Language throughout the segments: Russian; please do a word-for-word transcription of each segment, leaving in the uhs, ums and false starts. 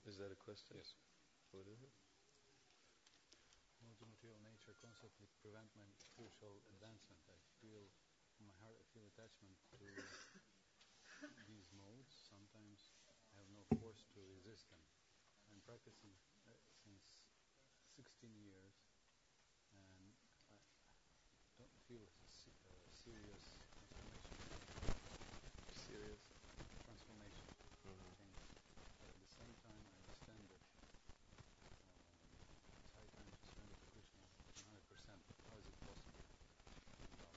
Is that a question? Yes. What is it? Modes of material nature constantly prevent my spiritual advancement. I feel in my heart, I feel attachment to these modes. Sometimes I have no force to resist them. I'm practicing uh, since sixteen years, and I don't feel a se- uh, serious transformation. Serious? Transformation, Mm-hmm. change. But at the same time, I understand that um, it's high time to surrender to Krishna one hundred percent. How is it possible? Well,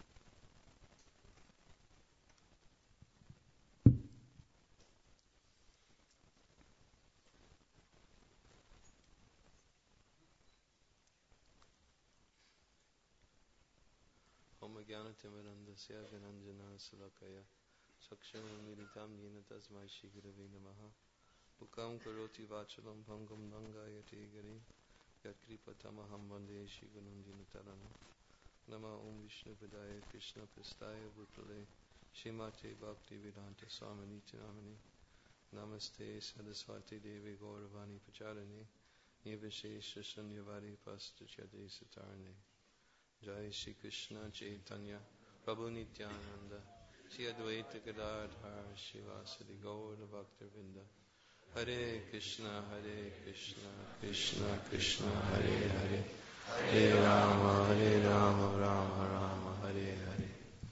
Om Jnana-timirandasya Vinanjana Salakaya Chakshurumilitam Yena Tasmai Shri Gurave Namaha Ukam Karoti Vachalam Bhangam Nangayate Gari Yatkripatamaham Vande Shri Gunandina Tarana Nama Om Vishnu Padaya Krishna Prastaya Bhutale Shrimate Bhakti Vedanta Swaminiti Namani Namaste Saraswati Devi Gauravani Pacharani Nivishesha Shanyavari Pastachade Satarane Jai Shri Krishna Chaitanya Prabhu Nityananda Shri Advaita Gadadhar Shivasadi Gaura Bhakta Vrinda Hare Krishna Hare Krishna Krishna Krishna Hare Hare Hare Rama Hare Rama Rama Rama Hare Hare.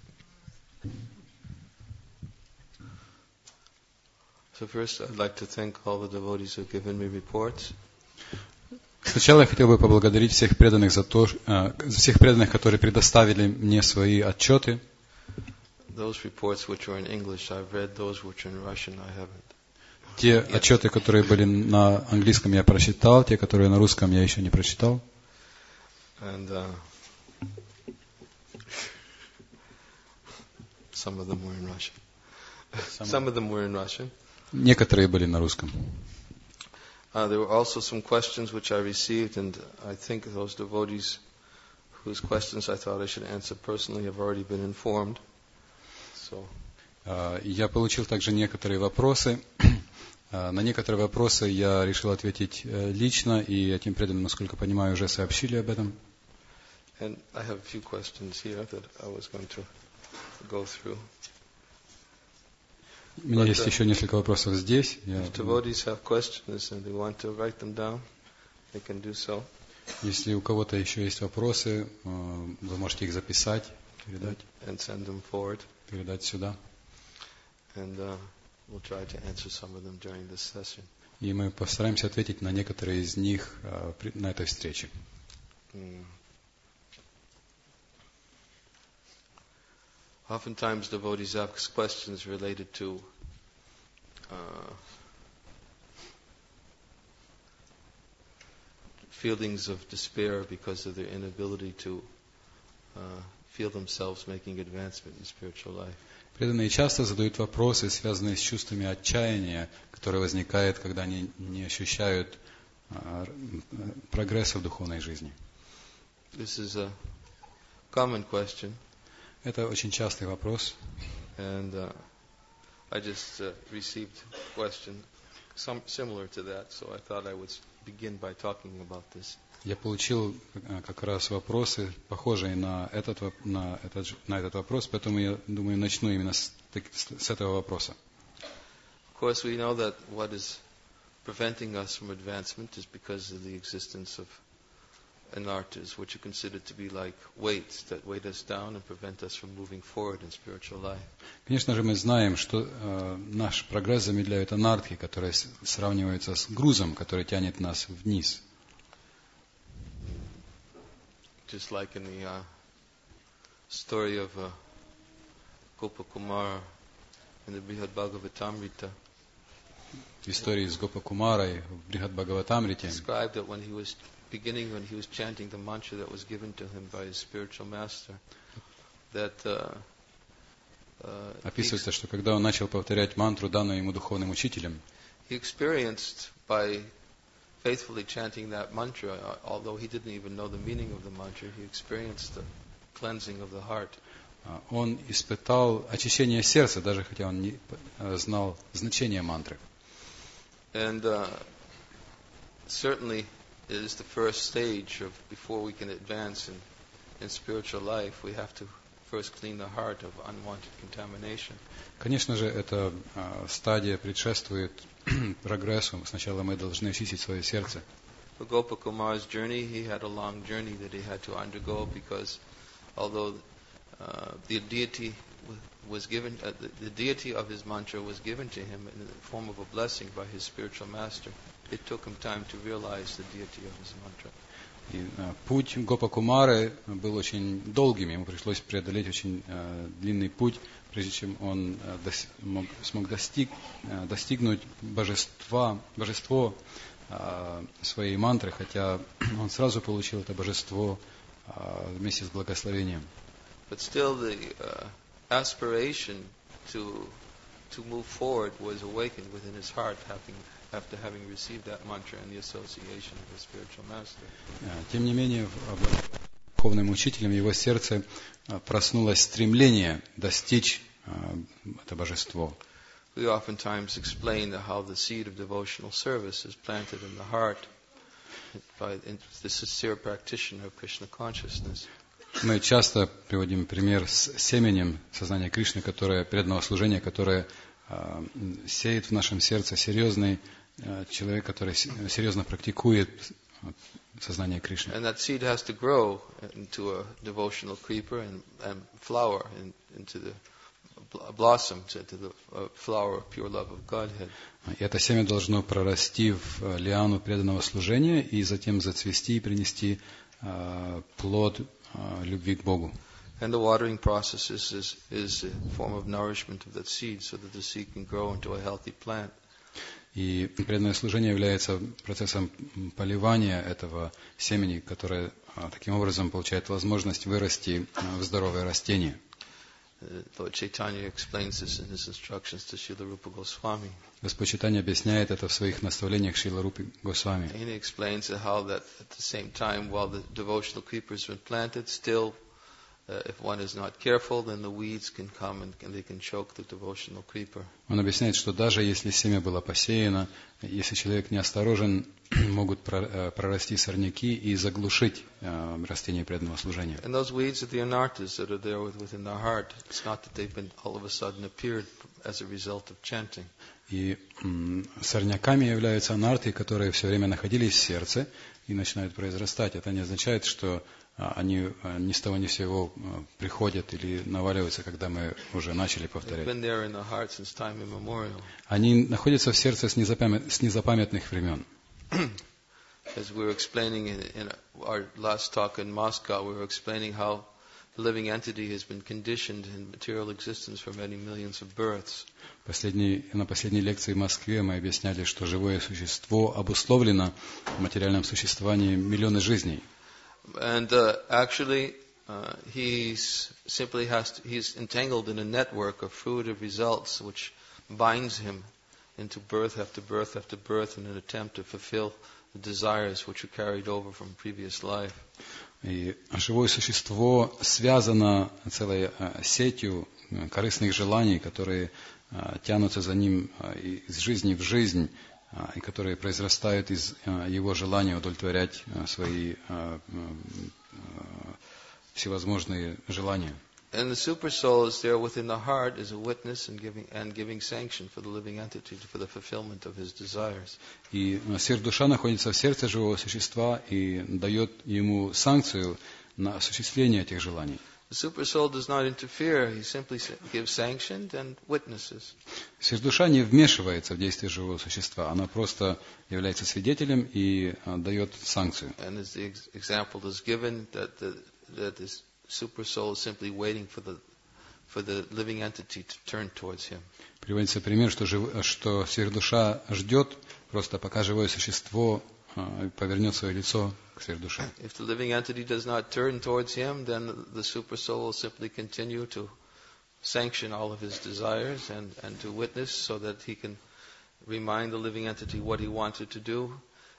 So first I'd like to thank all the devotees who have given me reports. Сначала я хотел бы поблагодарить всех преданных за то, всех преданных, которые предоставили мне свои отчеты. Those reports which were in English, I've read. Those which are in Russian, I haven't. Те отчеты, которые были на английском, я прочитал, те, которые на русском, я еще не прочитал. And uh, some of them were in Russian. Some, some of them were in Russian. Некоторые были на русском. Uh, there were also some questions which I received, and I think those devotees whose questions I thought I should answer personally have already been informed. So. Uh, я получил также некоторые вопросы. Uh, на некоторые вопросы я решил ответить uh, лично, и этим преданным, насколько понимаю, уже сообщили об этом. And I have a few questions here that I was going to go through. У меня есть еще несколько вопросов здесь. Если у кого-то еще есть вопросы, вы можете их записать, передать, and send them forward. передать сюда. And, uh, we'll try to answer some of them during this session. И мы постараемся ответить на некоторые из них на этой встрече. Mm. Oftentimes devotees ask questions related to uh, feelings of despair because of their inability to uh, feel themselves making advancement in spiritual life. Преданные часто задают вопросы, связанные с чувствами отчаяния, которые возникают, когда они не ощущают uh, прогресса в духовной жизни. This is a common question. Это очень частый вопрос. And uh, I just uh, received a question some, similar to that, so I thought I would begin by talking about this. Я получил как раз вопросы, похожие на этот, на этот, на этот вопрос, поэтому я думаю, начну именно с, с этого вопроса. Of course, we know that what is preventing us from advancement is because of the existence of anartas, which are considered to be like weights that weight us down and prevent us from moving forward in spiritual life. Конечно же, мы знаем, что э, наш прогресс замедляют анархи, которые с, сравниваются с грузом, который тянет нас вниз. Just like in the uh, story of uh, Gopakumara in the Brihad Bhagavatamrita. В истории с Гопакумарой в Брихад Бхагаватамрите described that when he was beginning, when he was chanting the mantra that was given to him by his spiritual master, that uh, uh, описывается, что когда он начал повторять мантру, данную ему духовным учителем, he experienced by faithfully chanting that mantra, although he didn't even know the meaning of the mantra, he experienced the cleansing of the heart. Он испытал очищение сердца, даже хотя он не знал значение мантры. And uh, certainly is the first stage of before we can advance in, in spiritual life. We have to first clean the heart of unwanted contamination. Конечно же, эта а, стадия предшествует прогрессу. Сначала мы должны очистить свое сердце. For Gopakumar's journey, he had a long journey that he had to undergo because although uh, the deity was given, uh, the, the deity of his mantra was given to him in the form of a blessing by his spiritual master, it took him time to realize the deity of his mantra. И, а, путь Гопакумары был очень долгим, ему пришлось преодолеть очень а, длинный путь, прежде чем он а, дос, мог, смог достиг, а, достигнуть божества, божество а, своей мантры, хотя он сразу получил это божество а, вместе с благословением. But still the uh, aspiration to to move forward was awakened within his heart, having after having received that mantra and the association of his spiritual master. Тем не менее, духовным учителем в его сердце проснулось стремление достичь это божество. We oftentimes explain how the seed of devotional service is planted in the heart by the sincere practitioner of Krishna consciousness. Мы часто приводим пример с семенем сознания Кришны, которое преданного служения, которое э, сеет в нашем сердце серьезный э, человек, который серьезно практикует сознание Кришны. And that seed has to grow into a devotional creeper and, and flower in, into the blossom into the flower of pure love of Godhead. И это семя должно прорасти в лиану преданного служения и затем зацвести и принести э, плод э, любви к Богу. And the watering process is, is, is a form of nourishment of that seed so that the seed can grow into a healthy plant. И преданное служение является процессом поливания этого семени, которое э, таким образом получает возможность вырасти э, в здоровое растение. Lord Chaitanya explains this in his instructions to Srila Rupa Goswami. Господь Чайтанья объясняет это в своих наставлениях Шрила Рупы Госвами. And he explains how that at the same time, while the devotional creeper has been planted, still, uh, if one is not careful, then the weeds can come and, and they can choke the devotional creeper. Он объясняет, что даже если семя было посеяно, если человек неосторожен, могут прорасти сорняки и заглушить э, растение преданного служения. And those weeds are the anarthas that are there within the heart. It's not that they've been all of a sudden appeared as a result of chanting. И м, сорняками являются анарты, которые все время находились в сердце и начинают произрастать. Это не означает, что а, они а, ни с того ни с сего а, приходят или наваливаются, когда мы уже начали повторять. They've been there in the heart since time immemorial. Они находятся в сердце с, незапамят, с незапамятных времен. As we were explaining in, in our last talk in Moscow, we were explaining how the living entity has been conditioned in material existence for many millions of births. Последний, на последней лекции в Москве мы объясняли, что живое существо обусловлено в материальном существовании миллионы жизней. And uh, actually, uh, he's simply has to, he's entangled in a network of fruitive results which binds him into birth after birth after birth in an attempt to fulfill the desires which are carried over from previous life. И живое существо связано целой а, сетью а, корыстных желаний, которые а, тянутся за ним а, из жизни в жизнь, а, и которые произрастают из а, его желания удовлетворять а, свои а, а, всевозможные желания. And the super soul is there within the heart as a witness and giving and giving sanction for the living entity for the fulfillment of his desires. И сверхдуша находится в сердце живого существа и дает ему санкцию на осуществление этих желаний. The super soul does not interfere; he simply gives sanction and witnesses. Сверхдуша не вмешивается в действия живого существа, она просто является свидетелем и дает санкцию. And as the example is given, that the, that this super soul is simply waiting for the for the living entity to turn towards him. Приводится пример, что, жив, что сверхдуша ждет, просто пока живое существо э, повернет свое лицо к сверхдуше. If the living entity does not turn towards him, then the super soul will simply continue to sanction all of his desires and, and to witness so that he can remind the living entity what he wanted to do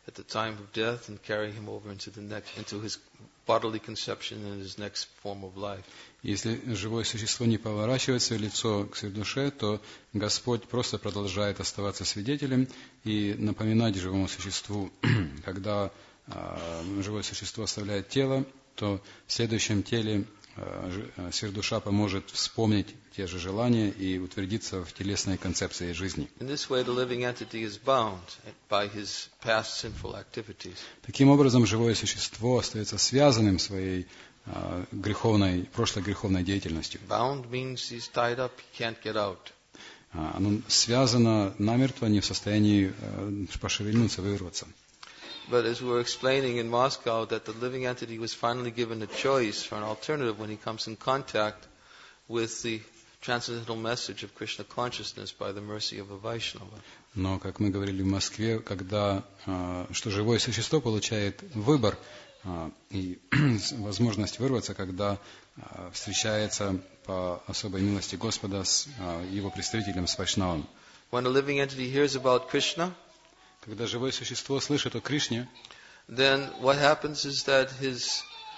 at the time of death and carry him over into the next, into his bodily conception and his next form of life. Если живое существо не поворачивает свое лицо к своей душе, то Господь просто продолжает оставаться свидетелем и напоминать живому существу, когда э, живое существо оставляет тело, то в следующем теле э, сверхдуша поможет вспомнить те же желания и утвердиться в телесной концепции жизни. In this way, the living entity is bound by his past sinful activities. Таким образом, живое существо остается связанным своей э, греховной, прошлой греховной деятельностью. Bound means he's tied up, he can't get out. Оно связано намертво, не в состоянии э, пошевельнуться, вырваться. But as we were explaining in Moscow, that the living entity was finally given a choice for an alternative when he comes in contact with the transcendental message of Krishna consciousness by the mercy of a Vaishnava. Но, как мы говорили в Москве, когда, э, что живое существо получает выбор э, и возможность вырваться, когда э, встречается по особой милости Господа с э, его представителем, с Вайшнавом. When a living entity hears about Krishna, Когда живое существо слышит о Кришне, then what happens is that his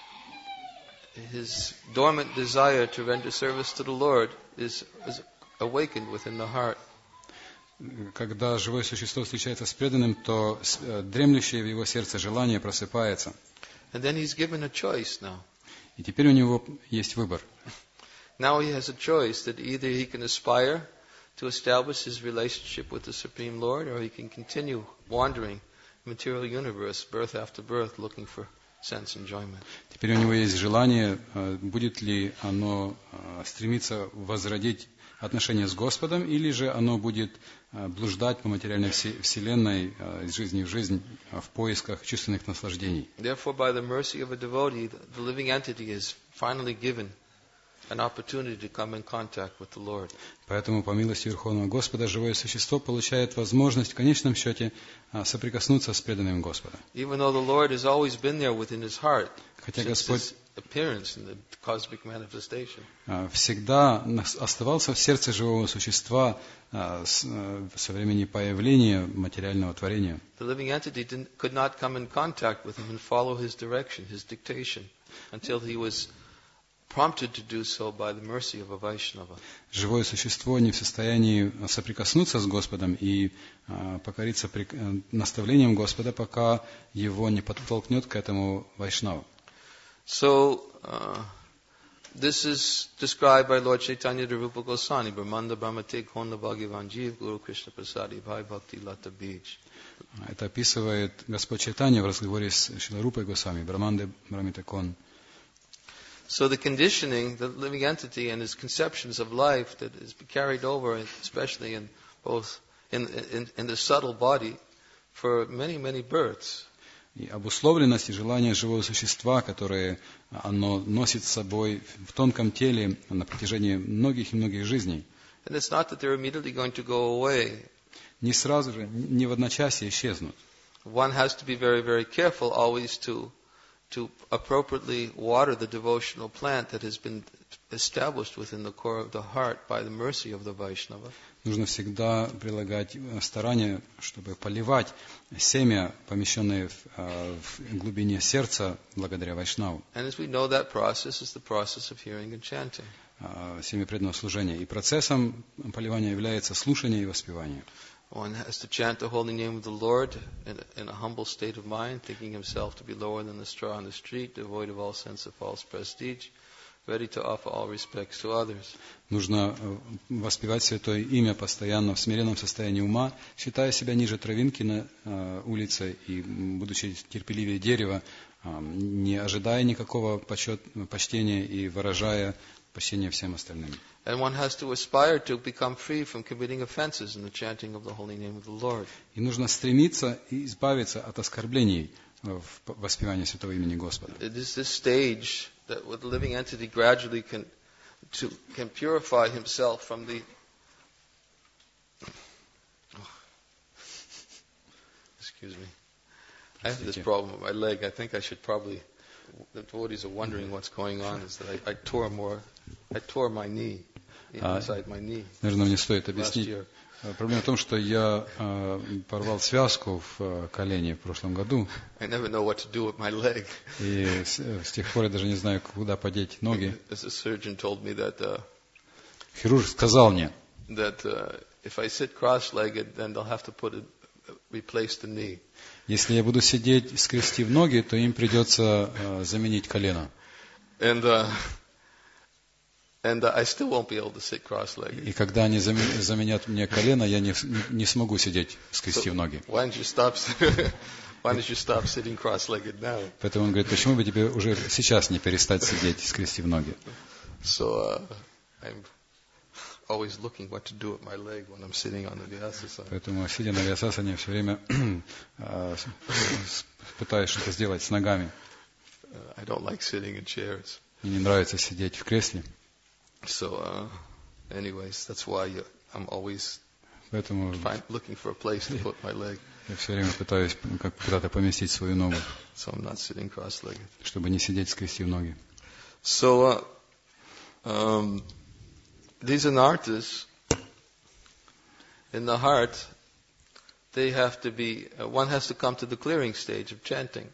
his dormant desire to render service to the Lord is, is awakened within the heart. когда живое существо встречается с преданным, то э, дремлющее в его сердце желание просыпается. And then he's given a choice now. И теперь у него есть выбор. Now he has a choice that either he can aspire to establish his relationship with the Supreme Lord, or he can continue wandering the material universe, birth after birth, looking for sense enjoyment. Теперь у него есть желание, будет ли оно стремиться возродить отношения с Господом, или же оно будет блуждать по материальной вселенной из жизни в жизнь в поисках чувственных наслаждений. Therefore, by the mercy of a devotee, the living entity is finally given an opportunity to come in contact with the Lord. Поэтому, по милости Верховного Господа, живое существо получает возможность в конечном счете соприкоснуться с преданным Господа. Even though the Lord has always been there within his heart, Хотя since Господь his appearance in the cosmic manifestation. всегда оставался в сердце живого существа со времени появления материального творения. The living entity didn't, could not come in contact with him and follow his direction, his dictation, until he was prompted to do so by the mercy of a Vaishnava. Живое существо не в состоянии соприкоснуться с Господом и покориться наставлениям Господа, пока его не подтолкнет к этому Вайшнава. So, uh, this is described by Lord Chaitanya Rupa Goswami, Brahmanda Brahmate Konda Bhagavan Jeev Guru Krishna Prasadi Bhai Bhakti Lata Bij. Это описывает Господь Чайтанья в разговоре с Шиларупой Госвами, Брахманде Брамите Кон. So the conditioning, the living entity and his conceptions of life that is carried over, especially in both in, in, in the subtle body, for many, many births. И обусловленность и желание живого существа, которое оно носит с собой в тонком теле на протяжении многих и многих жизней. And it's not that they're immediately going to go away. Не сразу же, не в одночасье исчезнут. One has to be very, very careful always to to appropriately water the devotional plant that has been established within the core of the heart by the mercy of the Vaishnava. Нужно всегда прилагать старания, чтобы поливать семя, помещенное в, в глубине сердца, благодаря Вайшнаву. And as we know, that process is the process of hearing and chanting. Семя преданного служения. И процессом поливания является слушание и воспевание. One has to chant the holy name of the Lord in a, in a humble state of mind, thinking himself to be lower than the straw on the street, devoid of all sense of false prestige, ready to offer all respects to others. Нужно воспевать святое имя постоянно в смиренном состоянии ума, считая себя ниже травинки на э, улице и, будучи терпеливее дерева, э, не ожидая никакого почет, почтения и выражая почтение всем остальным. And one has to aspire to become free from committing offenses in the chanting of the holy name of the Lord. И нужно стремиться и избавиться от оскорблений в воспевании святого имени Господа. It is this stage that with the living entity gradually can to can purify himself from the oh, excuse me. I have this problem with my leg. I think I should probably. The devotees are wondering what's going on. Is that I, I tore more, I tore my knee, inside my knee. Наверное, мне стоит объяснить, Проблема в том, что я э, порвал связку в э, колене в прошлом году. I never know what to do with my leg. И с, с тех пор я даже не знаю, куда подеть ноги. As a surgeon told me that uh, Хирург сказал мне, that uh, if I sit cross-legged, then they'll have to put it, replace the knee. если я буду сидеть, скрестив ноги, то им придется э, заменить колено. And uh, and uh, I still won't be able to sit cross-legged. И когда они замен- заменят мне колено, я не, не смогу сидеть, скрестив ноги. Why don't you stop? Why don't you stop sitting cross-legged now? Поэтому он говорит, почему бы тебе уже сейчас не перестать сидеть, скрестив ноги? So uh, I'm always looking what to do with my leg when I'm sitting on the vyasasana. Поэтому, сидя на вьясасане, все время э, пытаюсь что-то сделать с ногами. Uh, I don't like sitting in chairs. Мне не нравится сидеть в кресле. So, uh, anyways, that's why you, I'm always Поэтому find, looking for a place to put my leg. я все время пытаюсь как куда-то поместить свою ногу, So I'm not sitting cross-legged. чтобы не сидеть, скрестив ноги. So, uh, um, these anarthas in the heart, they have to be, uh, one has to come to the clearing stage of chanting.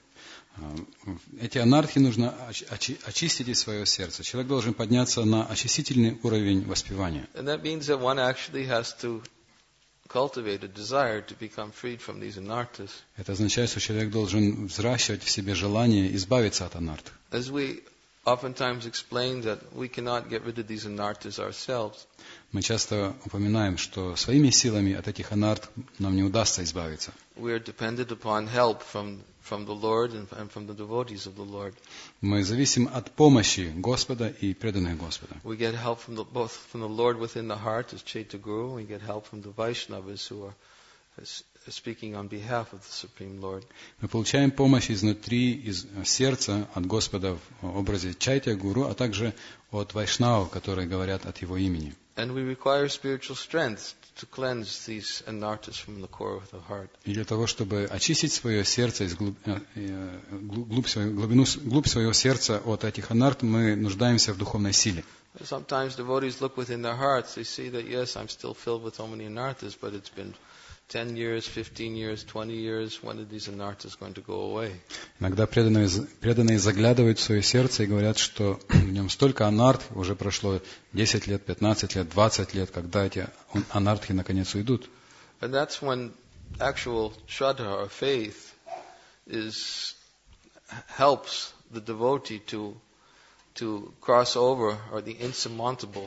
Эти анархи нужно очи- очистить из своего сердца. Человек должен подняться на очистительный уровень воспевания. And that means that one actually has to cultivate a desire to become freed from these anarthas. Это означает, что человек должен взращивать в себе желание избавиться от анарт. As we oftentimes explain that we cannot get rid of these anarthas ourselves. Мы часто упоминаем, что своими силами от этих анарт нам не удастся избавиться. We are dependent upon help from, from the Lord and, and from the devotees of the Lord. Мы зависим от помощи Господа и преданных Господа. We get help from the, both from the Lord within the heart as Chaitya Guru, we get help from the Vaishnavas who are speaking on behalf of the Supreme Lord. Мы получаем помощь изнутри, из сердца от Господа в образе Чайтя Гуру, а также от вайшнавов, которые говорят от Его имени. And we require spiritual strength to cleanse these anarthas from the core of the heart. И для того, чтобы очистить свое сердце, из глуб, э, глубь, свою, глубину, глубь своего сердца от этих анарт, мы нуждаемся в духовной силе. Sometimes devotees look within their hearts, they see that yes, I'm still filled with so many anarthas, but it's been ten years, fifteen years, twenty years, when are these anarthas going to go away? Иногда преданные, преданные заглядывают в свое сердце и говорят, что в нем столько анарт, уже прошло десять лет, пятнадцать лет, двадцать лет, когда эти анартхи наконец уйдут. And that's when actual shraddha or faith is helps the devotee to to cross over or the insurmountable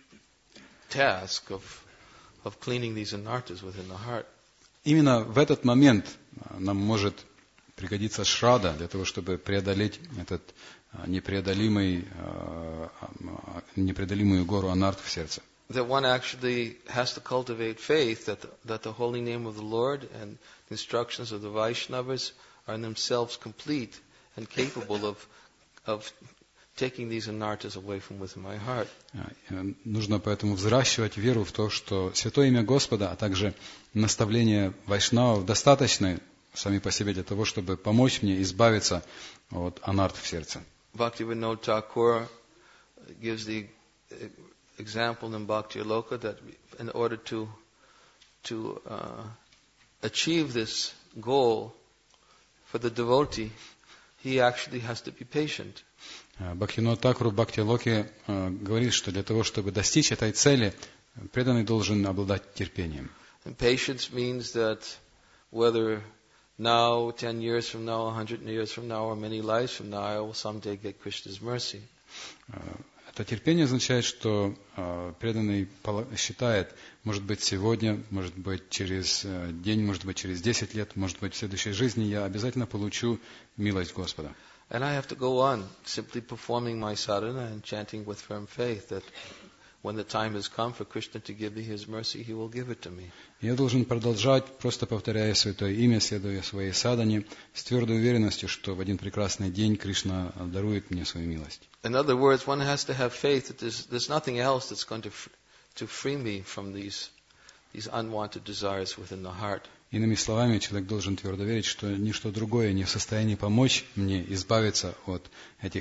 task of of cleaning these anarthas within the heart. Именно в этот момент нам может пригодиться шрада для того, чтобы преодолеть этот непреодолимый, непреодолимую гору анарт в сердце. That one actually has to cultivate faith that the, that the holy name of the Lord and the instructions of the Vaishnavas are in themselves complete and capable of of taking these anarthas away from within my heart. Нужно поэтому взращивать веру в то, что святое имя Господа, а также наставления вайшнавов достаточны сами по себе для того, чтобы помочь мне избавиться от анарт в сердце. Bhaktivinoda Thakur gives the example in Bhakti Aloka that in order to to uh, achieve this goal for the devotee, he actually has to be patient. Бхактивинода Тхакур в Бхакти-Алоке говорит, что для того, чтобы достичь этой цели, преданный должен обладать терпением. And patience means that whether now, ten years from now, a hundred years from now, or many lives from now, I will someday get Krishna's mercy. Это терпение означает, что преданный считает, может быть сегодня, может быть через день, может быть через десять лет, может быть в следующей жизни я обязательно получу милость Господа. And I have to go on simply performing my sadhana and chanting with firm faith that when the time has come for Krishna to give me His mercy, He will give it to me. Я должен продолжать, просто повторяя святое имя, следуя своей садхане, с твердой уверенностью, что в один прекрасный день Кришна дарует мне свою милость. In other words, one has to have faith that there's, there's nothing else that's going to f- to free me from these these unwanted desires within the heart. Иными словами, человек должен твердо верить, что ничто другое не в состоянии помочь мне избавиться от этих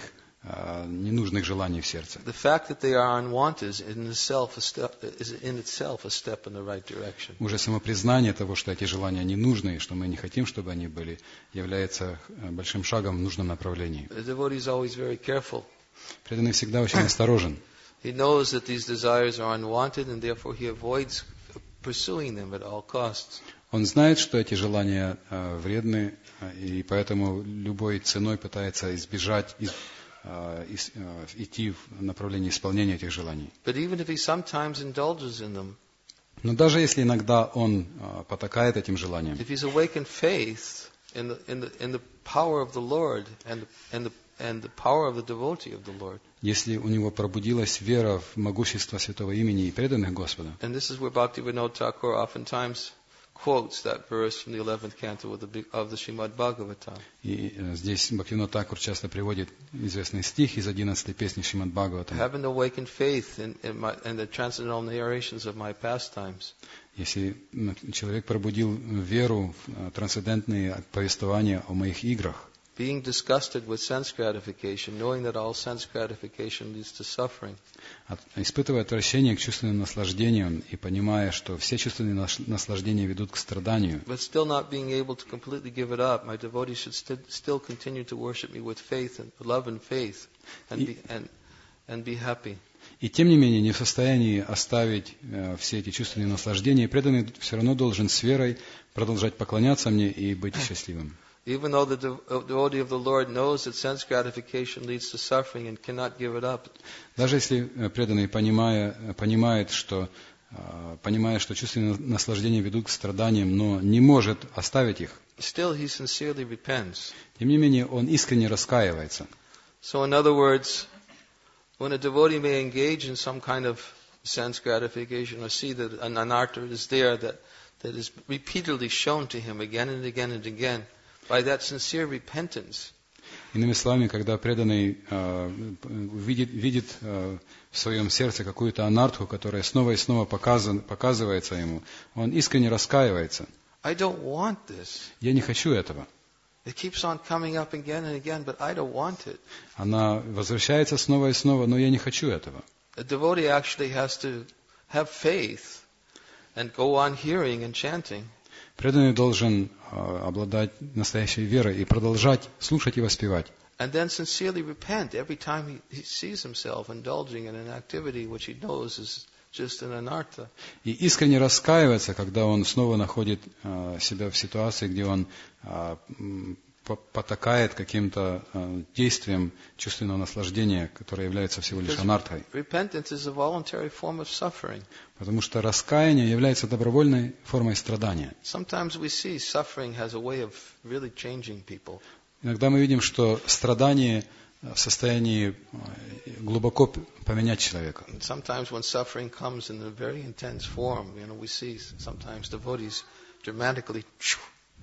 а, ненужных желаний в сердце. The fact that they are unwanted is in itself a step, is in itself a step in the right direction. Уже само признание того, что эти желания ненужные, что мы не хотим, чтобы они были, является большим шагом в нужном направлении. The devotee is always very careful. Преданный всегда очень осторожен. He knows that these desires are unwanted, and therefore he avoids pursuing them at all costs. Он знает, что эти желания э, вредны, э, и поэтому любой ценой пытается избежать, из, э, из, э, идти в направлении исполнения этих желаний. But even if he sometimes indulges in them, Но даже если иногда он э, потакает этим желаниям, if he's awakened faith in the in the in the power of the Lord and and the and the power of the devotee of the Lord, если у него пробудилась вера в могущество Святого Имени и преданных Господа, and this is where Bhaktivinoda Thakur oftentimes quotes that verse from the eleventh canto of the of the Srimad Bhagavatam. и э, здесь Бхактивинода Тхакур часто приводит известный стих из одиннадцатой песни Шримад Бхагаватам. Having awakened faith in in, my, in the transcendental narrations of my pastimes, Если м, человек пробудил веру в э, трансцендентные повествования о моих играх, being disgusted with sense gratification, knowing that all sense gratification leads to suffering, от- испытывая отвращение к чувственным наслаждениям и понимая, что все чувственные наш- наслаждения ведут к страданию, but still not being able to completely give it up, my devotees should st- still continue to worship me with faith and love and faith, and be and and be happy. и тем не менее не в состоянии оставить э, все эти чувственные наслаждения, преданный все равно должен с верой продолжать поклоняться мне и быть счастливым. Even though the de- uh, devotee of the Lord knows that sense gratification leads to suffering and cannot give it up, Даже если э, преданный понимая, э, понимает, что, э, понимая, что чувственные наслаждения ведут к страданиям, но не может оставить их, still he sincerely repents. тем не менее он искренне раскаивается. So in other words, when a devotee may engage in some kind of sense gratification or see that an anartha is there that, that is repeatedly shown to him again and again and again, by that sincere repentance, Иными словами, когда преданный э, видит, видит э, в своем сердце какую-то анартху, которая снова и снова показан, показывается ему, он искренне раскаивается. I don't want this. Я не хочу этого. It keeps on coming up again and again, but I don't want it. Она возвращается снова и снова, но я не хочу этого. A devotee actually has to have faith and go on hearing and chanting. Преданный должен э, обладать настоящей верой и продолжать слушать и воспевать. And then sincerely repent every time he, he sees himself indulging in an activity which he knows is just an anartha. И искренне раскаиваться, когда он снова находит э, себя в ситуации, где он э, м, по- потакает каким-то э, действием чувственного наслаждения, которое является всего лишь анартхой. Repentance is a voluntary form of suffering. Потому что раскаяние является добровольной формой страдания. Sometimes we see suffering has a way of really changing people. Иногда мы видим, что страдание в состоянии э, глубоко п- поменять человека. And sometimes when suffering comes in a very intense form, you know, we see sometimes devotees dramatically just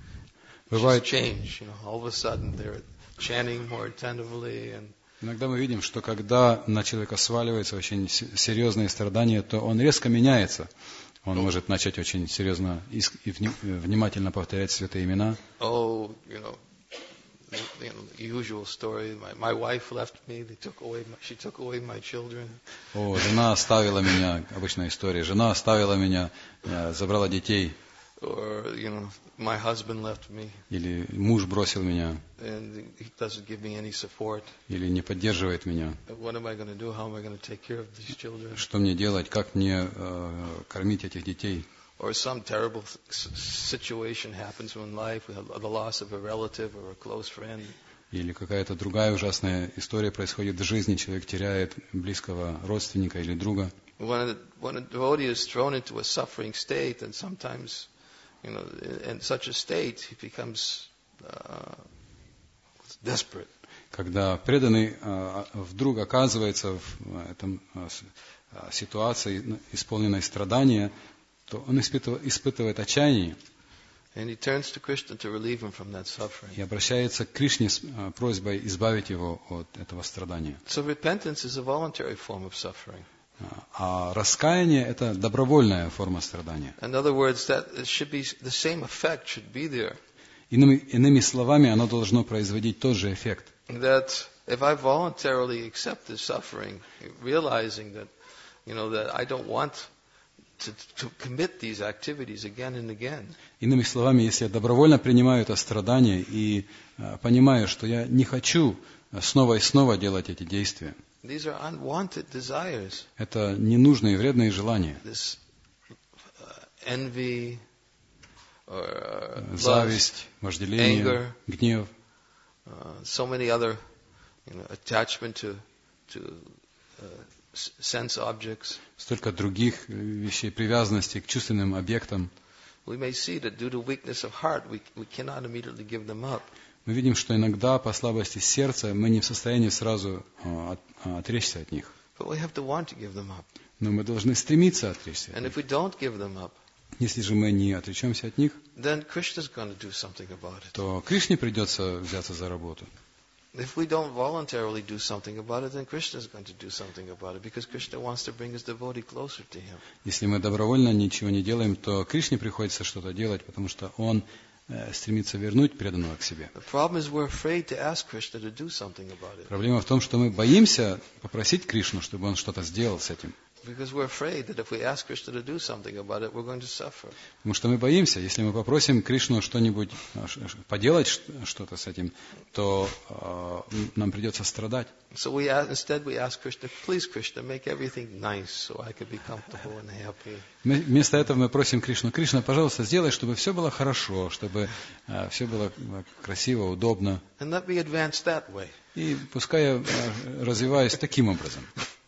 Бывает, change. You know, all of a sudden they're chanting more attentively and иногда мы видим, что когда на человека сваливается очень с- серьезные страдания, то он резко меняется. Он может начать очень серьезно иск- и вни- внимательно повторять святые имена. oh, you know, you know, the usual story. My, my wife left me. They took away. My, she took away my children. О, жена оставила меня, обычная история, жена оставила меня, э, забрала детей, Or you know, my husband left me, или муж бросил меня, and he doesn't give me any support. или не поддерживает меня. What am I going to do? How am I going to take care of these children? Что мне делать, как мне э, кормить этих детей? Or some terrible s- situation happens in life, we have the loss of a relative or a close friend. Или какая-то другая ужасная история происходит в жизни, человек теряет близкого родственника или друга. When a, when a devotee is thrown into a suffering state, and sometimes, you know, in, in such a state, he becomes uh, desperate. Когда преданный э, вдруг оказывается в этом э, с- э, ситуации, исполненной страдания, то он испытывает, испытывает отчаяние And he turns to Krishna to relieve him from that suffering. и обращается к Кришне с э, просьбой избавить его от этого страдания. So repentance is a voluntary form of suffering. А раскаяние – это добровольная форма страдания. In other words, that it should be the same effect should be there. Иными, иными словами, оно должно производить тот же эффект. That if I voluntarily accept this suffering, realizing that, you know, that I don't want to, to commit these activities again and again. Иными словами, если я добровольно принимаю это страдание и uh, понимаю, что я не хочу снова и снова делать эти действия. These are unwanted desires. Это ненужные вредные желания. This uh, envy, or, uh, зависть, lust, вожделение, anger, гнев. Uh, so many other, you know, attachment to to uh, sense objects. Столько других вещей, привязанности к чувственным объектам. We may see that due to weakness of heart, we we cannot immediately give them up. Мы видим, что иногда по слабости сердца мы не в состоянии сразу от, отречься от них. But we have to want to give them up. Но мы должны стремиться отречься от And них. if we don't give them up, Если же мы не отречемся от них, then Krishna's going to do something about it. то Кришне придется взяться за работу. If we don't voluntarily do something about it, then Krishna's going to do something about it, because Krishna wants to bring his devotee closer to him. Если мы добровольно ничего не делаем, то Кришне приходится что-то делать, потому что он э, стремится вернуть преданного к себе. The problem is we're afraid to ask Krishna to do something about it. Проблема в том, что мы боимся попросить Кришну, чтобы он что-то сделал с этим. Because we're afraid that if we ask Krishna to do something about it, we're going to suffer. Потому что мы боимся, если мы попросим Кришну что-нибудь, поделать что-то с этим, то э, нам придется страдать. So we ask, instead we ask Krishna, please Krishna, make everything nice so I can be comfortable and happy. Мы, вместо этого мы просим Кришну: Кришна, пожалуйста, сделай, чтобы все было хорошо, чтобы э, все было красиво, удобно. And let me advance that way. И пускай я э, развиваюсь таким образом.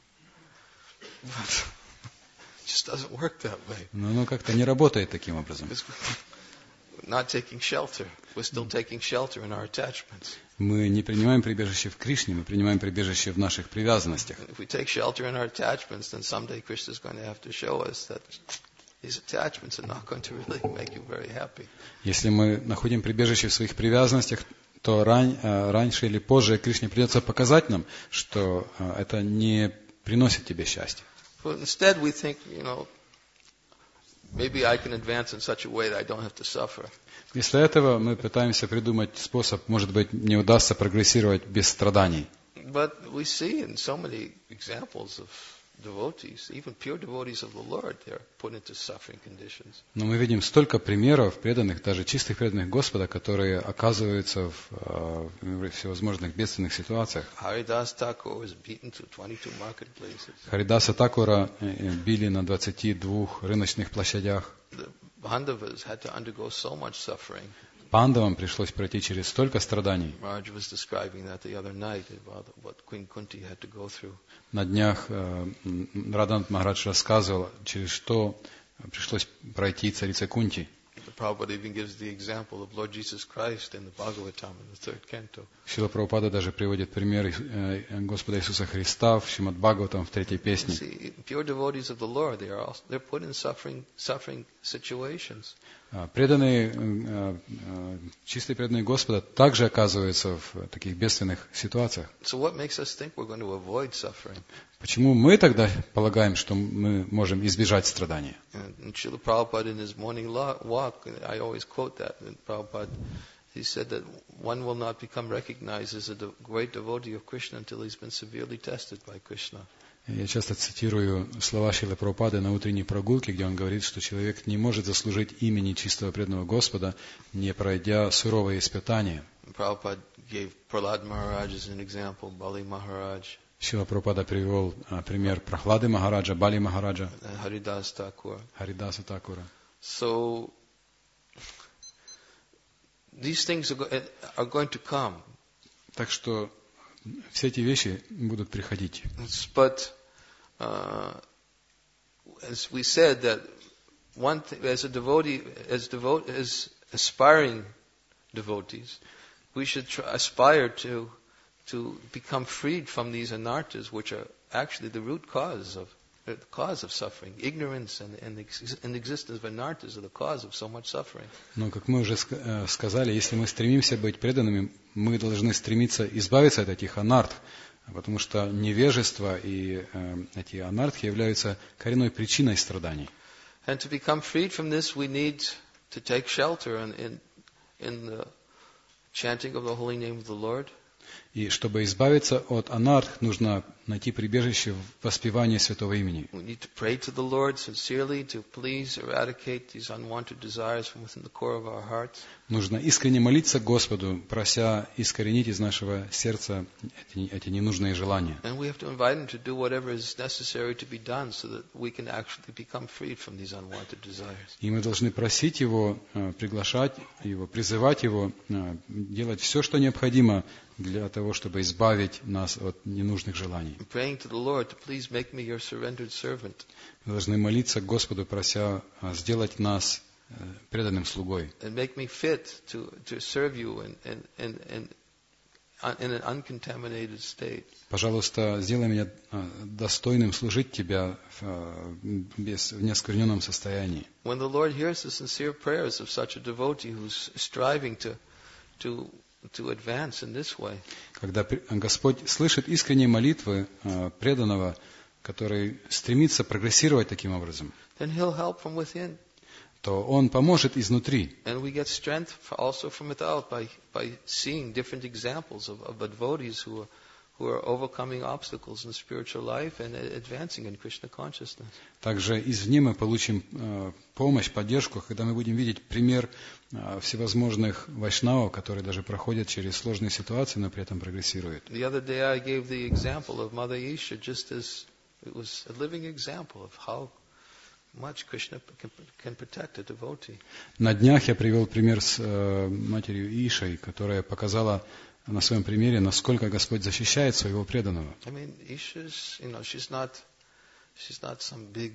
But it just doesn't work that way. Но оно как-то не работает таким образом. We're not taking shelter. We're still taking shelter in our attachments. Мы не принимаем прибежище в Кришне, мы принимаем прибежище в наших привязанностях. If we take shelter in our attachments, then someday Krishna is going to have to show us that these attachments are not going to really make you very happy. Если мы находим прибежище в своих привязанностях, то рань, раньше или позже Кришне придется показать нам, что это не приносит тебе счастье. But instead we think, you know, maybe I can advance in such a way that I don't have to suffer. Вместо этого мы пытаемся придумать способ, может быть, мне удастся прогрессировать без страданий. But we see in so many examples of devotees, even pure devotees of the Lord, they're put into suffering conditions. Но мы видим столько примеров преданных, даже чистых преданных Господа, которые оказываются в, в всевозможных бедственных ситуациях. Haridas Thakur was beaten to twenty-two marketplaces. Харидаса Такура били на двадцати двух рыночных площадях. The Pandavas had to undergo so much suffering. Пандавам пришлось пройти через столько страданий. Maharaj was describing that the other night about what Queen Kunti had to go through. На днях э, Радханат Махарадж рассказывал, через что пришлось пройти царице Кунти. The Prabhupada even gives the example of Lord Jesus Christ in the Bhagavatam in the third canto. Шрила Прабхупада даже приводит пример э, Господа Иисуса Христа в Шримад Бхагаватам в третьей песне. See, pure devotees of the Lord, they are also, they're put in suffering suffering situations. Преданные, э, э, чистые преданные Господа также оказываются в таких бедственных ситуациях. So what makes us think we're going to avoid suffering? Почему мы тогда полагаем, что мы можем избежать страдания? And Srila Prabhupada in his morning walk, I always quote that, and Prabhupada, he said that one will not become recognized as a de- great devotee of Krishna until he's been severely tested by Krishna. Я часто цитирую слова Шрилы Прабхупады на утренней прогулке, где он говорит, что человек не может заслужить имени чистого преданного Господа, не пройдя суровые испытания. Prabhupada gave Prahlad Maharaj as an example, Bali Maharaj. Шрила Прабхупада привел а, пример Прахлады Махараджа, Бали Махараджа, Haridas Thakur. Харидаса Такура. So, these things are, go- are going to come. Так что все эти вещи будут приходить. But, uh, as we said, that one thing, as a devotee, as devote, as aspiring devotees, we should try, aspire to to become freed from these anarthas, which are actually the root cause of the cause of suffering. Ignorance and, and, the, and the existence of anarthas are the cause of so much suffering. Но, как мы уже сказали, если мы стремимся быть преданными, мы должны стремиться избавиться от этих анарт, потому что невежество и э, эти анартхи являются коренной причиной страданий. And to become freed from this, we need to take shelter in, in, in the chanting of the holy name of the Lord. И чтобы избавиться от анарх, нужно найти прибежище в воспевании святого имени. We need to pray to the Lord sincerely to please eradicate these unwanted desires from within the core of our hearts. Нужно искренне молиться Господу, прося искоренить из нашего сердца эти, эти ненужные желания. And we have to invite Him to do whatever is necessary to be done so that we can actually become freed from these unwanted desires. И мы должны просить Его, приглашать Его, призывать Его, делать все, что необходимо для того, чтобы избавить нас от ненужных желаний. I'm praying to the Lord to please make me your surrendered servant. Мы должны молиться Господу, прося сделать нас преданным слугой. And make me fit to, to serve you in, in, in, in, in an uncontaminated state. Пожалуйста, сделай меня достойным служить Тебя в, без, в неоскверненном состоянии. When the Lord hears the sincere prayers of such a devotee who's striving to, to, to advance in this way, Когда Господь слышит искренние молитвы преданного, который стремится прогрессировать таким образом, then He'll help from within. то Он поможет изнутри. And we get strength also from without by, by seeing different examples of, of devotees who are, who are overcoming obstacles in spiritual life and advancing in Krishna consciousness. Также извне мы получим э, помощь, поддержку, когда мы будем видеть пример э, всевозможных вайшнавов, которые даже проходят через сложные ситуации, но при этом прогрессируют. The other day I gave the example of Mother Isha just as it was a living example of how much Krishna can, can protect a devotee. На днях я привел пример с э, матерью Ишей, которая показала на своем примере, насколько Господь защищает своего преданного. I mean, Isha's, you know, she's not, she's not some big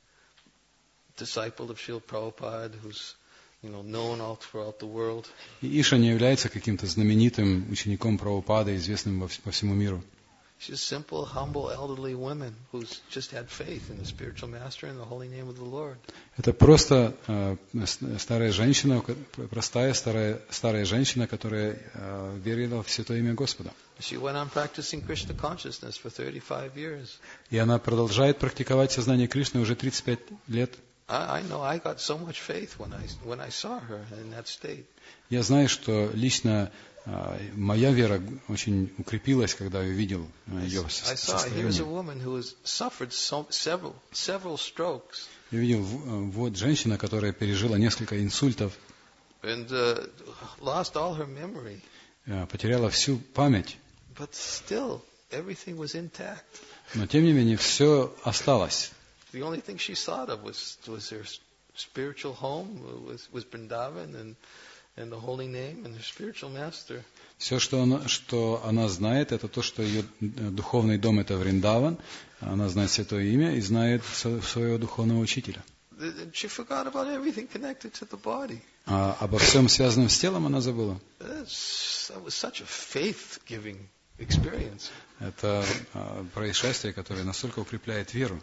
disciple of Srila Prabhupada who's, you know, known all throughout the world. И Иша не является каким-то знаменитым учеником Прабхупады, известным во, по всему миру. She's simple, humble, elderly woman who's just had faith in the spiritual master and the holy name of the Lord. Это просто э, старая женщина, простая старая, старая женщина, которая э, верила в святое имя Господа. She went on practicing Krishna consciousness for thirty-five years. И она продолжает практиковать сознание Кришны уже тридцать пять лет. I, I know I got so much faith when I when I saw her in that state. Я знаю, что лично моя вера очень укрепилась, когда я увидел ее состояние. Я видел вот женщина, которая пережила несколько инсультов, and, uh, lost all her memory. потеряла всю память. But still, everything was intact. Но тем не менее все осталось. The only thing she thought of was was her spiritual home, was was Vrindavan and and the holy name and the spiritual master. Все, что она, что она знает, это то, что ее духовный дом это Вриндаван, она знает святое имя и знает своего духовного учителя. She forgot about everything connected to the body. А обо всем связанном с телом она забыла. That was such a faith-giving experience. Это происшествие, которое настолько укрепляет веру.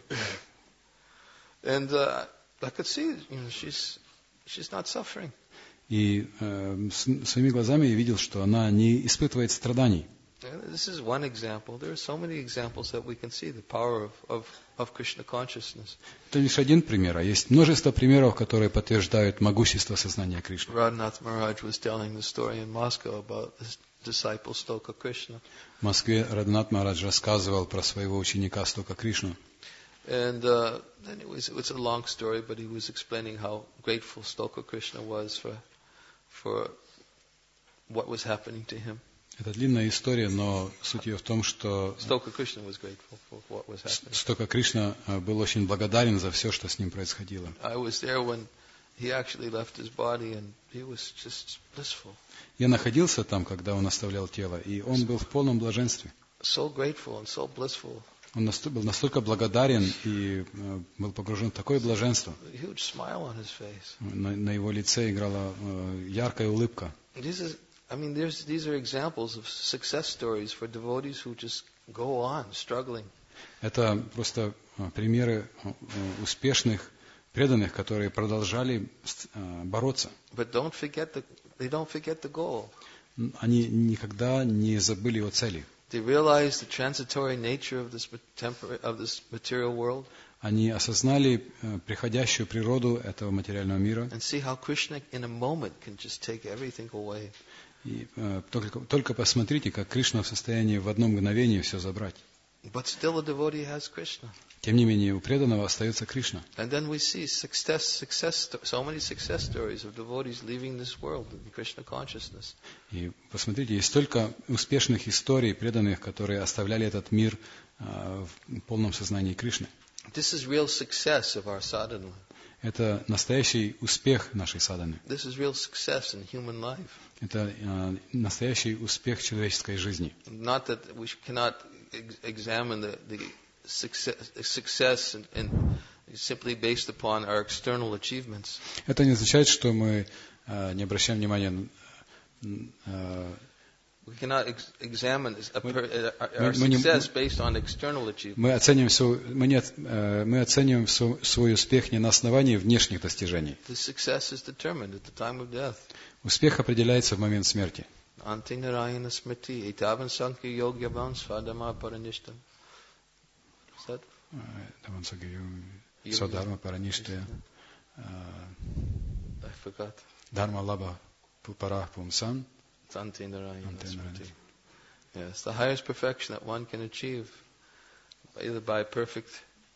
And uh, I could see, you know, she's she's not suffering. И э, своими глазами я видел, что она не испытывает страданий. This is one example. There are so many examples that we can see the power of, of, of Krishna consciousness. Это лишь один пример, а есть множество примеров, которые подтверждают могущество сознания Кришны. Radhanath Maharaj was telling the story in Moscow about his disciple Stoka Krishna. В Москве Радханат Махарадж рассказывал про своего ученика Стока Кришну. And uh, then it was, it was a long story, but he was explaining how grateful Stoka Krishna was for for what was happening to him. Это длинная история, но суть ее в том, что Stoka Krishna was grateful for what was happening. Стока Кришна был очень благодарен за все, что с ним происходило. I was there when he actually left his body, and he was just blissful. Я находился там, когда он оставлял тело, и он был в полном блаженстве. So grateful and so blissful. Он был настолько благодарен и был погружен в такое блаженство. Huge smile on his face. На, на его лице играла яркая улыбка. This is, I mean, there's, these are examples of success stories for devotees who just go on struggling. Это просто примеры успешных преданных, которые продолжали бороться. But don't forget the, they don't forget the goal. Они никогда не забыли о цели. They realize the transitory nature of this, tempor- of this material world. они осознали э, приходящую природу этого материального мира. And see how Krishna in a moment can just take everything away. И э, только, только посмотрите, как Кришна в состоянии в одно мгновение все забрать. But still a devotee has Krishna. Тем не менее, у преданного остается Кришна. And then we see success, success, so many success stories of devotees leaving this world in Krishna consciousness. И посмотрите, есть столько успешных историй преданных, которые оставляли этот мир э, в полном сознании Кришны. This is real success of our sadhana. Это настоящий успех нашей садханы. This is real success in human life. Это э, настоящий успех человеческой жизни. Not that we cannot ex- examine the, the success, success and, and simply based upon our external achievements. Это не означает, что мы э, не обращаем внимания э, We cannot ex- examine a per, our мы- мы не- success based on external achievements. мы оцениваем, свой, мы, не, от- э, мы оцениваем св- свой успех не на основании внешних достижений. The success is determined at the time of death. Успех определяется в момент смерти. Ante Narayana Smriti, Etavan Sankhya Yogyavan Svadama Paranishtam. Is that? Садарма Параништая, I forgot. Дharma Labha Пупарах Пумсан. It's Ante Narayana Ante Smriti. Narayana. Yes, the highest perfection that one can achieve, either by perfect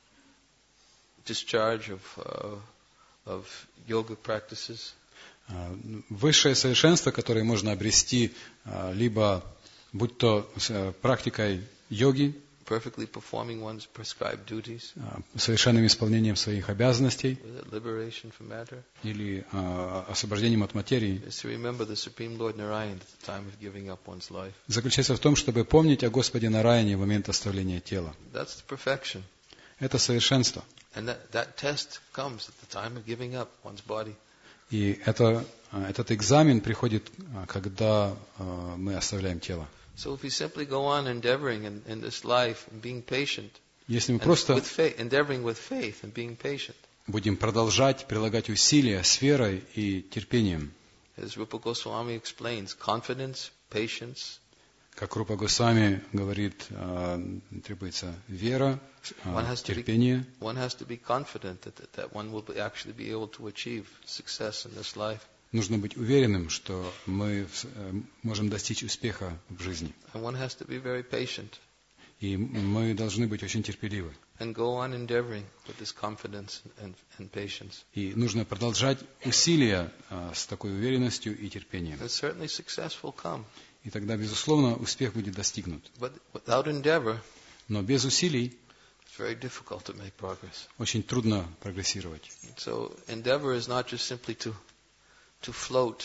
discharge of uh, of yoga practices, Высшее совершенство, которое можно обрести, либо будь то практикой йоги, perfectly performing one's prescribed duties, совершенным исполнением своих обязанностей, liberation from matter, или освобождением от материи, is to remember the Supreme Lord Narayan at the time of giving up one's life. заключается в том, чтобы помнить о Господе Нараяне в момент оставления тела. That's the perfection. Это совершенство. And that, that test comes at the time of giving up one's body. И это, этот экзамен приходит, когда мы оставляем тело. So if we simply go on endeavoring in, in this life and being patient, Если мы and просто with faith, endeavoring with faith and being patient, будем продолжать прилагать усилия с верой и терпением, as Rupa Goswami explains, confidence, patience, как Рупа Госвами говорит, требуется вера, one has to be, терпение. one has to be confident that, that, that one will be actually be able to achieve success in this life. Нужно быть уверенным, что мы можем достичь успеха в жизни. And one has to be very patient И мы должны быть очень терпеливы. and go on endeavoring with this confidence and, and patience. И нужно продолжать усилия с такой уверенностью и терпением. And certainly success will come. И тогда, безусловно, успех будет достигнут. But without endeavor, Но без усилий it's very difficult to make progress. очень трудно прогрессировать. So endeavor is not just simply to to float,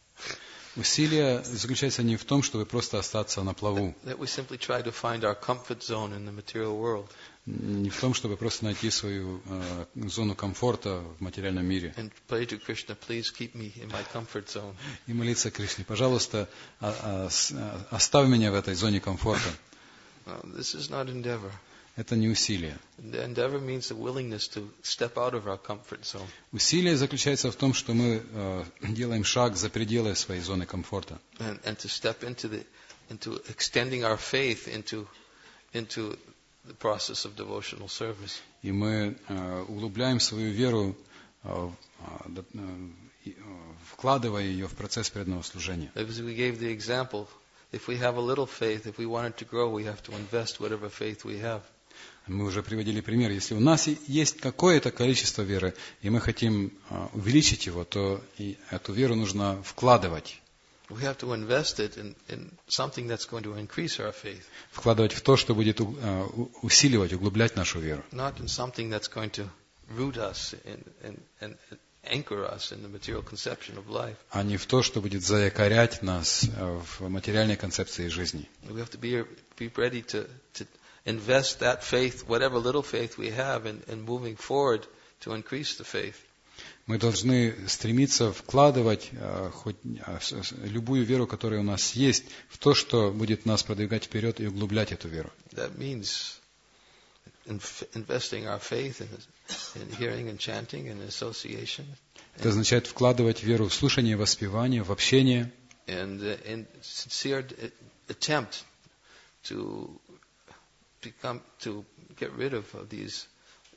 Усилие заключается не в том, чтобы просто остаться на плаву, that we simply try to find our comfort zone in the material world не в том, чтобы просто найти свою э, зону комфорта в материальном мире and pray to Krishna, please keep me in my comfort zone. и молиться Кришне, пожалуйста, а- а- с- а- оставь меня в этой зоне комфорта. No, this is not endeavor. Это не усилие. The endeavor means the willingness to step out of our comfort zone. Усилие заключается в том, что мы э, делаем шаг за пределы своей зоны комфорта. And, and to step into the into extending our faith into into the process of devotional service. И мы э, углубляем свою веру, э, э, э, вкладывая ее в процесс преданного служения. As we gave the example, if we have a little faith, if we want it to grow, we have to invest whatever faith we have. Мы уже приводили пример. Если у нас есть какое-то количество веры, и мы хотим э, увеличить его, то и эту веру нужно вкладывать. We have to invest it in, in something that's going to increase our faith, Вкладывать в то, что будет э, усиливать, углублять нашу веру. not in something that's going to root us and, and, and anchor us in the material conception of life. А не в то, что будет заякорять нас э, в материальной концепции жизни. We have to be, be ready to, to invest that faith, whatever little faith we have, in, in moving forward to increase the faith. Мы должны стремиться вкладывать э, хоть э, с- с- любую веру, которая у нас есть, в то, что будет нас продвигать вперед и углублять эту веру. That means inf- investing our faith in, in hearing and chanting and association, Это означает вкладывать веру в слушание, воспевание, в общение, and uh, in sincere d- attempt to become to get rid of, of these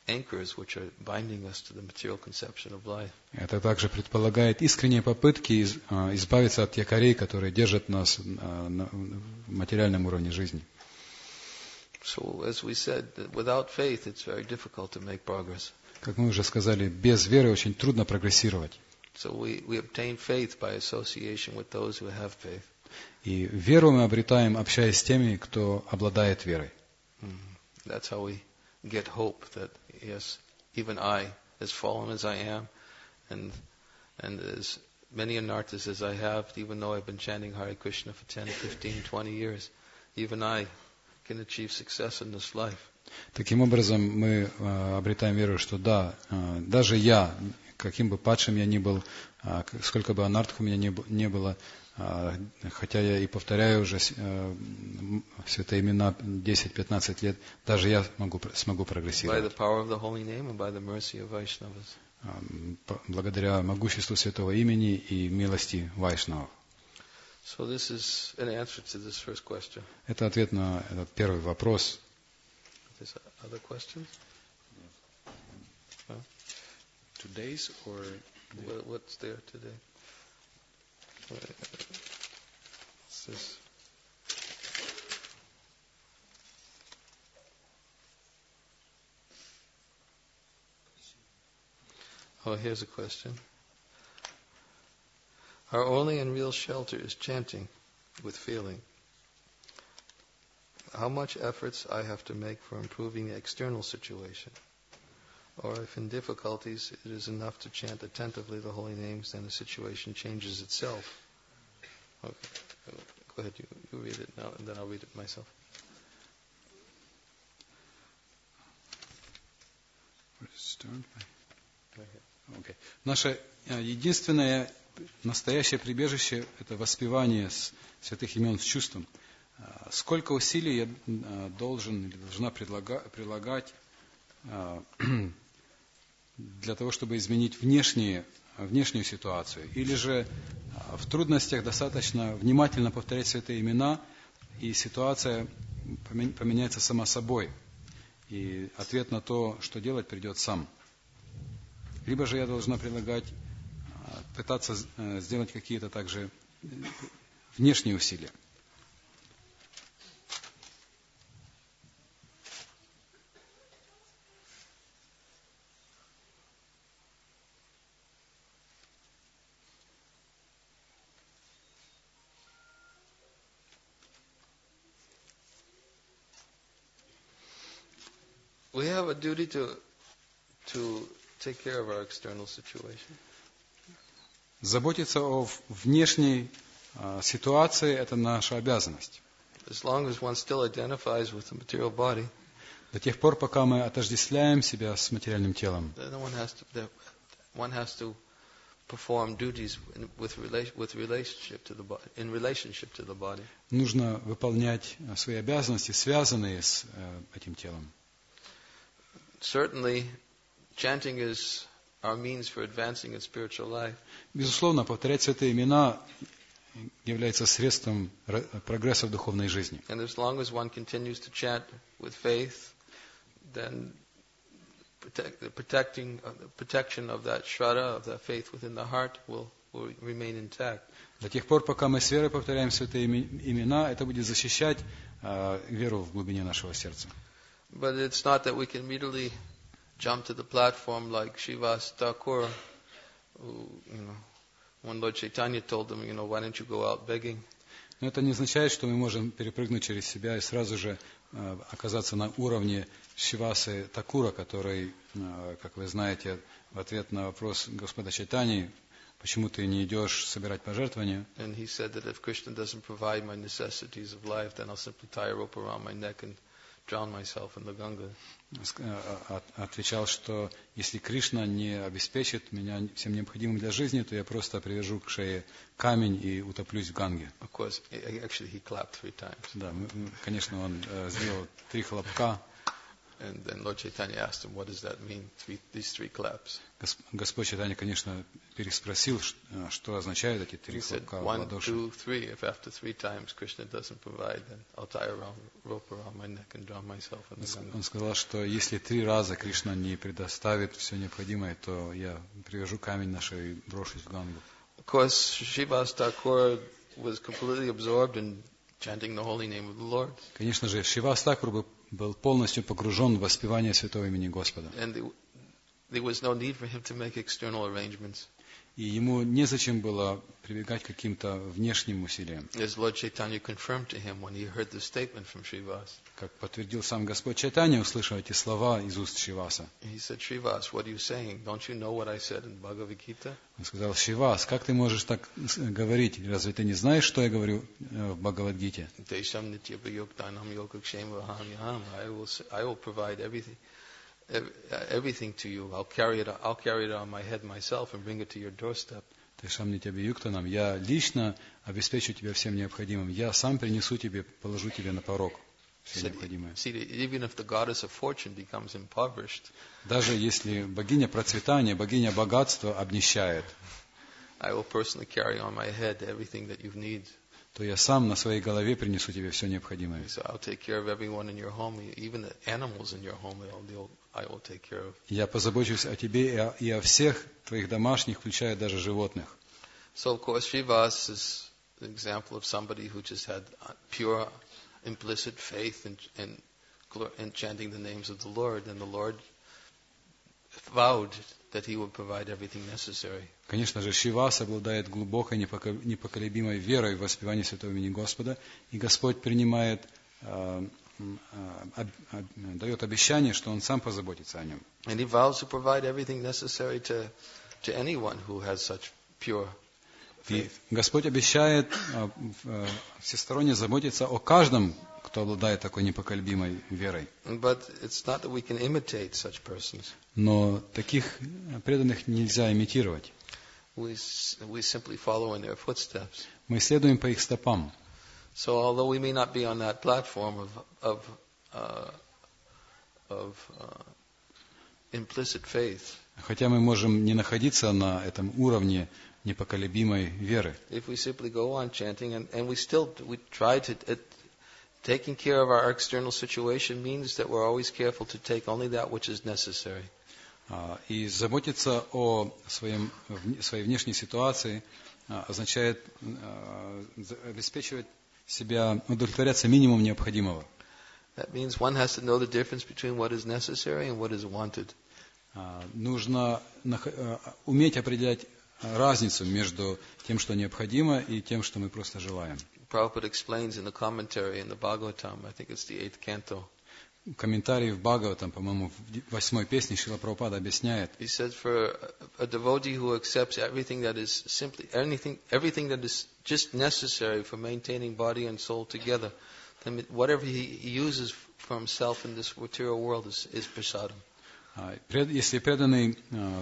anchors which are binding us to the material conception of life. Это также предполагает искренние попытки из- а, избавиться от якорей, которые держат нас а, на в материальном уровне жизни. So as we said, that without faith it's very difficult to make progress. Как мы уже сказали, без веры очень трудно прогрессировать. So we, we obtain faith by association with those who have faith. И веру мы обретаем, общаясь с теми, кто обладает верой. Mm. That's how we get hope that, yes, even I, as fallen as I am, and and as many anarthas as I have, even though I've been chanting Hare Krishna for ten, fifteen, twenty years, even I can achieve success in this life. Таким образом, мы а, обретаем веру, что да, а, даже я, каким бы падшим я ни был, а, к- сколько бы анартх у меня не, б- не было, а, хотя я и повторяю уже с- а, м, святые имена десять-пятнадцать лет, даже я могу, пр- смогу By the прогрессировать. power of the holy name and by the mercy of Vaishnavas. А, м, п- благодаря могуществу святого имени и милости Вайшнавов. So this is an answer to this first question. Это ответ на этот первый вопрос. Is there other questions? Today's or What, what's there today? What's this? Oh, here's a question. Our only and real shelter is chanting with feeling. How much efforts I have to make for improving the external situation? Or if in difficulties it is enough to chant attentively the holy names, then the situation changes itself. Okay. Go ahead, you, you read it now, and then I'll read it myself. Okay. Наше э, единственное настоящее прибежище – это воспевание с- святых имен с чувством. А, Сколько усилий я э, должен или должна предлага- прилагать а, для того, чтобы изменить внешние, внешнюю ситуацию? Или же а, в трудностях достаточно внимательно повторять святые имена, и ситуация поме- поменяется сама собой. И ответ на то, что делать, придет сам. Либо же я должна прилагать, а, пытаться з- э, сделать какие-то также э, внешние усилия. We have a duty to to take care of our external situation. Заботиться о в- внешней а, ситуации – это наша обязанность. As long as one still identifies with the material body, До тех пор, пока мы отождествляем себя с материальным телом, then one has to that one has to perform duties in, with relation with relationship to the body, in relationship to the body. нужно выполнять а, свои обязанности, связанные с э, этим телом. Certainly, chanting is our means for advancing in spiritual life. Безусловно, повторять святые имена является средством ра- прогресса в духовной жизни. And as long as one continues to chant with faith, then protect, the protecting, uh, the protection of that shraddha, of that faith within the heart will, will remain intact. До тех пор, пока мы с верой повторяем святые име- имена, это будет защищать а, веру в глубине нашего сердца. But it's not that we can immediately jump to the platform like Shivas Thakur, who, you know, when Lord Chaitanya told them, you know, why don't you go out begging? Но это не означает, что мы можем перепрыгнуть через себя и сразу же э, оказаться на уровне Шивасы Такура, который, э, как вы знаете, в ответ на вопрос Господа Чайтани, почему ты не идешь собирать пожертвования, And he said that if Krishna doesn't provide my necessities of life, then I'll simply tie a rope around my neck and drown myself in the Ganga. ск- э, от- отвечал, что если Кришна не обеспечит меня всем необходимым для жизни, то я просто привяжу к шее камень и утоплюсь в Ганге. Of course, a- actually he clapped three times. Да, мы- мы- конечно, он э, сделал три хлопка. And then Lord Chaitanya asked him, what does that mean, three, these three claps? Господь Чайтанья, конечно, переспросил, что означают эти три He said, хлопка в one, ладоши. two, three. If after three times Krishna doesn't provide, then I'll tie a round, rope around my neck and drown myself in the Ganga. Он сказал, что если три раза Кришна не предоставит все необходимое, то я привяжу камень на шею и брошусь в Гангу. Of course, Srivas Thakur was completely absorbed in chanting the holy name of the Lord. Конечно же, Шривас Такур был полностью погружен в воспевание святого имени Господа. And there, there was no need for him to make external arrangements. И ему незачем было прибегать к каким-то внешним усилиям. As Lord Chaitanya confirmed to him when he heard the statement from Srivas. Как подтвердил сам Господь Чайтанья, услышав эти слова из уст Шриваса. He said, Srivas, what are you saying? Don't you know what I said in Bhagavad Gita? Он сказал, Шривас, как ты можешь так говорить? Разве ты не знаешь, что я говорю в Бхагавад-гите? Tesham nityapayuktanam yogakshemaham. I will I will provide everything everything to you. I'll carry it I'll carry it on my head myself and bring it to your doorstep. Тешам нитябиюктанам. Я лично обеспечу тебя всем необходимым. Я сам принесу тебе, положу тебе на порог все необходимое. See, even if the goddess of fortune becomes impoverished, даже если богиня процветания, богиня богатства обнищает, I will personally carry on my head everything that you need. то я сам на своей голове принесу тебе все необходимое. So I'll take care of everyone in your home, even the animals in your home. I'll, I will take care of. Я позабочусь о тебе и о, и о всех твоих домашних, включая даже животных. So of course, Srivas is an example of somebody who just had pure, implicit faith in, in, in chanting the names of the Lord, and the Lord vowed that He would provide everything necessary. Конечно же, Шривас обладает глубокой, непоколебимой верой в воспевание святого имени Господа, и Господь принимает, э, э, э, дает обещание, что Он сам позаботится о нем. And He vows to provide everything necessary to, to anyone who has such pure faith. И Господь обещает э, э, всесторонне заботиться о каждом, кто обладает такой непоколебимой верой. But it's not that we can imitate such persons. Но таких преданных нельзя имитировать. We, we simply follow in their footsteps. Мы следуем по их стопам. So although we may not be on that platform of of uh, of uh, implicit faith, хотя мы можем не находиться на этом уровне непоколебимой веры, if we simply go on chanting and, and we still we try to it, taking care of our external situation means that we're always careful to take only that which is necessary. И заботиться о своем, своей внешней ситуации означает обеспечивать себя, удовлетворяться минимум необходимого. That means one has to know the difference between what is necessary and what is wanted. Нужно уметь определять разницу между тем, что необходимо, и тем, что мы просто желаем. Prabhupada explains in the commentary in the Bhagavatam, I think it's the eighth canto. Комментарий в Бхагаватам, по-моему, в восьмой песне Шрила Прабхупада объясняет. He says, for a devotee who accepts everything that is simply anything, everything that is just necessary for maintaining body and soul together, then whatever he uses for himself in this material world is, is prasadam. Если преданный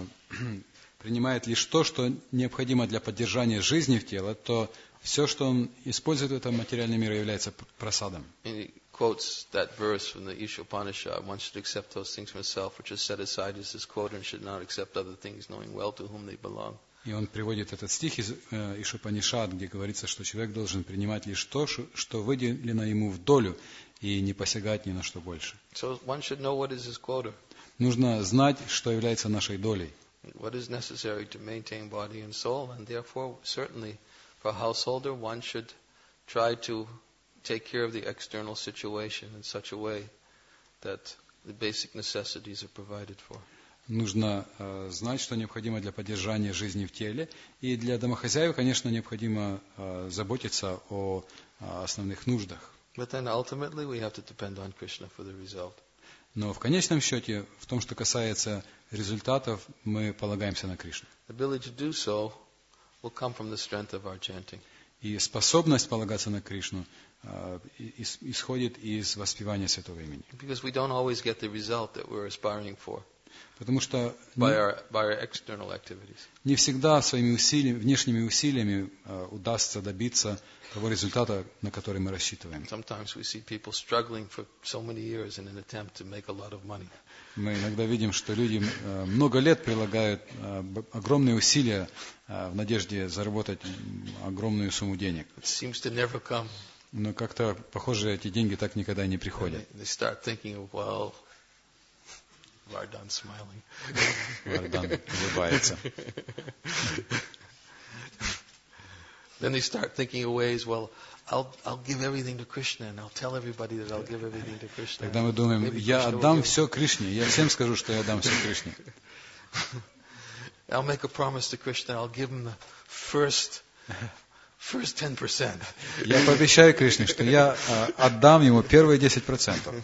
принимает лишь то, что необходимо для поддержания жизни в теле, то все, что он использует в этом материальном мире, является прасадом. Quotes that verse from the Isha Upanishad, one should accept those things for himself which is set aside as his quota and should not accept other things, knowing well to whom they belong. И он приводит этот стих из Иша Упанишад, где говорится, что человек должен принимать лишь то, что выделено ему в долю, и не посягать ни на что больше. So one should know what is his quota. Нужно знать, что является нашей долей. What is necessary to maintain body and soul, and therefore, certainly, for a householder, one should try to take care of the external situation in such a way that the basic necessities are provided for. Нужно э, знать, что необходимо для поддержания жизни в теле. И для домохозяев, конечно, необходимо э, заботиться о, о основных нуждах. But then ultimately we have to depend on Krishna for the result. Но в конечном счете, в том, что касается результатов, мы полагаемся на Кришну. The ability to do so will come from the strength of our chanting. И способность полагаться на Кришну э, исходит из воспевания святого имени. Because we don't always get the result that we're aspiring for. Потому что by не, our by our external activities. не всегда своими усилиями, внешними усилиями э, удастся добиться того результата, на который мы рассчитываем. Sometimes we see people struggling for so many years in an attempt to make a lot of money. Мы иногда видим, что люди э, много лет прилагают э, б- огромные усилия э, в надежде заработать м, огромную сумму денег. It seems to never come. Но как-то, похоже, эти деньги так никогда и не And приходят. they, they start thinking of, well, Vardhan smiling. Вардан улыбается. Then they start thinking of ways, well, I'll I'll give everything to Krishna and I'll tell everybody that I'll give everything to Krishna. Тогда мы думаем, Maybe я Krishna will отдам give- все Кришне, я всем скажу, что я отдам все Кришне. I'll make a promise to Krishna, I'll give him the first first ten percent. Я пообещаю Кришне, что я э, отдам ему первые десять процентов.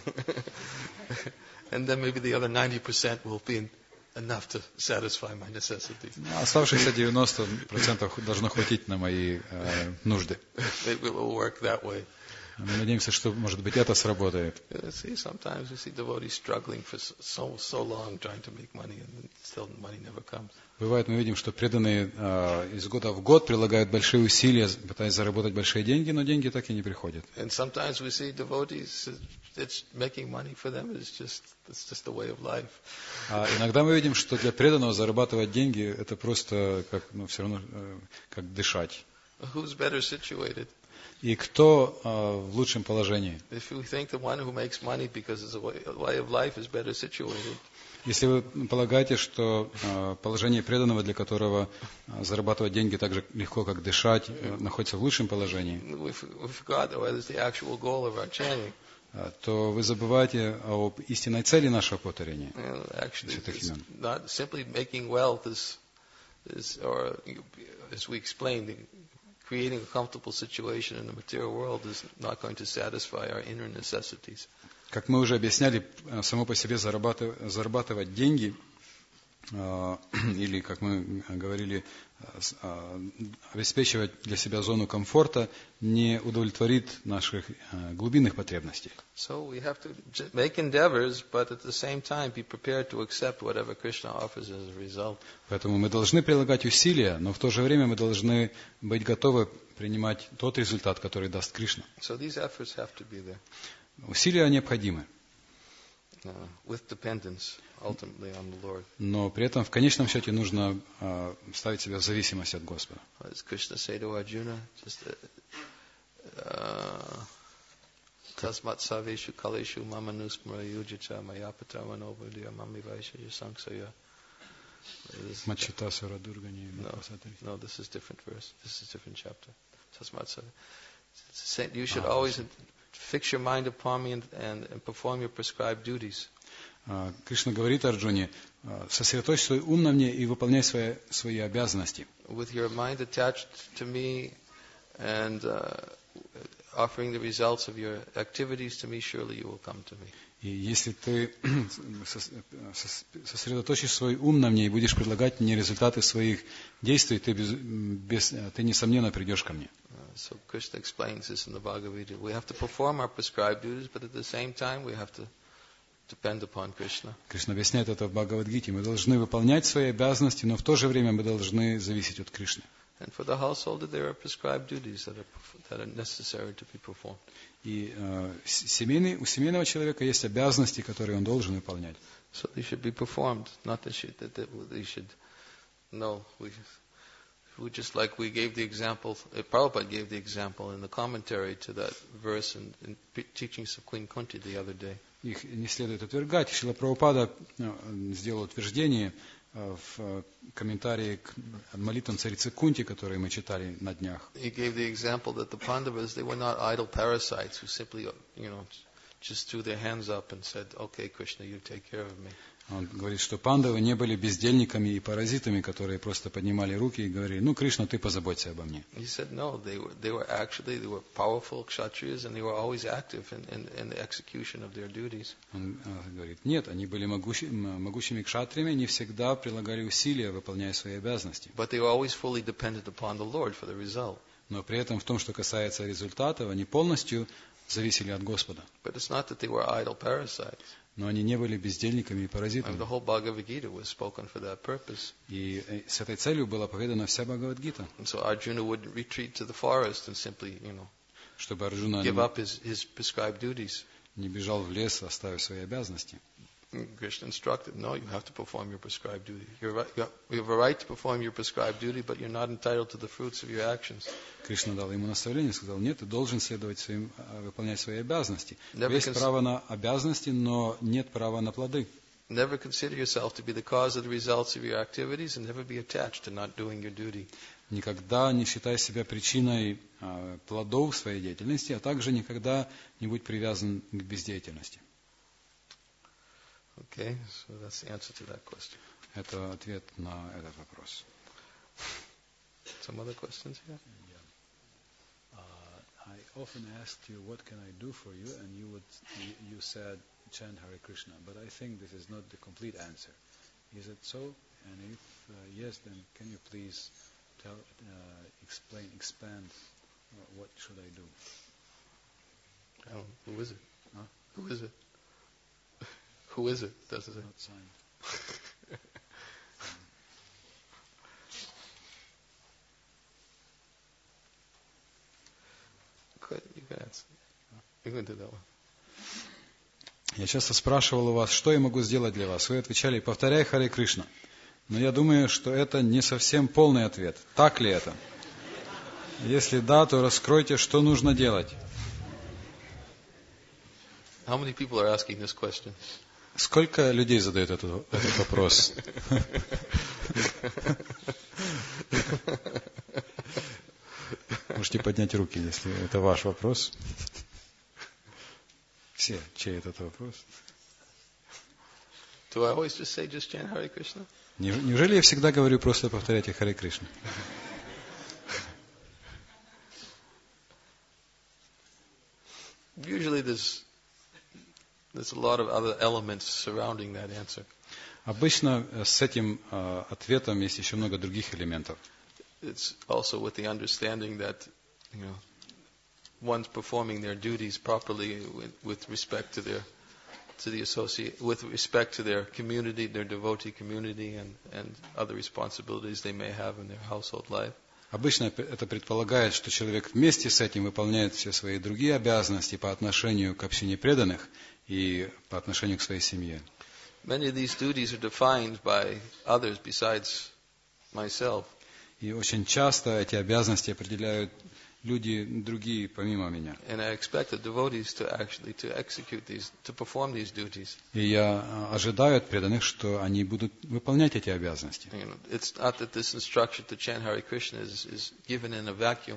And then maybe the other ninety percent will be enough to satisfy my necessities. А оставшиеся девяносто процентов должно хватить на мои э, нужды. Maybe it will work that way. Мы надеемся, что, может быть, это сработает. Uh, See, sometimes we see devotees struggling for so so long trying to make money, and still money never comes. Бывает, мы видим, что преданные э, из года в год прилагают большие усилия, пытаясь заработать большие деньги, но деньги так и не приходят. And sometimes we see devotees, uh, it's making money for them is just it's just a way of life. А иногда мы видим, что для преданного зарабатывать деньги это просто как, ну, все равно э, как дышать. Who's better situated? И кто э, в лучшем положении? If you think the one who makes money because it's a way, a way of life is better situated, Если вы полагаете, что э, положение преданного, для которого э, зарабатывать деньги так же легко, как дышать, э, находится в лучшем положении, we f- we forgot that what is the actual goal of our chanting. э, то вы забываете об истинной цели нашего повторения. You know, actually, Святых it's имен. not simply making wealth is, is, or as we explained, creating a comfortable situation in the material world is not going to satisfy our inner necessities. Как мы уже объясняли, э, само по себе зарабатывать, зарабатывать деньги, э, или, как мы говорили, э, с- э, обеспечивать для себя зону комфорта, не удовлетворит наших э, глубинных потребностей. So we have to j- make endeavors, but at the same time be prepared to accept whatever Krishna offers as a result. Поэтому мы должны прилагать усилия, но в то же время мы должны быть готовы принимать тот результат, который даст Кришна. So these efforts have to be there, Усилия необходимы, uh, with dependence ultimately on the Lord. но при этом в конечном счете нужно э, ставить себя в зависимость от Господа. What does Krishna say to Arjuna? Just uh, Tasmat saveshu kaleshu mama nusmara yujicha mayapata manobadya mami vaishya sangsaya. This- Мачита Сарадургани. No, no, this is different verse. This is different chapter. Tasmat sav- Say- You should Ah, always fix your mind upon me and, and, and perform your prescribed duties. А, Кришна говорит Арджуне, а, сосредоточь свой ум на мне и выполняй свои, свои обязанности. With your mind attached to me and uh, offering the results of your activities to me, surely you will come to me. И если ты сос- сос- сосредоточишь свой ум на мне и будешь предлагать мне результаты своих действий, ты, без, без- ты несомненно придешь ко мне. Uh, so Krishna explains this in the Bhagavad Gita. We have to perform our prescribed duties, but at the same time we have to depend upon Krishna. Krishna объясняет это в Бхагавад-гите. Мы должны выполнять свои обязанности, но в то же время мы должны зависеть от Кришны. And for the householder, there are prescribed duties that are that are necessary to be performed. И э, с- семейный, у семейного человека есть обязанности, которые он должен выполнять. So they should be performed, not that, should, that, that they should. No, we, we just like we gave the example. Uh, Prabhupada gave the example in the commentary to that verse in, in p- teachings of Queen Kunti the other day. Их не следует отвергать. Шрила Прабхупада э, сделал утверждение э, в э, комментарии к молитвам царицы Кунти, которые мы читали на днях. He gave the example that the Pandavas, they were not idle parasites who simply, you know, just threw their hands up and said, "Okay, Krishna, you take care of me." Он говорит, что пандавы не были бездельниками и паразитами, которые просто поднимали руки и говорили, ну, Кришна, ты позаботься обо мне. He said, "No, they were they were actually they were powerful kshatriyas and they were always active in, in, in the execution of their duties." Он э, говорит, нет, они были могущи- м- могучими кшатриями, они всегда прилагали усилия, выполняя свои обязанности. But they were always fully dependent upon the Lord for the result. Но при этом в том, что касается результатов, они полностью зависели от Господа. But it's not that they were idle parasites. но они не были бездельниками и And паразитами. the whole Bhagavad Gita was spoken for that purpose. И э, с этой целью была поведана вся Бхагавад-гита, And so Arjuna would retreat to the forest and simply, you know, чтобы Арджуна give не, up his, his prescribed duties. не бежал в лес, оставив свои обязанности. And Krishna instructed, no, you have to perform your prescribed duty. You're right, you have- you have a right to perform your prescribed duty, but you're not entitled to the fruits of your actions. Кришна дал ему наставление, сказал, нет, ты должен следовать своим, а, выполнять свои обязанности. Never Есть cons- право на обязанности, но нет права на плоды. Never consider yourself to be the cause of the results of your activities and never be attached to not doing your duty. Никогда не считай себя причиной а, плодов своей деятельности, а также никогда не будь привязан к бездеятельности. Okay, so that's the answer to that question. Это ответ на этот вопрос. Some other questions here? Uh, I often asked you, what can I do for you? And you would, you, you said, chant Hare Krishna. But I think this is not the complete answer. Is it so? And if uh, yes, then can you please tell, uh, explain, expand, uh, what should I do? I don't know. Who is it? Huh? Who is it? Who is it? Does it say? Not signed. Go ahead, you can answer. You can do that one. Я часто спрашивал у вас, что я могу сделать для вас. Вы отвечали, повторяй Харе Кришна. Но я думаю, что это не совсем полный ответ. Так ли это? Если да, то раскройте, что нужно делать. How many people are asking this question? Сколько людей задают этот, этот вопрос? Можете поднять руки, если это ваш вопрос. Все, чей этот вопрос? Do I always just say, just chant Hare Krishna? Неужели я всегда говорю, просто повторяйте Харе Кришна? Usually there's there's a lot of other elements surrounding that answer. Обычно с этим э, ответом есть еще много других элементов. It's also with the understanding that, you know, one's performing their duties properly with, with respect to their to the associate, with respect to their community, their devotee community, and and other responsibilities they may have in their household life. Обычно это предполагает, что человек вместе с этим выполняет все свои другие обязанности по отношению к общине преданных и по отношению к своей семье. Many of these duties are defined by others besides myself. И очень часто эти обязанности определяют люди другие, помимо меня. And I expect the devotees to actually to execute these, to perform these duties. И я ожидаю от преданных, что они будут выполнять эти обязанности. You know, it's not that this instruction to chant Hare Krishna is, is given in a vacuum.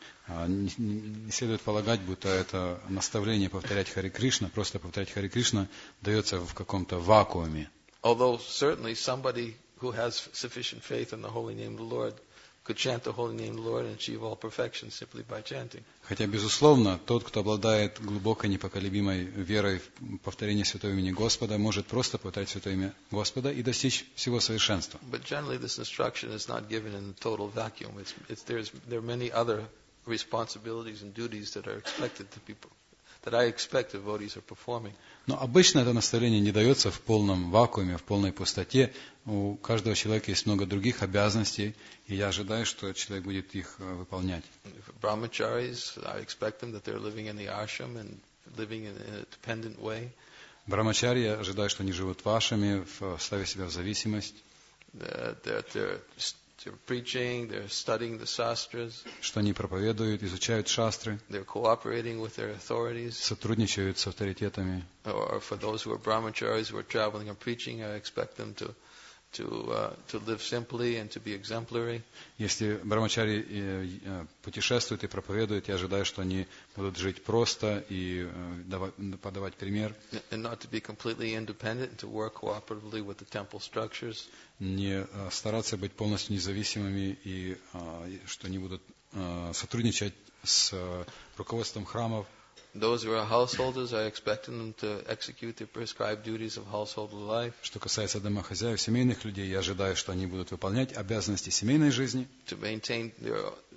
Не, не следует полагать, будто это наставление повторять Харе Кришна, просто повторять Харе Кришна дается в каком-то вакууме. Although certainly somebody who has sufficient faith in the holy name of the Lord could chant the holy name of the Lord and achieve all perfection simply by chanting. Хотя, безусловно, тот, кто обладает глубокой непоколебимой верой в повторение святого имени Господа, может просто повторять святое имя Господа и достичь всего совершенства. But generally this instruction is not given in a total vacuum. It's, it's, there's, there are many other responsibilities and duties that are expected to people, that I expect devotees are performing. Но обычно это наставление не дается в полном вакууме, в полной пустоте. У каждого человека есть много других обязанностей, и я ожидаю, что человек будет их выполнять. Brahmacharis, I expect them that they're living in the ashram and living in a dependent way. Брамачари, я ожидаю, что они живут в ашраме, ставя себя в зависимость. That they're, they're, they're preaching, they're studying the sastras. Что они проповедуют, изучают шастры. They're cooperating with their authorities. Сотрудничают с авторитетами. Or for those who are brahmacharis who are traveling and preaching, I expect them to to uh, to live simply and to be exemplary. Если брамачари путешествуют и проповедуют, я ожидаю, что они будут жить просто и подавать пример. And not to be completely independent and to work cooperatively with the temple structures. Не стараться быть полностью независимыми и что они будут сотрудничать с руководством храмов. Those who are householders, I expect them to execute the prescribed duties of household life. Что касается домохозяев, семейных людей, я ожидаю, что они будут выполнять обязанности семейной жизни. To maintain their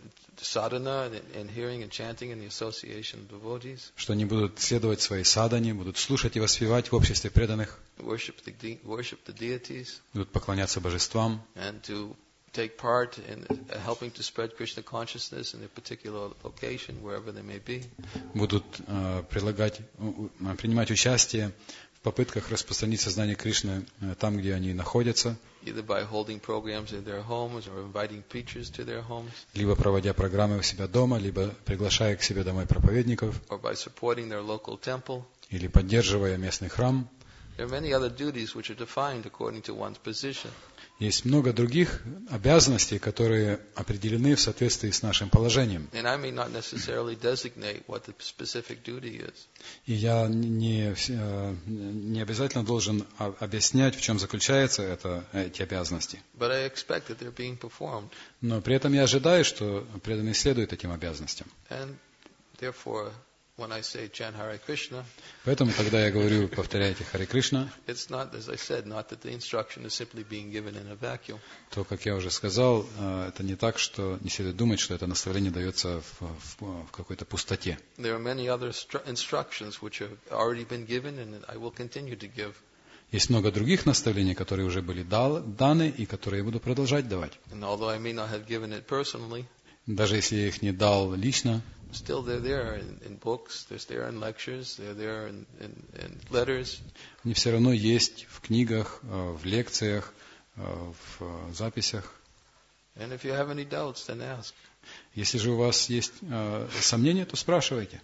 sadhana and hearing and chanting in the association of devotees. Что они будут следовать своей садхане, будут слушать и воспевать в обществе преданных, Worship the de- worship the deities, будут поклоняться божествам, and to take part in uh, helping to spread Krishna consciousness in a particular location, wherever they may be. будут э, прилагать, э, принимать участие в попытках распространить сознание Кришны э, там, где они находятся, Either by holding programs in their homes or inviting preachers to their homes, либо проводя программы у себя дома, либо приглашая к себе домой проповедников, or by supporting their local temple. или поддерживая местный храм. There are many other duties which are defined according to one's position. Есть много других обязанностей, которые определены в соответствии с нашим положением. And I may not necessarily designate what the specific duty is. И я не, э, не обязательно должен а- объяснять, в чем заключаются это, эти обязанности. But I expect that they're being performed. Но при этом я ожидаю, что преданные следуют этим обязанностям. And therefore, when I say chant Hare Krishna, Поэтому, когда я говорю, повторяйте Харе Кришна, it's not, as I said, not that the instruction is simply being given in a vacuum. то, как я уже сказал, э, это не так, что не следует думать, что это наставление дается в, в- в какой-то пустоте. There are many other stru- instructions which have already been given and that I will continue to give. Есть много других наставлений, которые уже были дал- даны и которые я буду продолжать давать. And although I may not have given it personally, Даже если я их не дал лично, still they're there in, in books, they're there in lectures, they're there in, in, in letters. они все равно есть в книгах, э, в лекциях, э, в э, записях. And if you have any doubts, then ask. Если же у вас есть э, сомнения, то спрашивайте.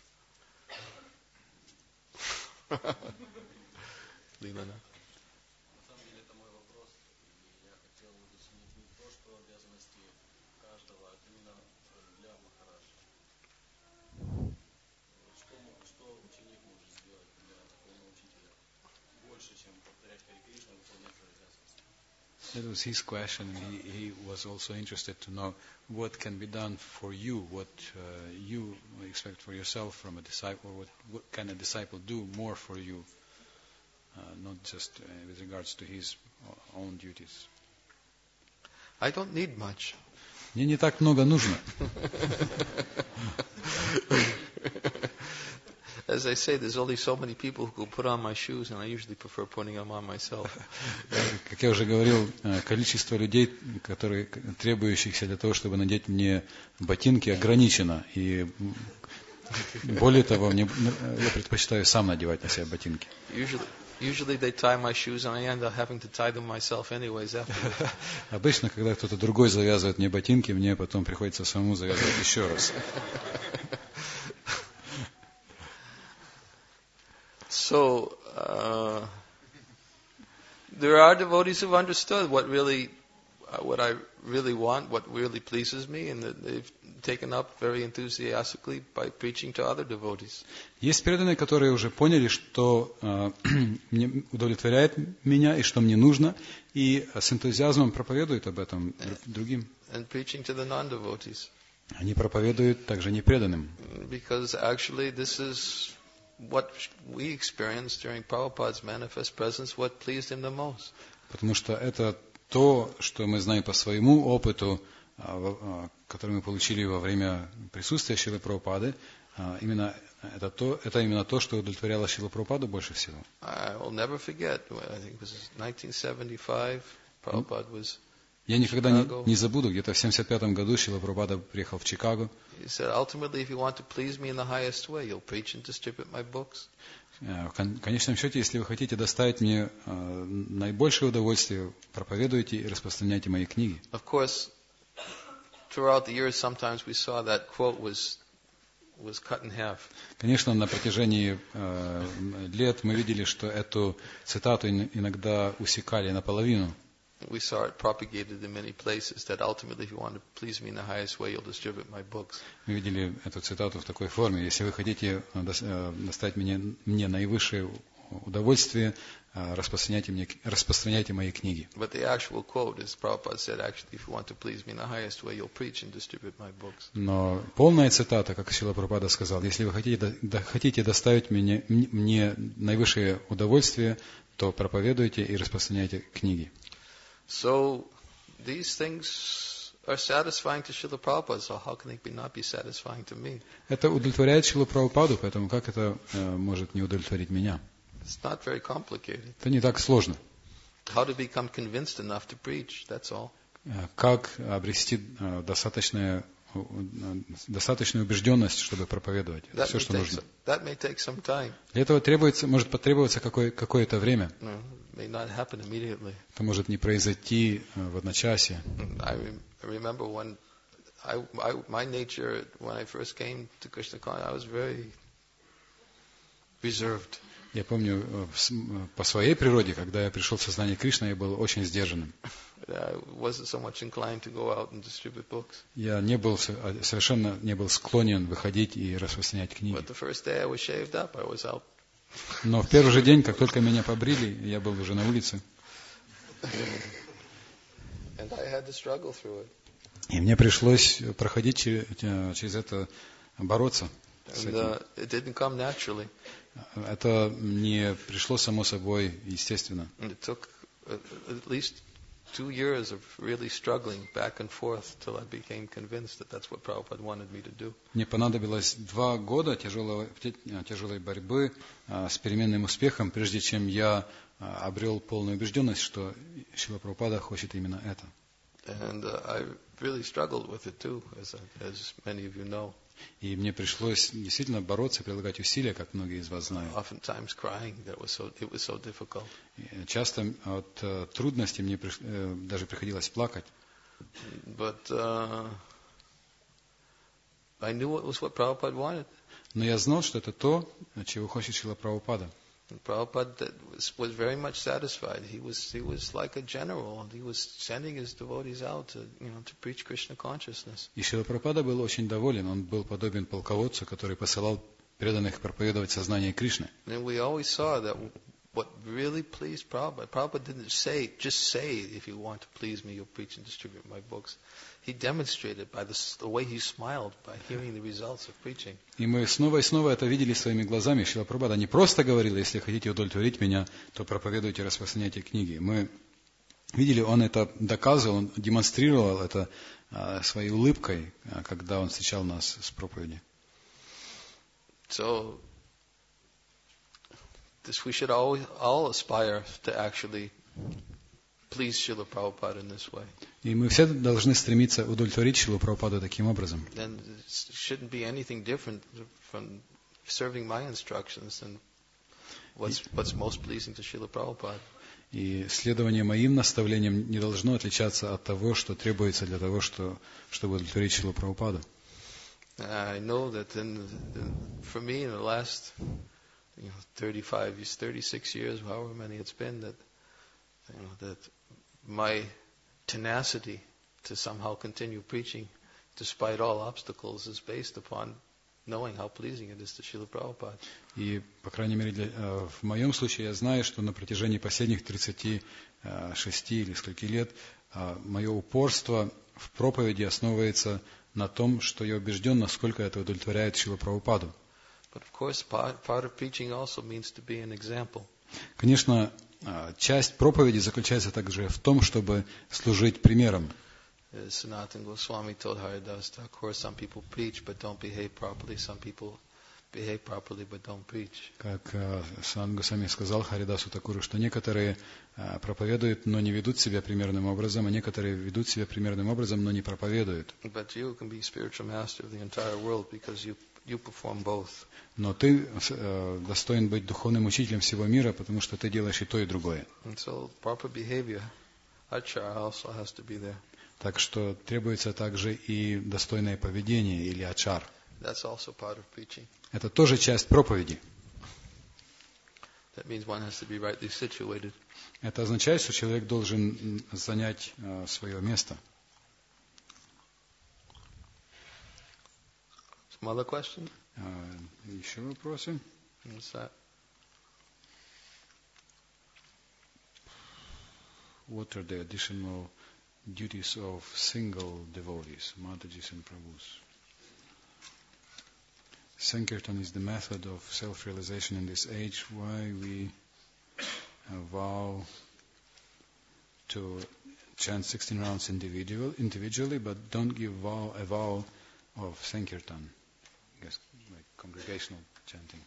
Leelana. На самом деле это мой вопрос, и я хотел уточнить не то, что обязанности каждого, а именно для Махараджа. Что, мо- что ученик может сделать для такого учителя больше, чем повторять Харе Кришна и выполнять свои обязанности? That was his question. He, he was also interested to know what can be done for you, what uh, you expect for yourself from a disciple, what, what can a disciple do more for you, uh, not just uh, with regards to his own duties. I don't need much. Мне не так много нужно. As I say, there's only so many people who can put on my shoes, and I usually prefer putting them on myself. Как я уже говорил, э, количество людей, которые, требующихся для того, чтобы надеть мне ботинки, ограничено. И м, более того, мне, э, я предпочитаю сам надевать на себя ботинки. Usually, usually they tie my shoes, and I end up having to tie them myself anyways afterwards. Обычно, когда кто-то другой завязывает мне ботинки, мне потом приходится самому завязывать еще раз. So, uh, there are devotees who've understood what really, uh, what I really want, what really pleases me, and that they've taken up very enthusiastically by preaching to other devotees. Есть преданные, которые уже поняли, что э, мне удовлетворяет меня и что мне нужно, и с энтузиазмом проповедуют об этом друг- другим. And preaching to the non-devotees. Они проповедуют также непреданным. Because actually this is what we experienced during Prabhupada's manifest presence, what pleased him the most. Потому что это то, что мы знаем по своему опыту, а, во- а, который мы получили во время присутствия Шрилы Прабхупады. А, Именно это, то, это именно то, что удовлетворяло Шрилу Прабхупаду больше всего. I will never forget, I think it was nineteen seventy-five, Prabhupada was, Я никогда не, Чикаго. не забуду, где-то в семьдесят пятом году Шрила Прабхупада приехал в Чикаго. he said, ultimately, if you want to please me in the highest way, you'll preach and distribute my books. Э, В кон- конечном счете, если вы хотите доставить мне э, наибольшее удовольствие, проповедуйте и распространяйте мои книги. Of course, throughout the years, sometimes we saw that quote was was cut in half. Конечно, на протяжении э, лет мы видели, что эту цитату ин- иногда усекали наполовину. We saw it propagated in many places that ultimately, if you want to please me in the highest way, you'll distribute my books. Мы видели эту цитату в такой форме. Если вы хотите э, дос- э, доставить мне, мне наивысшее удовольствие, э, распространяйте, мне, распространяйте мои книги. But the actual quote is Prabhupada said, actually, if you want to please me in the highest way, you'll preach and distribute my books. Но полная цитата, как Шрила Прабхупада сказал, если вы хотите, до- до- хотите доставить мне, м- мне наивысшее удовольствие, то проповедуйте и распространяйте книги. So these things are satisfying to Srila Prabhupada, so how can they be not be satisfying to me? Это удовлетворяет Шрилу Прабхупаду, поэтому как это э, может не удовлетворить меня? It's not very complicated. Это не так сложно. How to become convinced enough to preach, that's all. Э, Как обрести э, достаточное, э, достаточную убежденность, чтобы проповедовать? Это That все, may, что take нужно. some, that may take some time. Для этого требуется, может потребоваться какое, какое-то время. No, it may not happen immediately. Это может не произойти э, в одночасье. I, rem- I remember when I, I, my nature, when I first came to Krishna Consciousness, I was very reserved. Я помню, э, в с- э, по своей природе, когда я пришел в сознание Кришны, я был очень сдержанным. I wasn't so much inclined to go out and distribute books. Я не был, со- а, совершенно не был склонен выходить и распространять книги. But the first day I was shaved up, I was out. Но в первый же день, как только меня побрили, я был уже на улице. And I had to struggle through it. И мне пришлось проходить через, э, через это, бороться с And этим. uh, it didn't come naturally. Это не пришло само собой естественно. And it took uh, at least two years of really struggling back and forth till I became convinced that that's what Prabhupada wanted me to do. Мне понадобилось два года тяжелой, тяжелой борьбы а, с переменным успехом, прежде чем я а, обрел полную убежденность, что Шрила Прабхупада хочет именно это. And uh, I really struggled with it too, as, as many of you know. И мне пришлось действительно бороться, прилагать усилия, как многие из вас знают. Oftentimes crying, that was so, it was so difficult. И часто от э, трудностей мне приш- э, даже приходилось плакать. But uh, I knew it was what Prabhupada wanted. Но я знал, что это то, чего хочет Шрила Прабхупада. And Prabhupada that was, was very much satisfied. He was he was like a general, and he was sending his devotees out to you know to preach Krishna consciousness. И Шрила Прабхупада был очень доволен. Он был подобен полководцу, который посылал преданных проповедовать сознание Кришны. And we always saw that what really pleased Prabhupada. Prabhupada didn't say, just say, if you want to please me, you'll preach and distribute my books. He demonstrated by the, the way he smiled, by hearing the results of preaching. И мы снова и снова это видели своими глазами. Шрила Прабхупада не просто говорил, если хотите удовлетворить меня, то проповедуйте, распространяйте книги. Мы видели, он это доказывал, он демонстрировал это а, своей улыбкой, а, когда он встречал нас с проповедью. So, this we should all, all aspire to actually please Srila Prabhupada in this way. И мы все должны стремиться удовлетворить Шрилу Прабхупаду таким образом. Then it shouldn't be anything different from serving my instructions and what's, what's most pleasing to Srila Prabhupada. И следование моим наставлениям не должно отличаться от того, что требуется для того, что, чтобы удовлетворить Шрилу Прабхупаду. I know that in, in, for me in the last you know, thirty-five years, thirty-six years, however many it's been, that you know, that my tenacity to somehow continue preaching despite all obstacles is based upon knowing how pleasing it is to Srila Prabhupada. И, по крайней мере, для, э, в моем случае я знаю, что на протяжении последних тридцати шести или скольки лет э, мое упорство в проповеди основывается на том, что я убежден, насколько это удовлетворяет Шрилу Прабхупаду. But of course, part, part of preaching also means to be an example. Конечно, э, часть проповеди заключается также в том, чтобы служить примером. As Sanatana Goswami told Haridas Thakur, some people preach but don't behave properly, some people behave properly but don't preach. Как э, Санат Госвами сказал Харидасу Такуру, что некоторые э, проповедуют, но не ведут себя примерным образом, а некоторые ведут себя примерным образом, но не проповедуют. But you can be spiritual master of the entire world because you you perform both. Но ты э, достоин быть духовным учителем всего мира, потому что ты делаешь и то, и другое. And so proper behavior, achara also has to be there. Так что требуется также и достойное поведение или ачар. That's also part of preaching. Это тоже часть проповеди. That means one has to be rightly situated. Это означает, что человек должен занять э, свое место. Some other questions? Э, еще вопросы? What's that? What are the additional duties of single devotees, Matajis and Prabhus? Sankirtan is the method of self-realization in this age. Why we uh, vow to chant sixteen rounds individual, individually, but don't give vow, a vow of Sankirtan, I guess, like congregational chanting.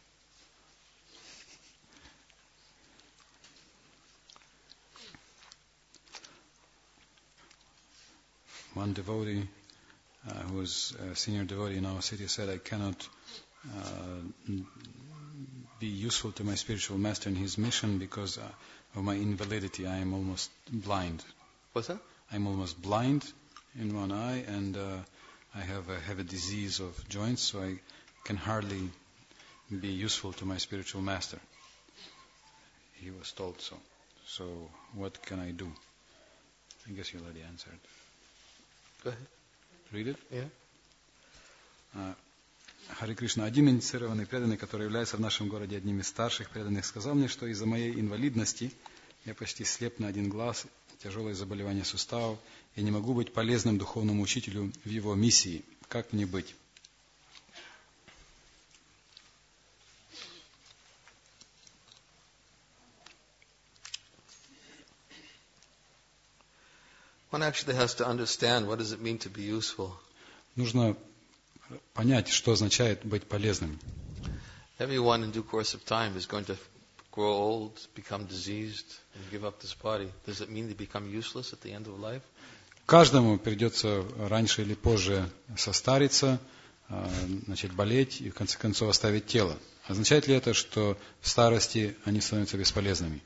One devotee, uh, who was a senior devotee in our city, said, I cannot uh, be useful to my spiritual master in his mission because uh, of my invalidity. I am almost blind. What's that? I'm almost blind in one eye, and uh, I have a, have a disease of joints, so I can hardly be useful to my spiritual master. He was told so. So what can I do? I guess you already answered. Go ahead. Read it? Yeah. Uh, Харе Кришна, один инициированный преданный, который является в нашем городе одним из старших преданных, сказал мне, что из-за моей инвалидности я почти слеп на один глаз, тяжелое заболевание суставов, я не могу быть полезным духовному учителю в его миссии. Как мне быть? One actually has to understand what does it mean to be useful. Нужно понять, что означает быть полезным. Everyone in due course of time is going to grow old, become diseased, and give up this body. Does it mean they become useless at the end of life? Каждому придется раньше или позже состариться, начать болеть и в конце концов оставить тело. Означает ли это, что в старости они становятся бесполезными?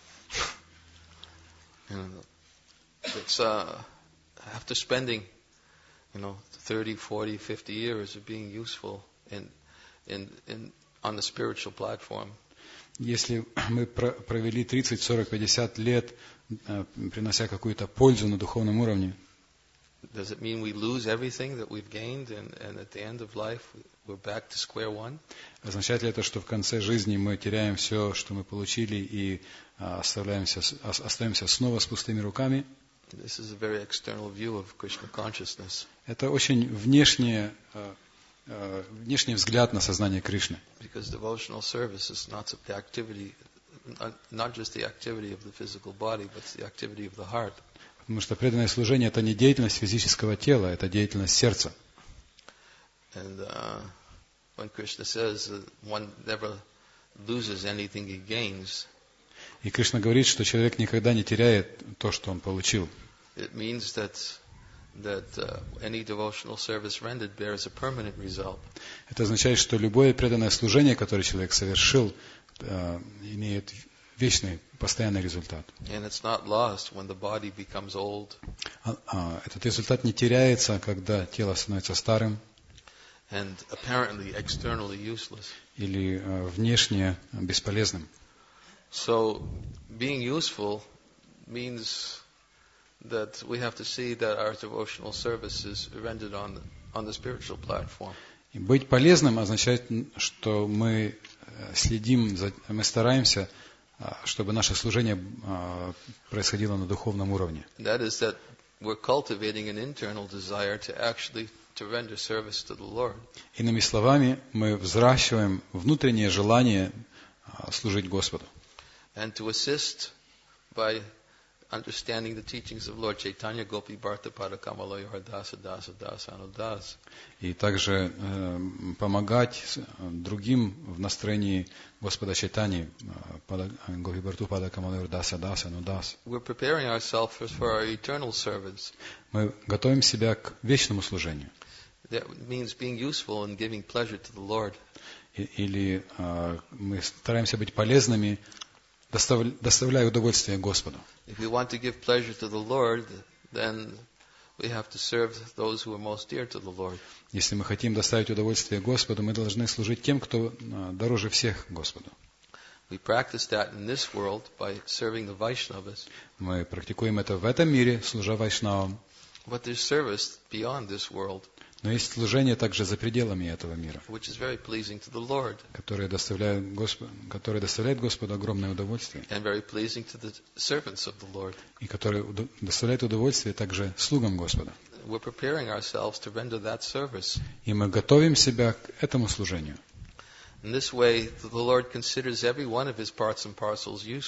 It's uh, after spending, you know, thirty, forty, fifty years of being useful in, in, in, on the spiritual platform. Если мы провели тридцать, сорок, пятьдесят лет, принося какую-то пользу на духовном уровне, does it mean we lose everything that we've gained, and, and at the end of life we're back to square one? Означает ли это, что в конце жизни мы теряем все, что мы получили, и оставляемся, остаемся снова с пустыми руками? This is a very external view of Krishna consciousness. Это очень внешний, внешний взгляд на сознание Кришны. Because devotional service is not the activity, not just the activity of the physical body, but the activity of the heart. Потому что преданное служение — это не деятельность физического тела, это деятельность сердца. And uh, when Krishna says that one never loses anything he gains, и Кришна говорит, что человек никогда не теряет то, что он получил. It means that that uh, any devotional service rendered bears a permanent result. Это означает, что любое преданное служение, которое человек совершил, имеет вечный, постоянный результат. And it's not lost when the body becomes old. Этот результат не теряется, когда тело становится старым. And apparently externally useless. Или внешне бесполезным. So, being useful means that we have to see that our devotional service is rendered on on the spiritual platform. И быть полезным означает, что мы следим, за, мы стараемся, чтобы наше служение происходило на духовном уровне. That is that we're cultivating an internal desire to actually to render service to the Lord. Иными словами, мы взращиваем внутреннее желание служить Господу. And to assist by understanding the teachings of Lord Chaitanya, Gopi Bharta Padakamalayar Dasa Dasa Dasa Anudas. И также э, помогать другим в настроении Господа Чайтани, Гопи Бхарту Падакамалайар Даса Даса Анудас. We're preparing ourselves for our eternal service. Мы готовим себя к вечному служению. That means being useful and giving pleasure to the Lord. Или э, мы стараемся быть полезными, доставляя удовольствие Господу. If we want to give pleasure to the Lord, then we have to serve those who are most dear to the Lord. Если мы хотим доставить удовольствие Господу, мы должны служить тем, кто дороже всех Господу. We practice that in this world by serving the Vaishnavas. Мы практикуем это в этом мире, служа вайшнавам. But there's service beyond this world. Но есть служение также за пределами этого мира, which is very pleasing to the Lord. которое доставляет Господу, которое доставляет Господу огромное удовольствие. And very pleasing to the servants of the Lord. И которое доставляет удовольствие также слугам Господа. We're preparing ourselves to render that service. И мы готовим себя к этому служению. In this way, the Lord considers every one of His parts and parcels useful.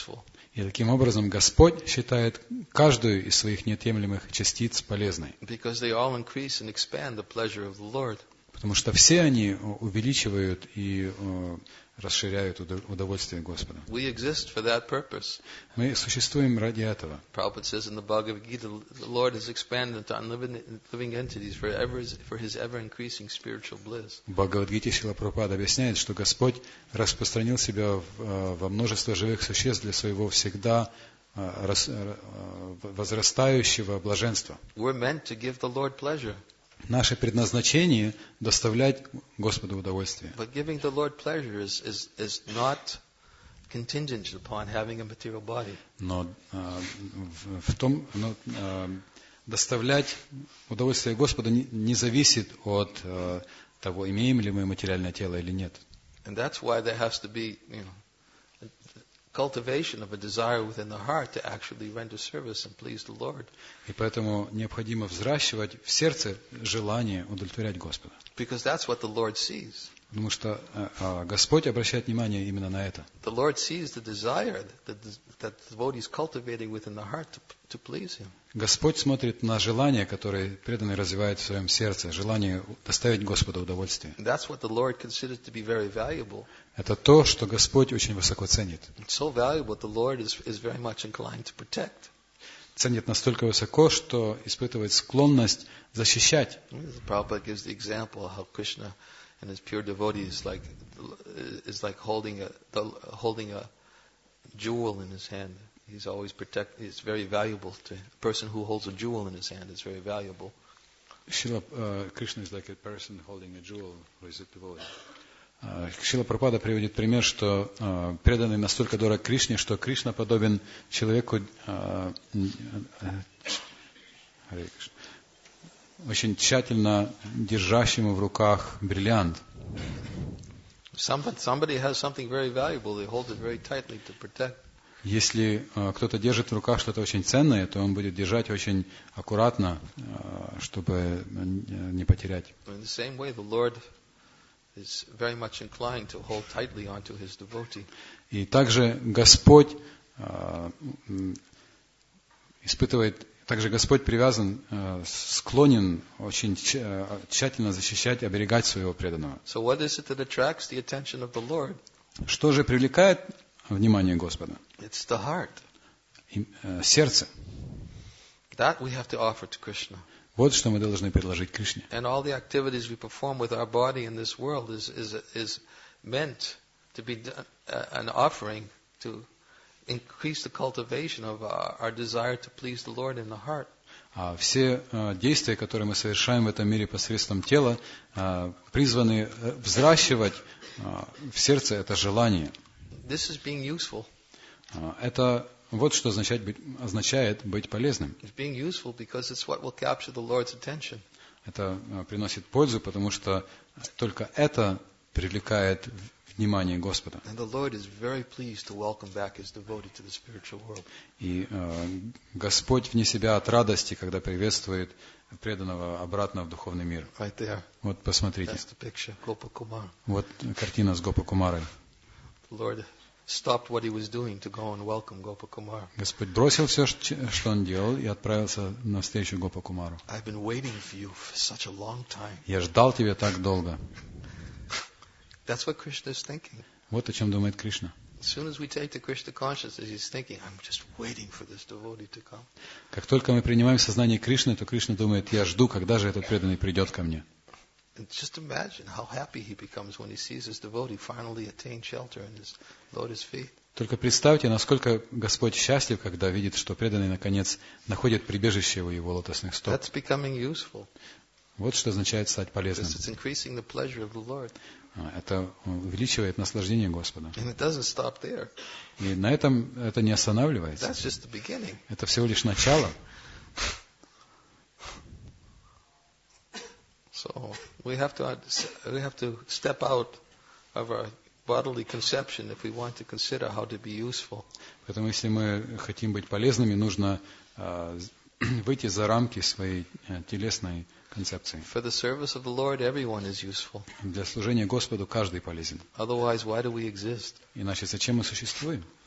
И таким образом Господь считает каждую из своих неотъемлемых частиц полезной. because they all increase and expand the pleasure of the Lord. Потому что все они увеличивают и э, расширяют удов- удовольствие Господа. We exist for that purpose. Мы существуем ради этого. Prabhupada says in the Bhagavad Gita, the Lord has expanded on living, living entities for, ever, for His ever-increasing spiritual bliss. В Бхагавад-гите Шрила Прабхупада объясняет, что Господь распространил себя в, э, во множество живых существ для своего всегда э, рас- э, возрастающего блаженства. We're meant to give the Lord pleasure. Наше предназначение – доставлять Господу удовольствие. But giving the Lord pleasure is, is, is not contingent upon having a material body. Но э, в, в том, но, э, доставлять удовольствие Господу не, не зависит от э, того, имеем ли мы материальное тело или нет. And that's why there has to be, you know, cultivation of a desire within the heart to actually render service and please the Lord. И поэтому необходимо взращивать в сердце желание удовлетворять Господа. Because that's what the Lord sees. Потому что э, э, Господь обращает внимание именно на это. The Lord sees the desire that the, that the devotee is cultivating within the heart to, to please Him. Господь смотрит на желание, которое преданный развивает в своем сердце, желание доставить Господу удовольствие. And that's what the Lord considers to be very valuable. Это то, что Господь очень высоко ценит. It's so valuable that the Lord is, is very much inclined to protect. Ценит настолько высоко, что испытывает склонность защищать. Prabhupada gives the example of how Krishna and his pure devotees like is like holding a the, holding a jewel in his hand. He's always protect. It's very valuable to a person who holds a jewel in his hand. Is very valuable. Шрила uh, Krishna is like a person holding a jewel who is devoted. Uh, Шрила Прабхупада приводит пример, что uh, преданный настолько дорог Кришне, что Кришна подобен человеку, uh, uh, очень тщательно держащему в руках бриллиант. Somebody, somebody has something very valuable. They hold it very tightly to protect. Если uh, кто-то держит в руках что-то очень ценное, то он будет держать очень аккуратно, uh, чтобы не потерять. In the same way, the Lord is very much inclined to hold tightly onto His devotee. И также Господь uh, испытывает, также Господь привязан, uh, склонен очень тщательно защищать, оберегать своего преданного. So what is it that attracts the attention of the Lord? Что же привлекает внимание Господа? It's the heart. И, uh, сердце. That we have to offer to Krishna. Вот что мы должны предложить Кришне. And all the activities we perform with our body in this world is is is meant to be an offering to increase the cultivation of our, our desire to please the Lord in the heart. А все uh, действия, которые мы совершаем в этом мире посредством тела, uh, призваны взращивать uh, в сердце это желание. This is being useful. Uh, это вот что означает быть, означает быть полезным. It's being useful because it's what will capture the Lord's attention. Это uh, приносит пользу, потому что только это привлекает внимание Господа. And the Lord is very pleased to welcome back His devotee to the spiritual world. И uh, Господь вне себя от радости, когда приветствует преданного обратно в духовный мир. Right there. Вот посмотрите. That's the picture. Gopakumar. Вот картина с Гопакумарой. The Lord stopped what He was doing to go and welcome Gopakumar. Господь бросил все, что Он делал, и отправился навстречу Гопакумару. I've been waiting for you for such a long time. Я ждал тебя так долго. That's what Krishna is thinking. Вот о чем думает Кришна. As soon as we take the Krishna consciousness, He's thinking, I'm just waiting for this devotee to come. Как только мы принимаем сознание Кришны, то Кришна думает, я жду, когда же этот преданный придет ко мне. And just imagine how happy he becomes when he sees his devotee finally attain shelter in his lotus feet. Только представьте, насколько Господь счастлив, когда видит, что преданный, наконец, находит прибежище у его лотосных стоп. That's becoming useful. Вот что означает стать полезным. Because it's increasing the pleasure of the Lord. Это увеличивает наслаждение Господа. And it doesn't stop there. И на этом это не останавливается. That's just the beginning. Это всего лишь начало. So we have to we have to step out of our bodily conception if we want to consider how to be useful. Поэтому, если мы хотим быть полезными, нужно uh, выйти за рамки своей uh, телесной концепции. For the service of the Lord, everyone is useful. Для служения Господу каждый полезен. Otherwise, why do we exist? Иначе зачем мы существуем?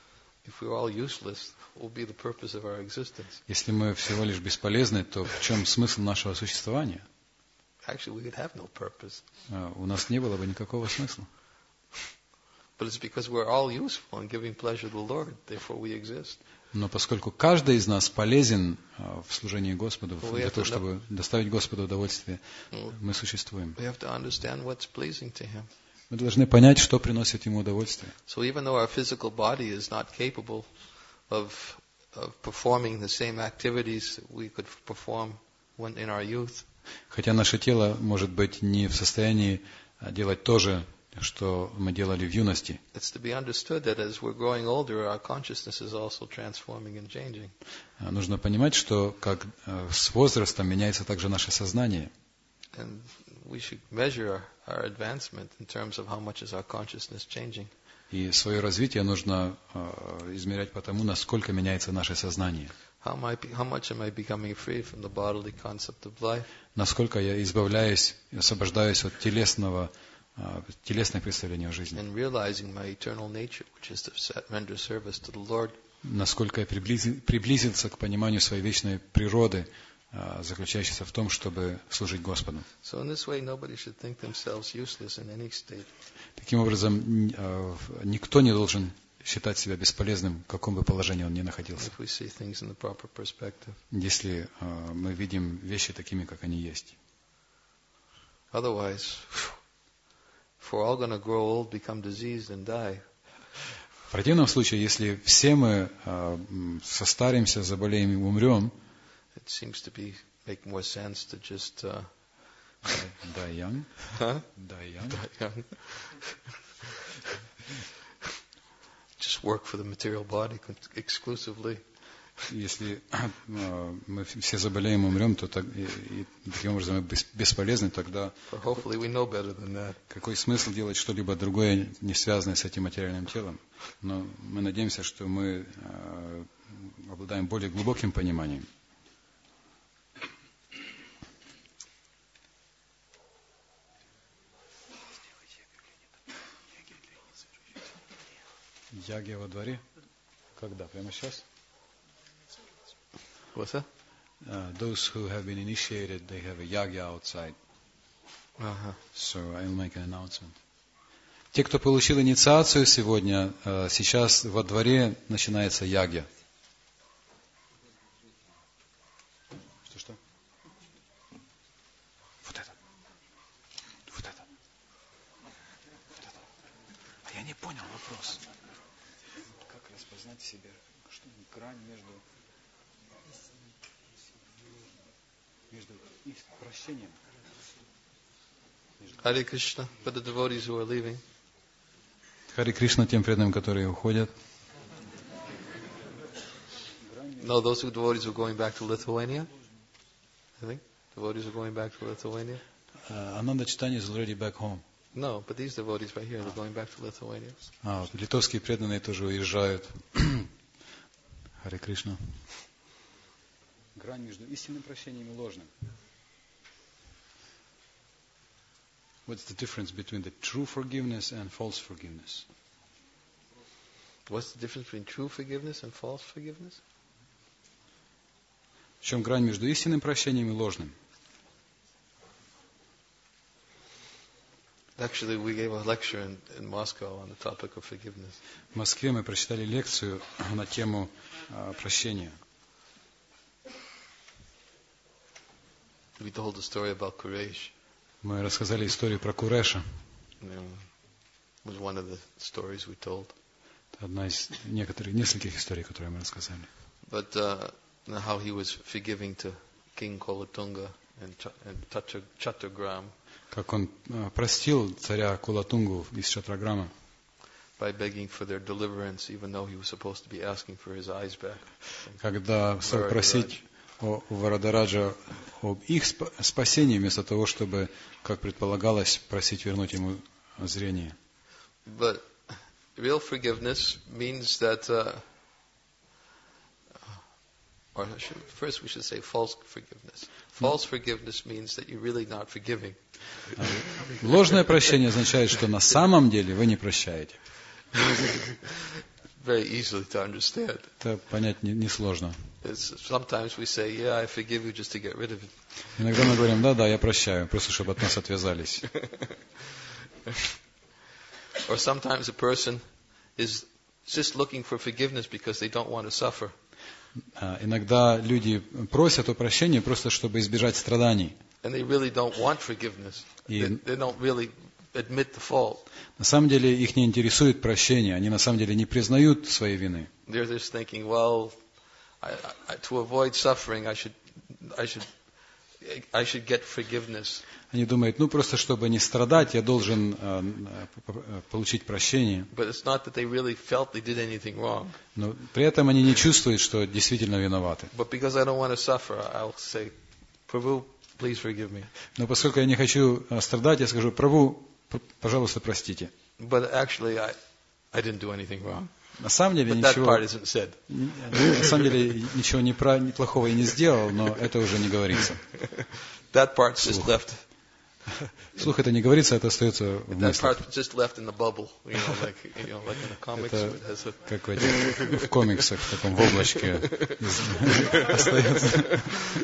if we're all useless, what will be the purpose of our existence? Если мы всего лишь бесполезны, то в чем смысл нашего существования? Actually, we could have no purpose. А, у нас не было бы никакого смысла. But it's because we're all useful in giving pleasure to the Lord, therefore we exist. Но поскольку каждый из нас полезен а, в служении Господу, Well, we для have того, to чтобы доставить Господу удовольствие, Mm. мы существуем. We have to understand what's pleasing to Him. Мы должны понять, что приносит Ему удовольствие. So even though our physical body is not capable of, of performing the same activities that we could perform when in our youth, Хотя наше тело может быть не в состоянии а, делать то же, что мы делали в юности. it's to be understood that as we're growing older, our consciousness is also transforming and changing. А, Нужно понимать, что как а, с возрастом меняется также наше сознание. And we should measure our, our advancement in terms of how much is our consciousness changing. И свое развитие нужно а, измерять по тому, насколько меняется наше сознание. How, am I, be- how much am I becoming free from the bodily concept of life? Насколько я избавляюсь, освобождаюсь от телесного, а, телесных представлений о жизни. And realizing my eternal nature, which is to set, render service to the Lord. Насколько я приблизи- приблизился к пониманию своей вечной природы, а, заключающейся в том, чтобы служить Господу. So in this way, nobody should think themselves useless in any state. Таким образом, н- а, в- никто не должен считать себя бесполезным, в каком бы положении он ни находился, If we see things in the proper perspective. если а, мы видим вещи такими, как они есть. Otherwise, if we're all going to grow old, become diseased, and die, В противном случае, если все мы а, м, состаримся, заболеем и умрем, it seems to be make more sense to just uh, die young, huh? die young, Die young. Just work for the material body con- exclusively. если а, мы все заболеем и умрем, то так- и- и таким образом мы бес- бесполезны, тогда But hopefully, we know better than that. какой смысл делать что-либо другое, не связанное с этим материальным телом? Но мы надеемся, что мы а, обладаем более глубоким пониманием. Ягья во дворе? Когда? Прямо сейчас? What's that? Uh, those who have been initiated, they have a yagya outside. Uh-huh. So I'll make an announcement. Те, кто получил инициацию сегодня, э, сейчас во дворе начинается ягья. Что, что? Вот это. Вот это. Вот это. А я не понял вопрос. Как распознать в себе, что грань между, между их прощением? Hare Krishna, for the devotees who are leaving. Харе Кришна тем преданным, которые уходят. No, those who devotees who are going back to Lithuania. I think devotees are going back to Lithuania. Uh, Ananda Chaitanya is already back home. No, but these devotees right here, they're going back to Lithuania. А, вот литовские преданные тоже уезжают. Харе Кришна. Грань между истинным прощением и ложным. What's the difference between the true forgiveness and false forgiveness? What's the difference between true forgiveness and false forgiveness? В чем грань между истинным прощением и ложным? Actually, we gave a lecture in, in Moscow on the topic of forgiveness. В Москве мы прочитали лекцию на тему а, прощения. We told the story about Quraysh. Мы рассказали историю про Куреша. You know, it was one of the stories we told. Это одна из некоторых, нескольких историй, которые мы рассказали. But uh, how he was forgiving to King Kolatunga and, Ch- and Chatur- Chattogram Как он а, простил царя Кулатунгу из Шатраграма, by begging for their deliverance, even though he was supposed to be asking for his eyes back. когда стал просить о, у Варадараджа об их спа- спасении, вместо того, чтобы, как предполагалось, просить вернуть ему зрение. But real forgiveness means that, uh, or should, first we should say false forgiveness. False forgiveness means that you're really not forgiving. Ложное прощение означает, что на самом деле вы не прощаете. very easily to understand. Это понять не- несложно. It's, sometimes we say, yeah, I forgive you just to get rid of it. Иногда мы говорим, да, да, я прощаю, просто чтобы от нас отвязались. Or sometimes a person is just looking for forgiveness because they don't want to suffer. А иногда люди просят о прощении просто, чтобы избежать страданий. And they really don't want forgiveness. И- They, they don't really admit the fault. На самом деле их не интересует прощение, они на самом деле не признают своей вины. They're just thinking, well, I, I, to avoid suffering, I should, I should, I should get forgiveness. Они думают, ну просто чтобы не страдать, я должен э, п- п- получить прощение. But it's not that they really felt they did anything wrong. Но при этом они не чувствуют, что действительно виноваты. But because I don't want to suffer, I'll say, Prabhu, please forgive me. Но поскольку я не хочу э, страдать, я скажу, Прабху, п- пожалуйста, простите. But actually, I, I didn't do anything wrong. На самом деле But that ничего, part isn't said. на самом деле ничего не про- не плохого и не сделал, но это уже не говорится. That part's just left. Вслух это не говорится, это остается в That мыслях. part's just left in the bubble. You know, like you know, like in the comics, Это it has a. как в, этих, в комиксах, в таком в облачке из- остается.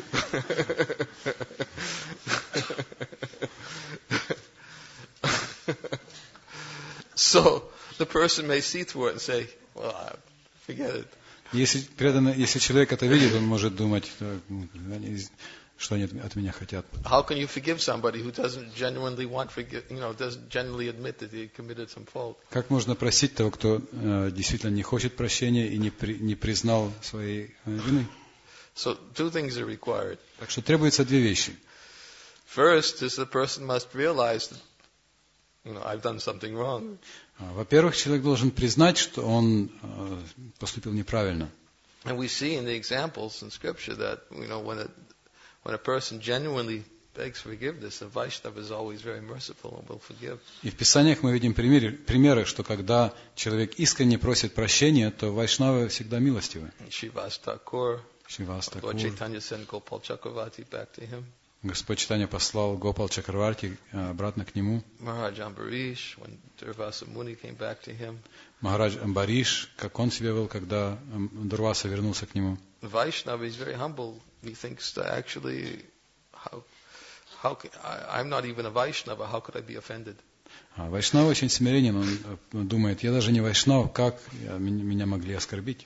So the person may see through it and say, "Well, I- forget it." Если, преданно, если человек это видит, он может думать, что они, что они от меня хотят. How can you forgive somebody who doesn't genuinely want forgive? You know, doesn't genuinely admit that they committed some fault? Как можно простить того, кто э, действительно не хочет прощения и не, при- не признал своей э, вины? So two things are required. Так что требуется две вещи. First is the person must realize that, you know, I've done something wrong. А, Во-первых, человек должен признать, что он э, поступил неправильно. And we see in the examples in Scripture that, you know, when a, when a person genuinely begs forgiveness, the Vaishnava is always very merciful and will forgive. И в Писаниях мы видим примеры, примеры, что когда человек искренне просит прощения, то вайшнавы всегда милостивы. Shivas Thakur, Шривас Lord Такур, Chaitanya sent Gopal Chakravarti back to him. Господь Чайтанья послал Гопал Чакраварти э, обратно к нему. Maharaj Ambarish, when Durvasa Muni came back to him. Махарадж Амбариш, как он себя вел, когда м, Дурваса вернулся к нему. The Vaishnava is very humble. He thinks that actually, how, how can, I, I'm not even a Vaishnava, how could I be offended? А Вайшнав очень смиренен, он э, думает, я даже не Вайшнав, как я- меня меня могли оскорбить?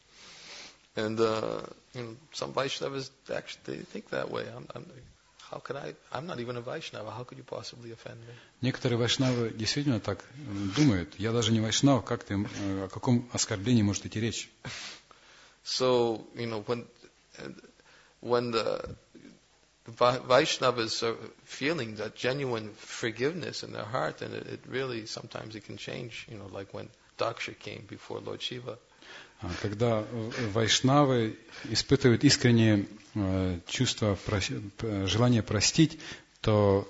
And uh, you know, some Vaishnavas actually they think that way. I'm, I'm, how could I? I'm not even a Vaishnava. How could you possibly offend me? Некоторые вайшнавы действительно так э, думают. Я даже не вайшнав, как ты, э, о каком оскорблении может идти речь? So you know when when the Va- Vaishnavas are feeling that genuine forgiveness in their heart, and it, it really sometimes it can change. You know, like when Daksha came before Lord Shiva. А Когда э, вайшнавы испытывают искреннее э, чувство, прощ- п- желание простить, то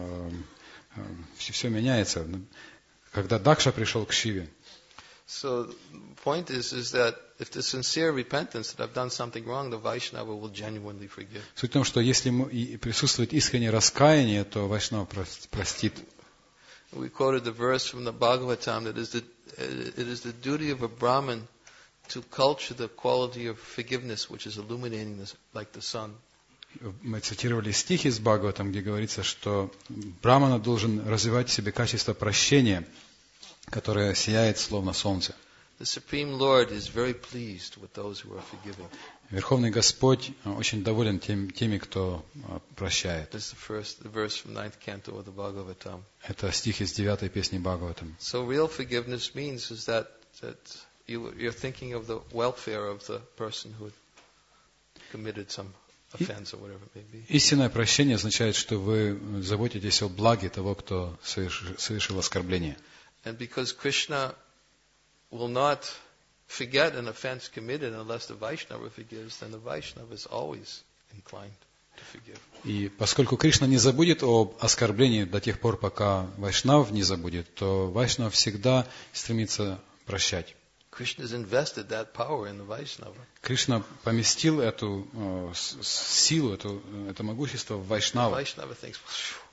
все, все меняется. Когда Дакша пришел к Шиве, So the point is, is that if the sincere repentance that I've done something wrong, the Vaishnava will genuinely forgive. суть в том, что если мо- и присутствует искреннее раскаяние, то вайшнав прос- простит. We quoted the verse from the Bhagavatam that is the, it is the duty of a Brahmin to culture the quality of forgiveness, which is illuminating this, like the sun. Мы цитировали стих из Бхагаватам, где говорится, что брамана должен развивать в себе качество прощения, которое сияет словно солнце. The Supreme Lord is very pleased with those who are forgiving. Верховный Господь очень доволен тем, теми, кто а, прощает. This is the first, the verse from ninth canto of the Bhagavatam. Это стих из девятой песни Бхагаватам. So real forgiveness means is that, that you, you're thinking of the welfare of the person who had committed some offense or whatever it may be. Истинное прощение означает, что вы заботитесь о благе того, кто совершил, совершил оскорбление. And because Krishna will not forget an offense committed unless the Vaishnava forgives, then the Vaishnava is always inclined to forgive. И поскольку Кришна не забудет об оскорблении до тех пор, пока Вайшнав не забудет, то Вайшнав всегда стремится прощать. Krishna has invested that power in the Vaishnava. Кришна поместил эту э, с- с- силу, эту, это могущество в The Вайшнава. Vaishnava thinks,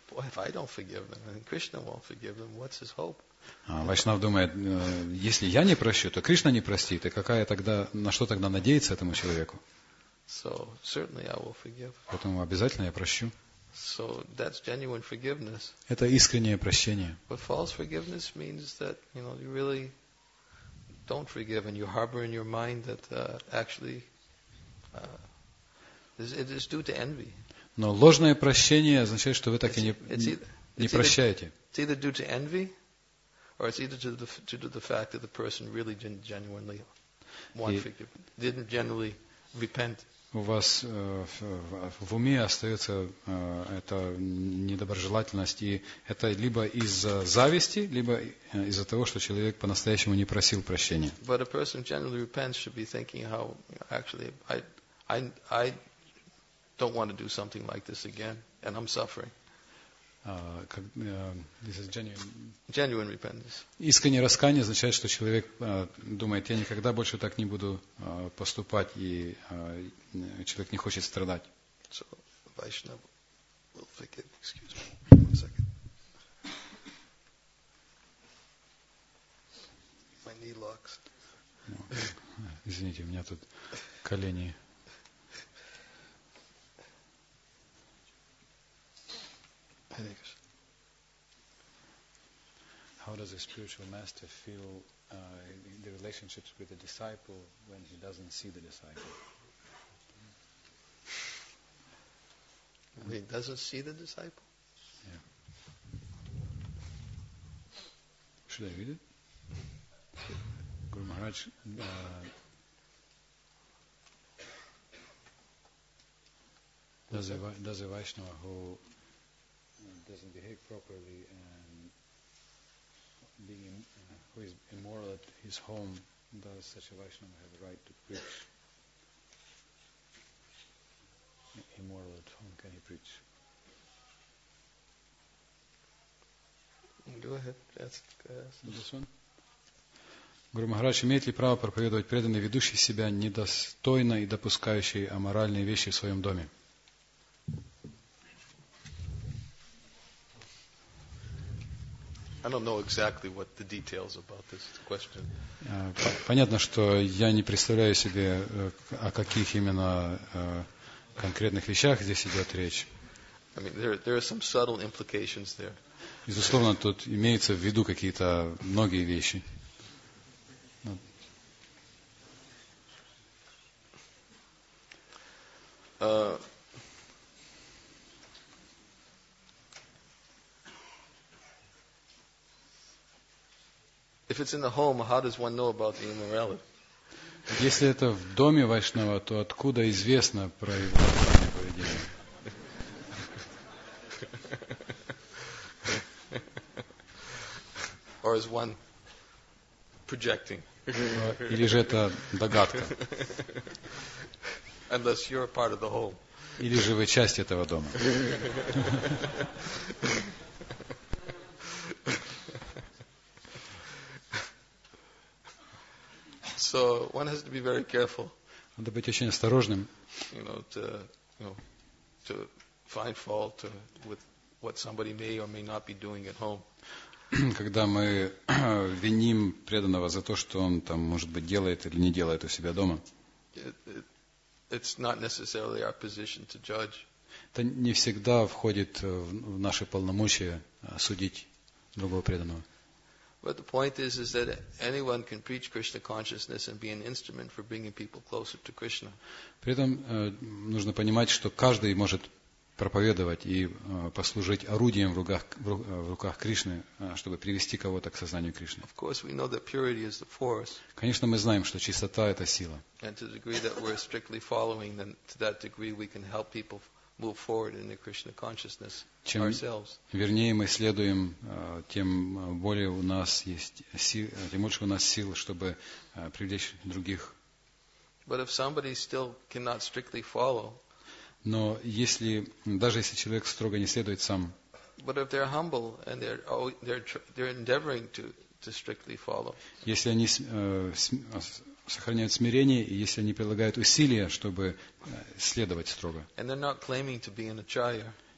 boy, if I don't forgive them, and Krishna won't forgive them, what's his hope? А Вайшнав думает, если я не прощу, то Кришна не простит, и какая тогда, на что тогда надеяться этому человеку? So certainly I will forgive. Поэтому обязательно я прощу. So that's genuine forgiveness. Это искреннее прощение. But false forgiveness means that, you know, you really don't forgive and you harbor in your mind that uh, actually uh, it is due to envy. Но ложное прощение означает, что вы так и не, It's either, не it's either, прощаете. it's either due to envy, or it's either to the, to the fact that the person really didn't genuinely want И- forgiveness, didn't genuinely repent. У вас э, в, в уме остается э, эта недоброжелательность, и это либо из-за зависти, либо э, из-за того, что человек по-настоящему не просил прощения. But a person genuinely repents should be thinking how, you know, actually, I, I, I don't want to do something like this again, and I'm suffering. А, как, э, this is genuine. Genuine repentance. Искреннее раскаяние означает, что человек э, думает, я никогда больше так не буду э, поступать, и э, человек не хочет страдать. So Vaishnava will forgive. Excuse me. One second. My knee locks. Извините, у меня тут колени. Hare Krishna. How does a spiritual master feel uh, in the relationships with the disciple when he doesn't see the disciple? He doesn't see the disciple. Should I read it? Guru Maharaj, uh, does, a, Va- does a Vaishnava who uh, doesn't behave properly and being im- uh, who is immoral at his home, does such a Vaishnava have the right to preach? Immoral at home, can he preach? Go ahead. Ask, ask. This one? Гуру Махарадж, имеет ли право проповедовать преданный, ведущий себя недостойно и допускающий аморальные вещи в своем доме? I don't know exactly what the details about this question. А, по- Понятно, что я не представляю себе, э, о каких именно э, конкретных вещах здесь идет речь. I mean, there there are some subtle implications there. Безусловно, тут имеются в виду какие-то многие вещи. Uh, if it's in the home, how does one know about the immorality? Если это в доме Вайшнава, то откуда известно про его аморальное поведение? Or is one projecting? Или же это догадка? Unless you're a part of the home. Или же вы часть этого дома? So one has to be very careful, Надо быть очень осторожным, you know, to you know, to find fault uh, with what somebody may or may not be doing at home. когда мы виним преданного за то, что он там, может быть, делает или не делает у себя дома. It, it, it's not necessarily our position to judge. Это не всегда входит в наши полномочия судить другого преданного. But the point is, is that anyone can preach Krishna consciousness and be an instrument for bringing people closer to Krishna. При этом э, нужно понимать, что каждый может проповедовать и э, послужить орудием в руках, в ру- в руках Кришны, э, чтобы привести кого-то к сознанию Кришны. Of course, we know that purity is the force, Конечно, мы знаем, что чистота – это сила. and to the degree that we're strictly following, then to that degree we can help people move forward in the Krishna consciousness Чем ourselves. вернее мы следуем, э, тем более у нас есть сил, тем больше у нас сил, чтобы э, привлечь других. But if somebody still cannot strictly follow, Но если, даже если человек строго не следует сам, but if they're humble and they're always, they're tr- they're endeavoring to to strictly follow, если они э, см- сохраняют смирение, и если они прилагают усилия, чтобы э, следовать строго, and they're not claiming to be an acharya,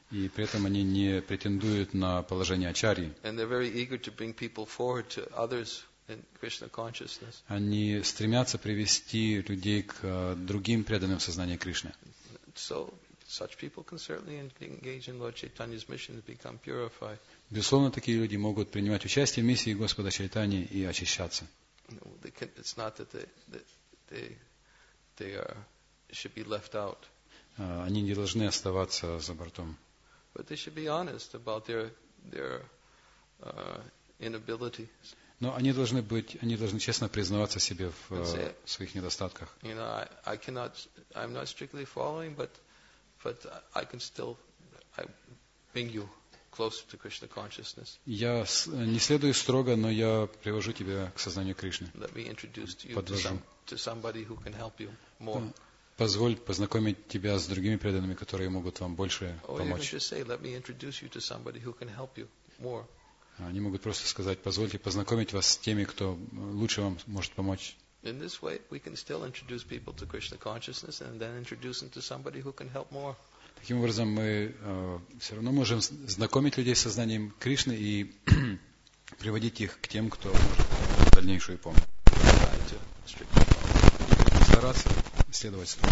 и при этом они не претендуют на положение ачарьи. And they're very eager to bring people forward to others in Krishna consciousness. Они стремятся привести людей к э, другим преданным сознания Кришны. So such people can certainly engage in Lord Chaitanya's mission to become purified. Безусловно, такие люди могут принимать участие в миссии Господа Чайтаньи и очищаться. You know, they can, it's not that they that they they are should be left out, Э, Они не должны оставаться за бортом. but they should be honest about their their uh, inabilities. Но они должны быть, они должны честно признаваться себе в э, своих недостатках. You know, I, I cannot, I'm not strictly following, but but I can still I bring you closer to Krishna consciousness. Я с- не следую строго, но я привожу тебя к сознанию Кришны. Let me introduce you to, Подвожу. some, to somebody who can help you more. Позволь познакомить тебя с другими преданными, которые могут вам больше Or you can помочь. just say, let me introduce you to somebody who can help you more. Они могут просто сказать, позвольте познакомить вас с теми, кто лучше вам может помочь. In this way, we can still introduce people to Krishna consciousness and then introduce them to somebody who can help more. Таким образом, мы э, все равно можем знакомить людей с сознанием Кришны и приводить их к тем, кто может в дальнейшую помощь. Try to strictly follow. И стараться следовать строго.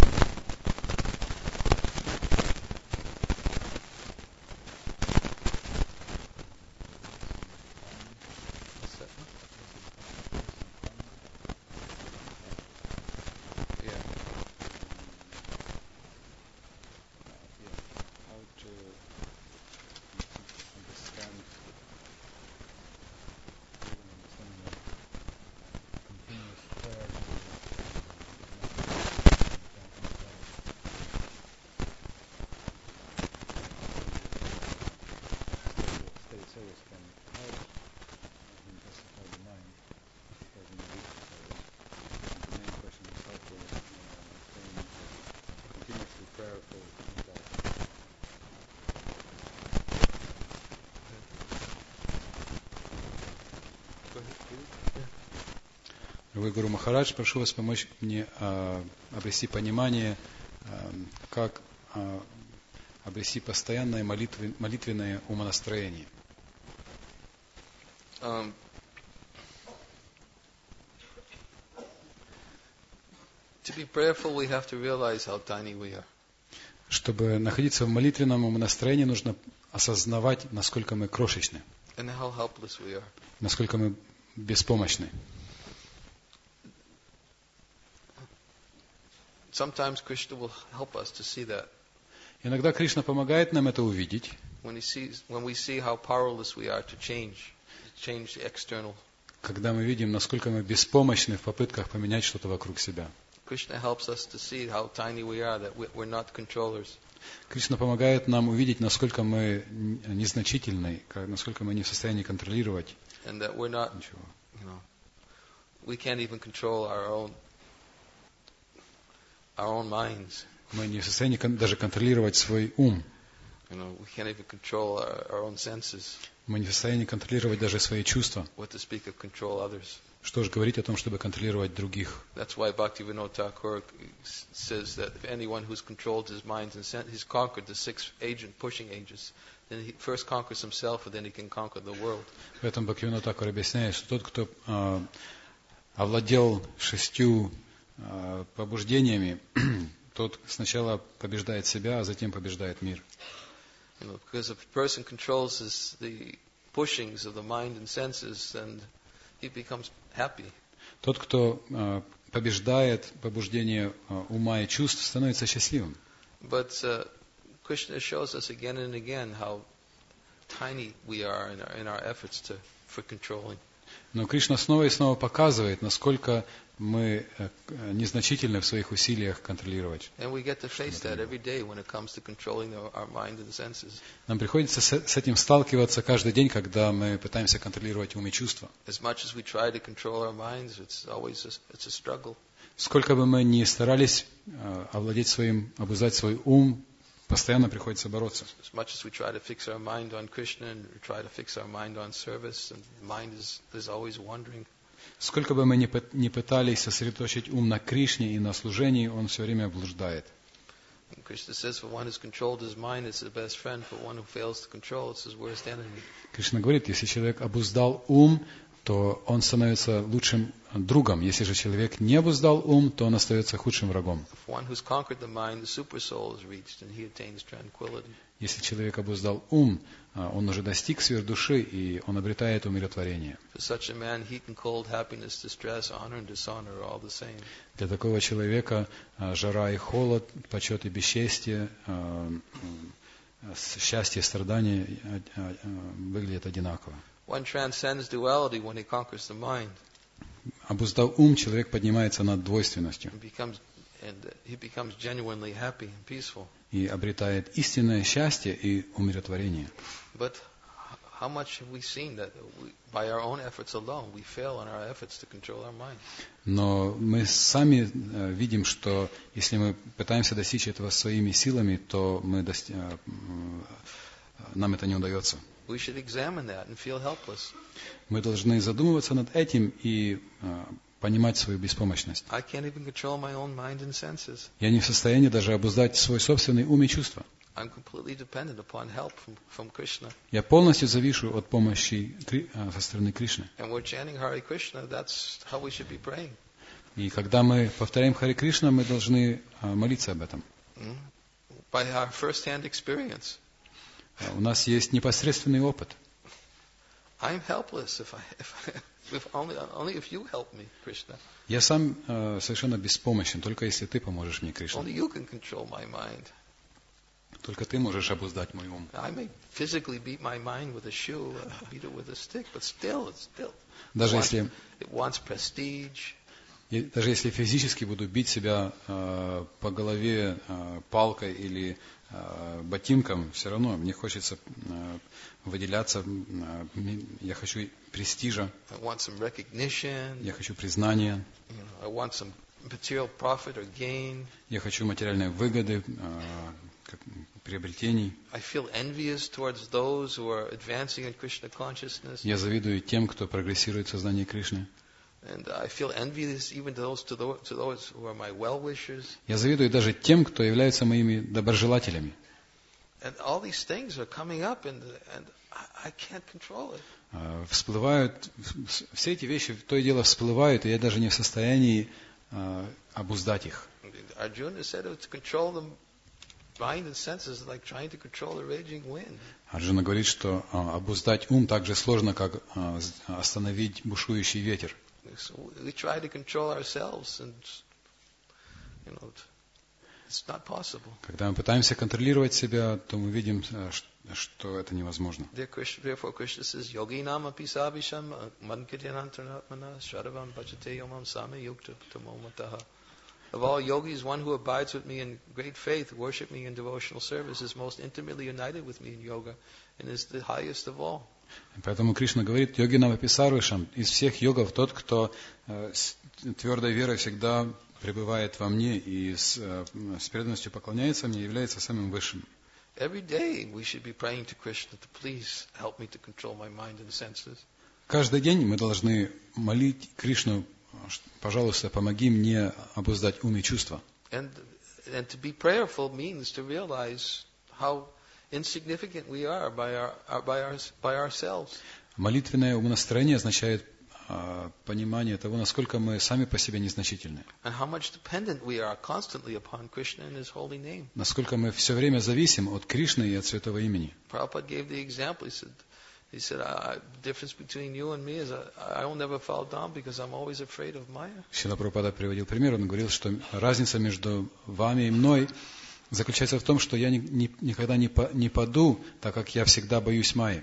Yeah. How to understand, even understand the continuous prayer state service can help intensify the mind, causing the weak service. And the main question is how to uh, attain continuously prayerful contact. Go ahead, please. Дорогой Гуру Махарадж, прошу вас помочь мне а, обрести понимание, а, как а, обрести постоянное молитве- молитвенное умонастроение. Um, to be prayerful, we have to realize how tiny we are. Чтобы находиться в молитвенном умонастроении, нужно осознавать, насколько мы крошечны, And how helpless we are. насколько мы беспомощны. Sometimes Krishna will help us to see that. Иногда Кришна помогает нам это увидеть, When he sees, when we see how powerless we are to change, to change the external, когда мы видим, насколько мы беспомощны в попытках поменять что-то вокруг себя. Krishna helps us to see how tiny we are, that we- we're not controllers. Кришна помогает нам увидеть, насколько мы незначительны, как- насколько мы не в состоянии контролировать And that we're not, ничего. you know, we can't even control our own, our own minds. Мы не в состоянии кон- даже контролировать свой ум. You know, we can't even control our, our own senses. Мы не в состоянии контролировать даже свои чувства. What to speak of control others. Что же говорить о том, чтобы контролировать других? That's why Bhaktivinoda Thakur s- says that if anyone who's controlled his mind and sen- he's conquered the six agent pushing agents, then he first conquers himself, and then he can conquer the world. Поэтому Бхактивинода Тхакур объясняет, что тот, кто а, овладел шестью а, побуждениями, тот сначала побеждает себя, а затем побеждает мир. You know, because if a person controls his, the pushings of the mind and senses, then he becomes happy. Тот, кто а, побеждает побуждение а, ума и чувств, становится счастливым. But uh, Krishna shows us again and again how tiny we are in our, in our efforts to, for controlling. Но Кришна снова и снова показывает, насколько мы э, незначительны в своих усилиях контролировать. And we get to face that every day when it comes to controlling our, our mind and senses. Нам приходится с с этим сталкиваться каждый день, когда мы пытаемся контролировать ум и чувства. As much as we try to control our minds, it's always a, it's a struggle. Сколько бы мы ни старались э, овладеть своим, обуздать свой ум, постоянно приходится бороться. As much as we try to fix our mind on Krishna and we try to fix our mind on service, and the mind is, is always wandering. Сколько бы мы ни пытались сосредоточить ум на Кришне и на служении, он все время блуждает. And Krishna says, for one who's controlled his mind, it's the best friend. For one who fails to control, it's his worst enemy. Кришна говорит, если человек обуздал ум, то он становится лучшим другом. Если же человек не обуздал ум, то он остается худшим врагом. For one who's conquered the mind, the super soul is reached, and he attains tranquility. Если человек обуздал ум, он уже достиг сверхдуши, и он обретает умиротворение. For such a man, heat and cold, happiness, distress, honor and dishonor are all the same. Для такого человека жара и холод, почет и бесчестие, счастье и страдания выглядят одинаково. One transcends duality when he conquers the mind. Обуздав ум, человек поднимается над двойственностью And becomes, and he becomes genuinely happy and peaceful. и обретает истинное счастье и умиротворение. But how much have we seen that we, by our own efforts alone, we fail in our efforts to control our mind? Но мы сами видим, что если мы пытаемся достичь этого своими силами, то мы дости... нам это не удается. We should examine that and feel helpless. Мы должны задумываться над этим и понимать свою беспомощность. I can't even control my own mind and senses. Я не в состоянии даже обуздать свой собственный ум и чувства. I'm completely dependent upon help from, from Krishna. Я полностью завишу от помощи со стороны Кришны. And we're chanting Hare Krishna, that's how we should be praying. И когда мы повторяем Харе Кришна, мы должны молиться об этом. By our first-hand experience. У нас есть непосредственный опыт. I'm helpless if I, if I, if only, only if you help me, Krishna. Я сам э, совершенно беспомощен, только если ты поможешь мне, Кришна. Only you can control my mind. Только ты можешь обуздать мой ум. I may physically beat my mind with a shoe, uh, beat it with a stick, but still, it's still. Даже it если, wants, it wants prestige. я, даже если физически буду бить себя э, по голове э, палкой или э, ботинком, все равно мне хочется э, выделяться. Э, я хочу престижа. I want some recognition. Я хочу признания. You know, I want some material profit or gain. Я хочу материальной выгоды, э, как, приобретений. I feel envious towards those who are advancing in Krishna consciousness. Я завидую тем, кто прогрессирует в сознании Кришны. And I feel envious even to those, to those, to those who are my well-wishers. Я завидую даже тем, кто являются моими доброжелателями. And all these things are coming up, and, and I, I can't control it. Uh, всплывают, все эти вещи то и дело всплывают, и я даже не в состоянии uh, обуздать их. Arjuna said to control the mind and senses is like trying to control the raging wind. Арджуна говорит, что uh, обуздать ум так же сложно, как uh, остановить бушующий ветер. So we try to control ourselves, and you know, it's not possible. Когда мы пытаемся контролировать себя, то мы видим, что это невозможно. Therefore, Krishna says, "Yogi nama pisabhisham mankiryanantaratmana shadavam bhajate yomam sami yukta tamomataha." Of all yogis, one who abides with me in great faith, worship me in devotional service, is most intimately united with me in yoga, and is the highest of all. Поэтому Кришна говорит, йоги наваписарвишам, из всех йогов тот, кто э, с твердой верой всегда пребывает во мне и с, э, с преданностью поклоняется мне, является самым высшим. Every day we should be praying to Krishna to please help me to control my mind and senses. Каждый день мы должны молить Кришну, пожалуйста, помоги мне обуздать ум и чувства. And, and to be prayerful means to realize how insignificant we are by our, our, by, our, by ourselves. Молитвенное умонастроение означает а, понимание того, насколько мы сами по себе незначительны. And how much dependent we are constantly upon Krishna and His holy name. Насколько мы все время зависим от Кришны и от святого имени. Prabhupada gave the example. He said, he said, the difference between you and me is I, I will never fall down because I'm always afraid of Maya. Шрила Прабхупада приводил пример. Он говорил, что разница между вами и мной заключается в том, что я ни, ни, никогда не, по, не паду, так как я всегда боюсь Майи.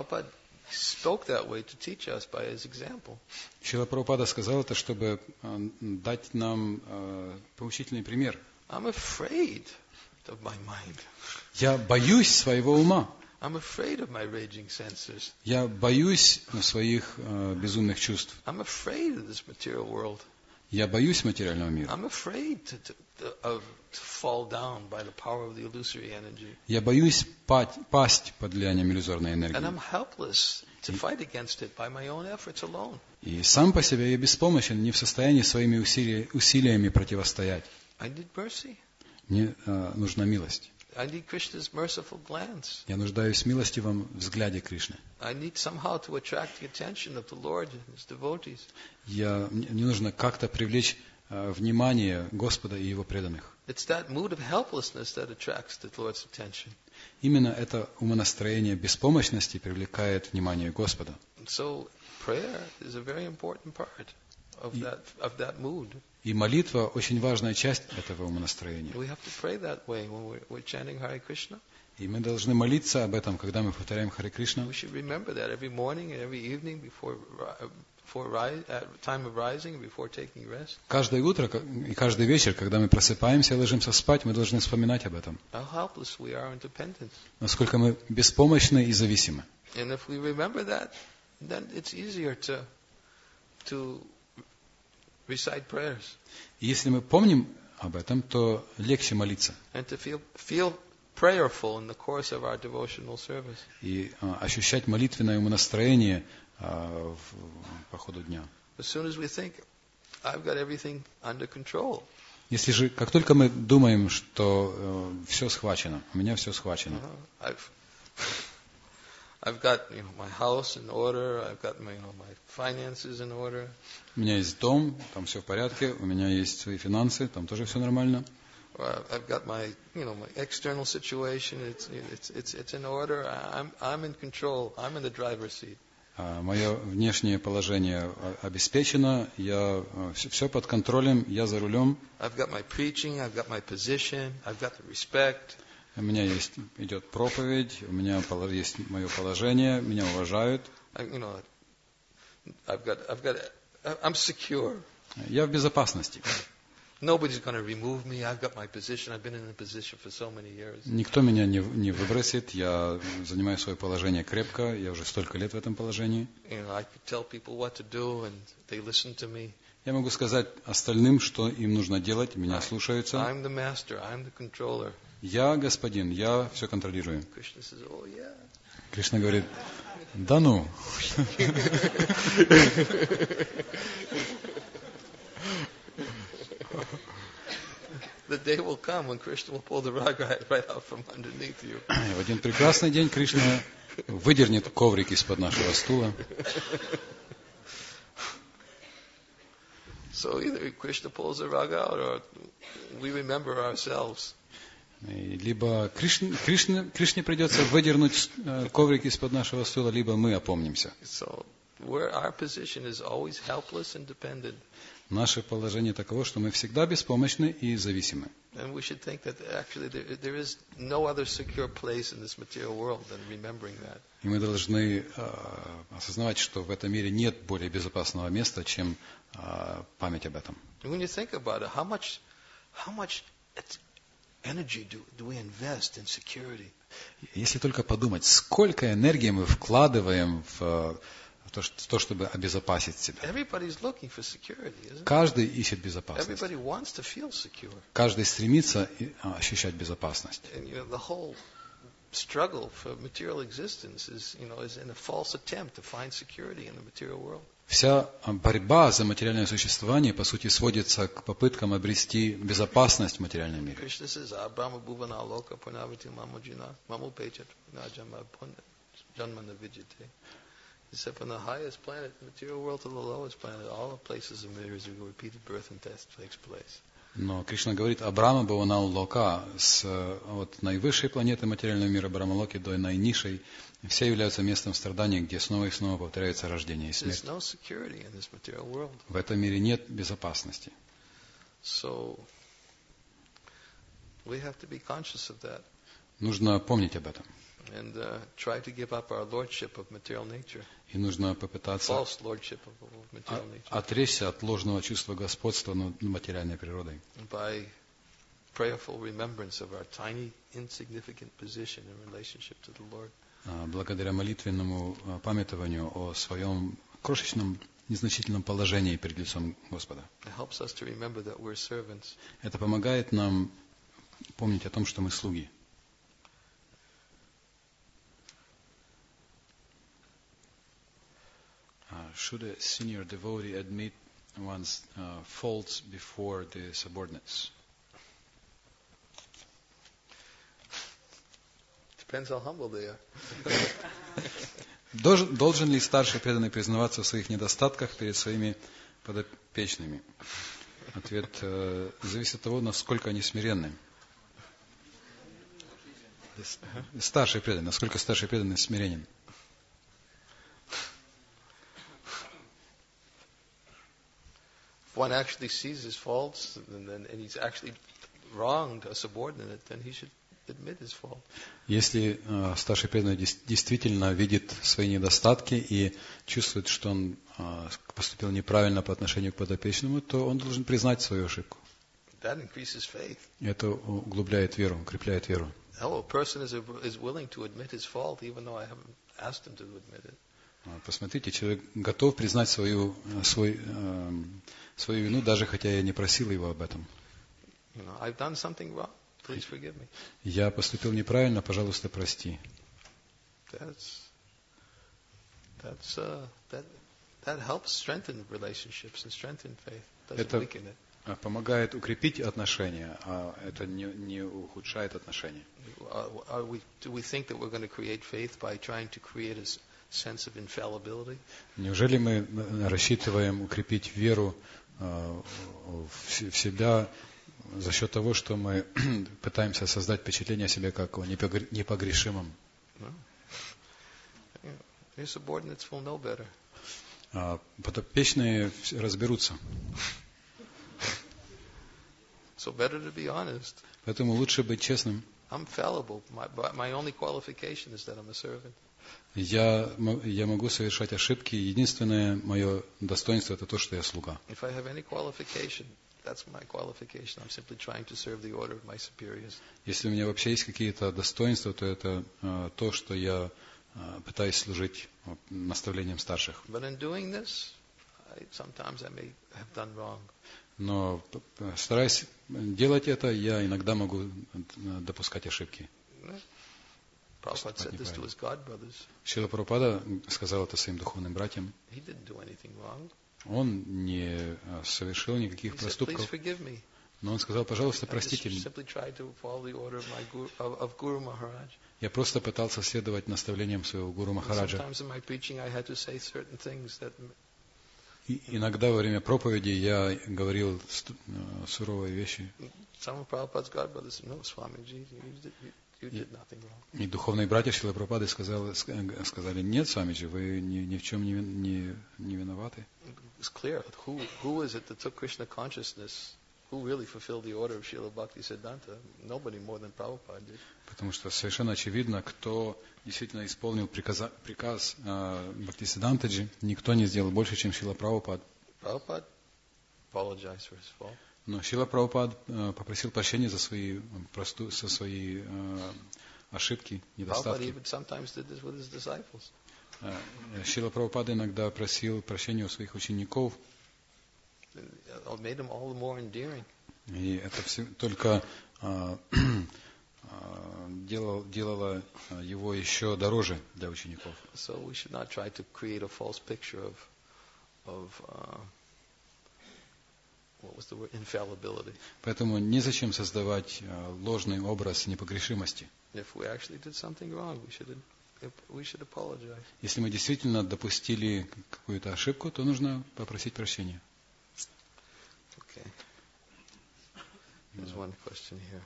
Шрила Прабхупада сказал это, чтобы э, дать нам э, поучительный пример. I'm afraid of my mind. Я боюсь своего ума. I'm afraid of my raging senses. Я боюсь своих э, безумных чувств. I'm afraid of this material world. Я боюсь материального мира. I'm afraid to, to, to, of, to fall down by the power of the illusory energy. Я боюсь пасть, пасть под влиянием иллюзорной энергии. And I'm helpless to fight against it by my own efforts alone. И сам по себе я беспомощен, не в состоянии своими усилия, усилиями противостоять. I need mercy. Мне э, нужна милость. I need Krishna's merciful glance. Я нуждаюсь в милостивом взгляде Кришны. I need somehow to attract the attention of the Lord and His devotees. Я, мне мне нужно как-то привлечь э, внимание Господа и Его преданных. It's that mood of helplessness that attracts the Lord's attention. Именно это умонастроение беспомощности привлекает внимание Господа. So prayer is a very important part of И- that of that mood. И молитва очень важная часть этого умонастроения. We have to pray that way when we're, we're chanting Hare Krishna. И мы должны молиться об этом, когда мы повторяем Харе Кришна. We should remember that every morning and every evening before ri- before rise, at time of rising and before taking rest. Каждое утро ка- и каждый вечер, когда мы просыпаемся и ложимся спать, мы должны вспоминать об этом. How helpless we are in dependence. Насколько мы беспомощны и зависимы. And if we remember that, then it's easier to to recite prayers И если мы помним об этом, то легче молиться. and to feel feel prayerful in the course of our devotional service. И а, ощущать молитвенное умонастроение а, в- по ходу дня. As soon as we think, I've got everything under control, Если же, как только мы думаем, что все схвачено, у меня все схвачено, uh, I've I've got you know my house in order, I've got my you know my finances in order, у меня есть дом, там все в порядке, у меня есть свои финансы, там тоже все нормально, or I've got my you know my external situation, it's it's it's it's in order. I'm I'm in control. I'm in the driver's seat. А мое внешнее положение а, обеспечено, я все под контролем, я за рулем, I've got my preaching, I've got my position, I've got the respect. у меня есть идет проповедь, у меня поло- есть мое положение, меня уважают, I, you know, I've got I've got I'm secure. я в безопасности. Nobody's going to remove me. I've got my position. I've been in a position for so many years. Никто меня не, не выбросит, я занимаю свое положение крепко, я уже столько лет в этом положении. You know, I could tell people what to do, and they listen to me. Я могу сказать остальным, что им нужно делать, меня слушаются. I'm the master. I'm the controller. Я господин, я все контролирую. Krishna says, "Oh yeah." Кришна говорит, да ну. The day will come when Krishna will pull the rug right, right out from underneath you. И в один прекрасный день Кришна выдернет коврик из-под нашего стула. So either Krishna pulls the rug out, or we remember ourselves. И либо Кришне, Кришне, Кришне придется выдернуть э, коврик из-под нашего стула, либо мы опомнимся. So where our position is always helpless and dependent, Наше положение таково, что мы всегда беспомощны и зависимы. and we should think that actually there, there is no other secure place in this material world than remembering that. И мы должны э, осознавать, что в этом мире нет более безопасного места, чем э, память об этом. And when you think about it, how much, how much energy do, do we invest in security? Если только подумать, сколько энергии мы вкладываем в то, в то, чтобы обезопасить себя. Everybody's looking for security, isn't it? Каждый ищет безопасность. Everybody wants to feel secure. Каждый стремится и- а, ощущать безопасность. And you know, the whole struggle for material existence is, you know, is in a false attempt to find security in the material world. Вся борьба за материальное существование, по сути, сводится к попыткам обрести безопасность в материальном мире. Krishna says, "Ah, Brahma bhuvana loka punavati mamujina mamu pechat najama janmana vijite." He said, from the highest planet, the material world, to the lowest planet, all the places of mirrors where repeated birth and death takes place. Но Кришна говорит о Брахма Бхаванау Лока, с, от наивысшей планеты материального мира Брахмалоки до наинизшей, все являются местом страдания, где снова и снова повторяется рождение и There's смерть. no security in this material world. В этом мире нет безопасности. So we have to be conscious of that Нужно помнить об этом. and uh, try to give up our lordship of material nature, И нужно попытаться false lordship of, of material о- nature, отречься от ложного чувства господства над материальной природой. by prayerful remembrance of our tiny, insignificant position in relationship to the Lord. А, Благодаря молитвенному а, памятованию о своем крошечном, незначительном положении перед лицом Господа. It helps us to remember that we're servants. Это помогает нам помнить о том, что мы слуги. Uh, should a senior devotee admit one's uh, faults before the subordinates? Depends how humble they are. Должен, должен ли старший преданный признаваться в своих недостатках перед своими подопечными? Ответ э, зависит от того, насколько они смиренны. Старший преданный, насколько старший преданный смиренен. If one actually sees his faults and, and, and he's actually wronged a subordinate, then he should admit his fault. Если э, старший преданный дес- действительно видит свои недостатки и чувствует, что он э, поступил неправильно по отношению к подопечному, то он должен признать свою ошибку. That increases faith. Это углубляет веру, укрепляет веру. Hello, a person is, a, is willing to admit his fault even though I haven't asked him to admit it. Посмотрите, человек готов признать свою, свой, э, свою вину, даже хотя я не просил его об этом. You know, I've done something wrong. Please forgive me. Я поступил неправильно, пожалуйста, прости. That's that's uh, that that helps strengthen relationships and strengthen faith. Doesn't Это weaken it. помогает укрепить отношения, а это не, не ухудшает отношения. Are, are we, do we think that we're going to create faith by trying to create a s- sense of infallibility? Неужели мы рассчитываем укрепить веру э, в, в себя за счет того, что мы пытаемся создать впечатление о себе как о непогр- непогрешимом? No. Your subordinates will know better. А подопечные разберутся. So better to be honest. Поэтому лучше быть честным. I'm fallible. My, my only qualification is that I'm a servant. Я, я могу совершать ошибки. Единственное мое достоинство — это то, что я слуга. If I have any qualification, that's my qualification. I'm simply trying to serve the order of my superiors. Если у меня вообще есть какие-то достоинства, то это э, то, что я э, пытаюсь служить э, наставлением старших. But in doing this, I, sometimes I may have done wrong. Но э, стараясь делать это, я иногда могу э, допускать ошибки. Prabhupada said this to his god brothers. Шрила Прабхупада сказал это своим духовным братьям. He didn't do anything wrong. Он не э, совершил никаких He said, please проступков, forgive me. но он сказал: пожалуйста, I just простите меня. simply tried to follow the order of my guru, of, of Guru Maharaj. Я просто пытался следовать наставлениям своего гуру And Махараджа. sometimes in my preaching I had to say certain things that И иногда во время проповеди я говорил ст- э, суровые вещи. some of Prabhupada's god brothers said, no, Swamiji, you did, you, you did nothing wrong. И духовные братья Шрилы Прабхупады сказали, ск- сказали: нет, Свамиджи, вы ни, ни в чем не, вин- не, не виноваты. It's clear who who is it that took Krishna consciousness, who really fulfilled the order of Srila Bhaktisiddhanta? Nobody more than Prabhupada did. Потому что совершенно очевидно, кто действительно исполнил приказа- приказ э, Бхактисиддантаджи, никто не сделал больше, чем Шрила Прабхупад. Prabhupada apologized for his fault. Но Шрила Прабхупад э, попросил прощения за свои, просту, за свои э, ошибки, Prabhupada недостатки. even sometimes did this with his disciples. Э, Шрила Прабхупада иногда просил прощения у своих учеников, It made him all the more endearing. и это все только э, э, делал, делало его еще дороже для учеников. So we should not try to create a false picture of of uh, what was the word? Infallibility. Поэтому незачем создавать э, ложный образ непогрешимости. If we actually did something wrong, we should we should apologize. Если мы действительно допустили какую-то ошибку, то нужно попросить прощения. Okay. There's one question here.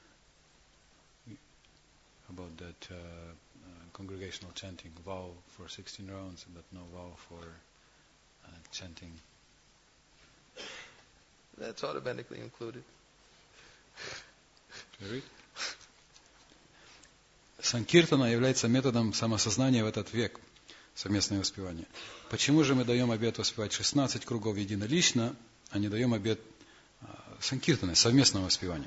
About that uh, uh, congregational chanting, vow for sixteen rounds, but no vow for uh, chanting. That's automatically included. Санкиртана является методом самосознания в этот век, совместное воспевание. Почему же мы даем обет воспевать шестнадцать кругов единолично, а не даем обет uh, санкиртаны, совместного воспевания?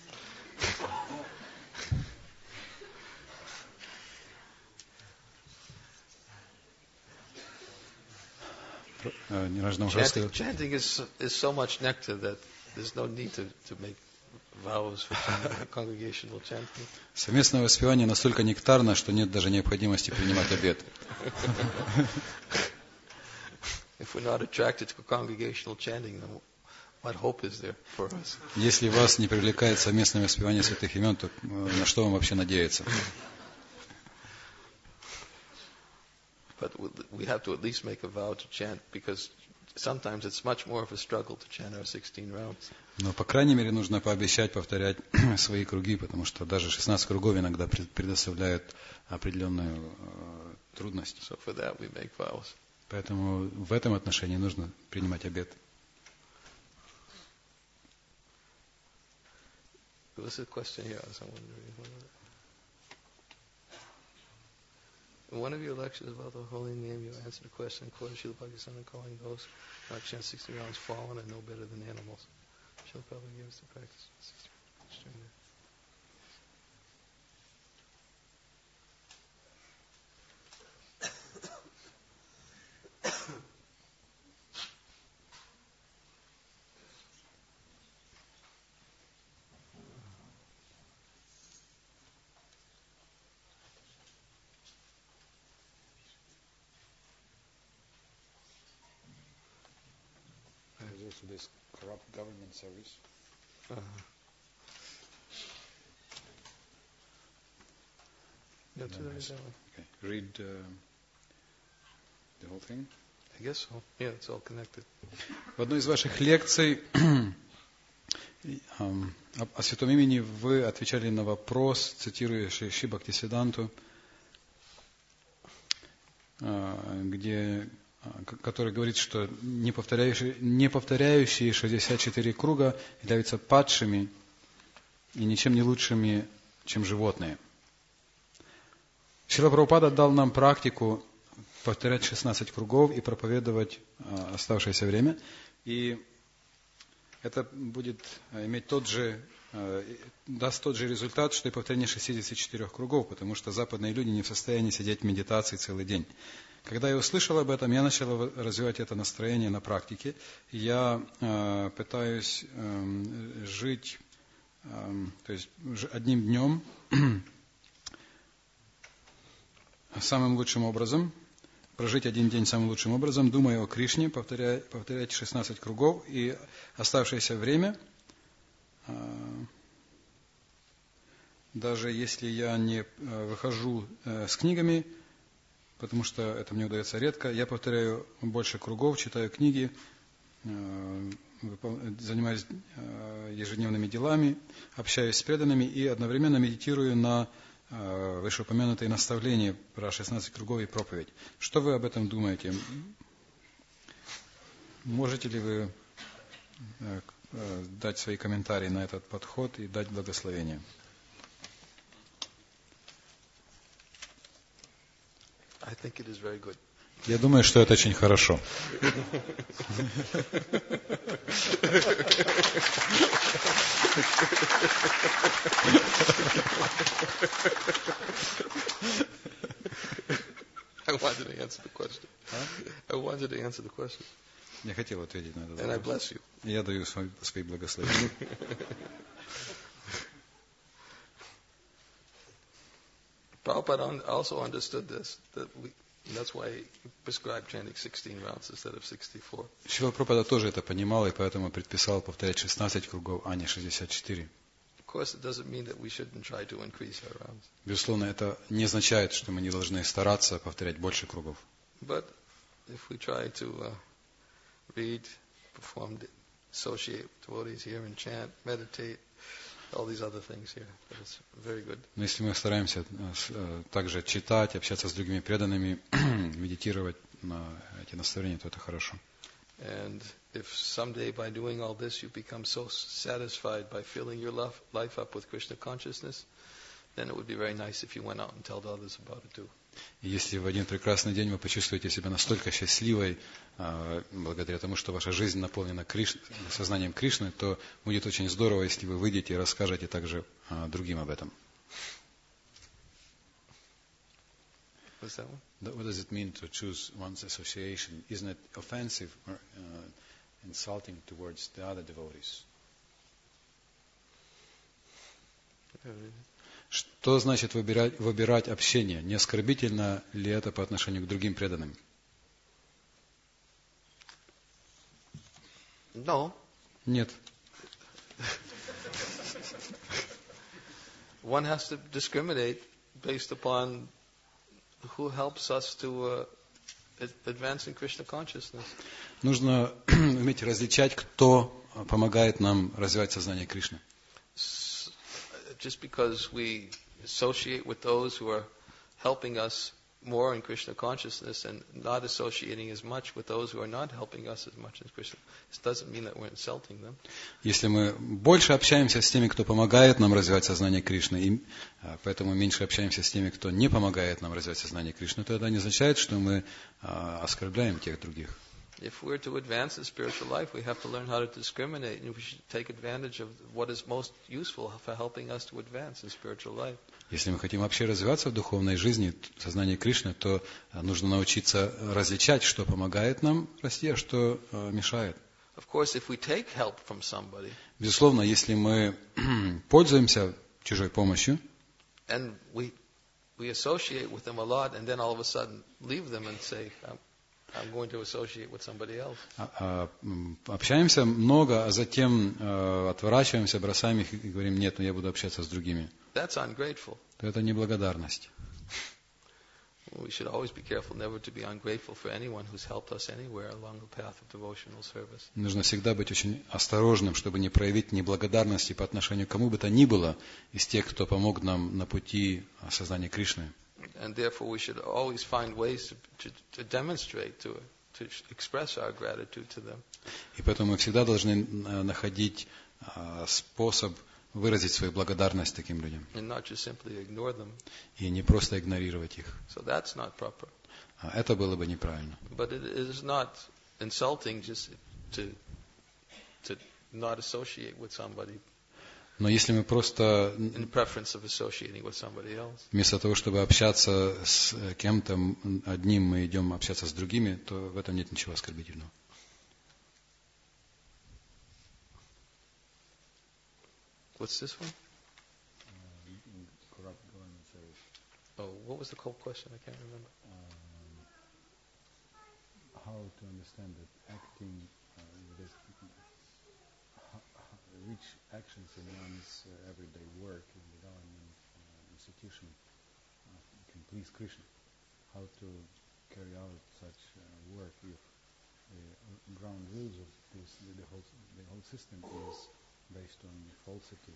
Chanting, chanting is is so much nectar that there's no need to, to make vows for congregational chanting. Совместное воспевание настолько нектарно, что нет даже необходимости принимать обет. If we're not attracted to congregational chanting, then what hope is there for us? Если вас не привлекает совместное воспевание святых имен, то на что вам вообще надеяться? we have to at least make a vow to chant, because sometimes it's much more of a struggle to chant our sixteen rounds. Но, по крайней мере, нужно пообещать повторять свои круги, потому что даже шестнадцать кругов иногда предоставляют определенную э, трудность. So for that we make vows. Поэтому в этом отношении нужно принимать обет. There was a question here. I was wondering. In one of your lectures about the holy name, you answered a question, quoted Srila Bhaktisana, calling those who not chant sixty rounds fallen and no better than animals. Srila Prabhupada gave us the practice. Extremely. There's also this corrupt government service. Uh-huh. Yeah, Yeah, to nice. the Okay. Read uh, the whole thing. I guess so. Yeah, it's all connected. В одной из ваших лекций о святом имени вы отвечали на вопрос, цитируя Шри Бхактисиддханту, где, который говорит, что не повторяющие, не повторяющие шестьдесят четыре круга являются падшими и ничем не лучшими, чем животные. Шрила Прабхупада дал нам практику повторять шестнадцать кругов и проповедовать а, оставшееся время. И это будет иметь тот же, а, даст тот же результат, что и повторение шестидесяти четырёх кругов, потому что западные люди не в состоянии сидеть в медитации целый день. Когда я услышал об этом, я начал развивать это настроение на практике. Я а, пытаюсь а, жить, а, то есть одним днем самым лучшим образом, прожить один день самым лучшим образом, думая о Кришне, повторять, повторять шестнадцать кругов, и оставшееся время, даже если я не выхожу с книгами, потому что это мне удается редко, я повторяю больше кругов, читаю книги, занимаюсь ежедневными делами, общаюсь с преданными и одновременно медитирую на вышеупомянутые наставления про шестнадцать кругов и проповедь. Что вы об этом думаете? Можете ли вы дать свои комментарии на этот подход и дать благословение? I think it is very good. Я думаю, что это очень хорошо. I wanted to answer the question. Huh? I wanted to answer the question. Я хотел ответить на этот And I вопрос. bless you. Я даю свои, свои благословения. Prabhupada also understood this, that we, that's why he prescribed chanting sixteen rounds instead of sixty-four. Шрила Прабхупада тоже это понимал, и поэтому предписал повторять шестнадцать кругов, а не шестьдесят четыре. Of course, it doesn't mean that we shouldn't try to increase our rounds. Безусловно, это не означает, что мы не должны стараться повторять больше кругов. But if we try to uh, read, perform, associate with devotees here and chant, meditate, all these other things here, that is very good. Но если мы стараемся также читать, общаться с другими преданными, медитировать на эти наставления, то это хорошо. And if someday by doing all this you become so satisfied by filling your life up with Krishna consciousness, then it would be very nice if you went out and told others about it too. И если в один прекрасный день вы почувствуете себя настолько счастливой, благодаря тому, что ваша жизнь наполнена Криш... сознанием Кришны, то будет очень здорово, если вы выйдете и расскажете также другим об этом. What's that one? What does it mean to choose one's association? Isn't it offensive or uh, insulting towards the other devotees? Что значит выбирать, выбирать общение? Не оскорбительно ли это по отношению к другим преданным? No. Нет. One has to discriminate based upon who helps us to uh, advancing Krishna consciousness. Нужно уметь различать, кто помогает нам развивать сознание Кришны. Just because we associate with those who are helping us more in Krishna consciousness and not associating as much with those who are not helping us as much in Krishna, this doesn't mean that we're insulting them. Если мы больше общаемся с теми, кто помогает нам развивать сознание Кришны, и поэтому меньше общаемся с теми, кто не помогает нам развивать сознание Кришны, то это не означает, что мы оскорбляем тех других. If we're to advance in spiritual life, we have to learn how to discriminate, and we should take advantage of what is most useful for helping us to advance in spiritual life. Если мы хотим вообще развиваться в духовной жизни, в сознании Кришны, то нужно научиться различать, что помогает нам расти, а что мешает. Of course, if we take help from somebody, безусловно, если мы пользуемся чужой помощью, and we we associate with them a lot, and then all of a sudden leave them and say, I'm, I'm going to associate with somebody else. Общаемся много, а затем отворачиваемся, бросаем их и говорим, нет, ну я буду общаться с другими. That's ungrateful. То это неблагодарность. We should always be careful never to be ungrateful for anyone who's helped us anywhere along the path of devotional service. Нужно всегда быть очень осторожным, чтобы не проявить неблагодарности по отношению к кому бы то ни было из тех, кто помог нам на пути сознания Кришны. And therefore we should always find ways to, to, to demonstrate, to, to express our gratitude to them. И поэтому мы всегда должны находить способ выразить свою благодарность таким людям. And not just simply ignore them. И не просто игнорировать их. So that's not proper. Это было бы неправильно. But it is not insulting just to, to not associate with somebody. Но если мы просто in preference of associating with somebody else. Вместо того, чтобы общаться с кем-то одним, мы идем общаться с другими, то в этом нет ничего оскорбительного. What's this one? Uh, corrupt government service. Oh, what was the whole question? I can't remember. Um, how to understand that acting, uh, this, how, how, which actions in one's uh, everyday work in the government uh, institution uh, can please Krishna? How to carry out such uh, work if the ground rules of this, the, the whole the whole system is based on falsity.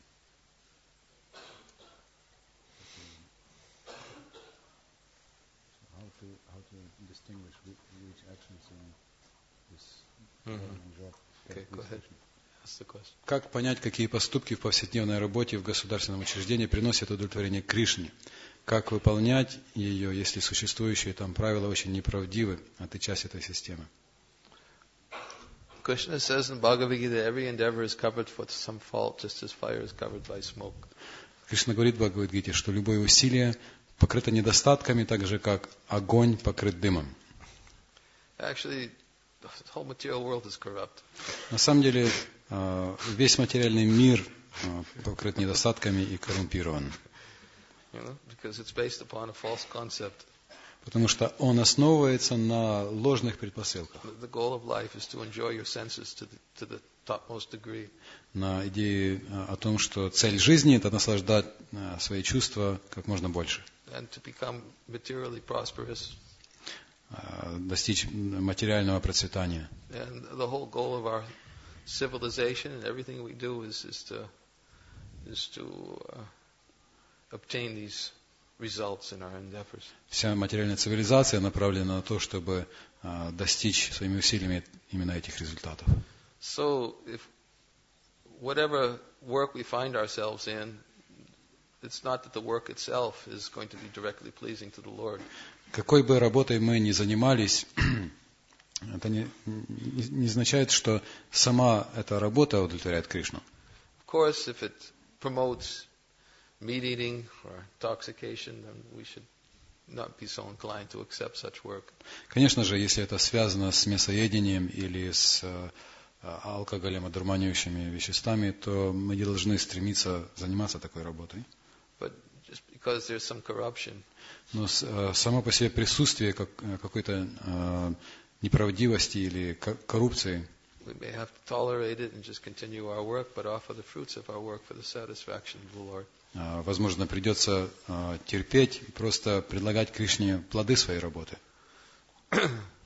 So how to how to distinguish which, which actions in this government job can Okay, go please ahead. Krishna? That's the question. Как понять, какие поступки в повседневной работе в государственном учреждении приносят удовлетворение Кришне? Как выполнять ее, если существующие там правила очень неправдивы, а ты часть этой системы? Krishna says in Bhagavad Gita, every endeavor is covered with some fault, just as fire is covered by smoke. Кришна говорит в Бхагавад-гите, что любое усилие покрыто недостатками, так же как огонь покрыт дымом. Actually, the whole material world is corrupt. На самом деле, весь материальный мир покрыт недостатками и коррумпирован. You know, because it's based upon a false concept. Потому что он основывается на ложных предпосылках. The goal of life is to enjoy your senses to the, to the topmost degree. На идее о том, что цель жизни – это наслаждать свои чувства как можно больше. And to become materially prosperous. Достичь материального процветания. And the whole goal of our civilization and everything we do is, is to, is to uh, obtain these results in our endeavors. Вся материальная цивилизация направлена на то, чтобы uh, достичь своими усилиями именно этих результатов. So, if whatever work we find ourselves in, it's not that the work itself is going to be directly pleasing to the Lord. Какой бы работой мы ни занимались, это не, не, не означает, что сама эта работа удовлетворяет Кришну. Of course, if it promotes meat eating or intoxication, then we should not be so inclined to accept such work. Конечно же, если это связано с мясоедением или с алкоголем, одурманивающими веществами, то мы не должны стремиться заниматься такой работой. But just because there's some corruption, но само по себе присутствие какой-то неправдивости или коррупции, we may have to tolerate it and just continue our work, but offer the fruits of our work for the satisfaction of the Lord. Возможно, придется терпеть и просто предлагать Кришне плоды своей работы.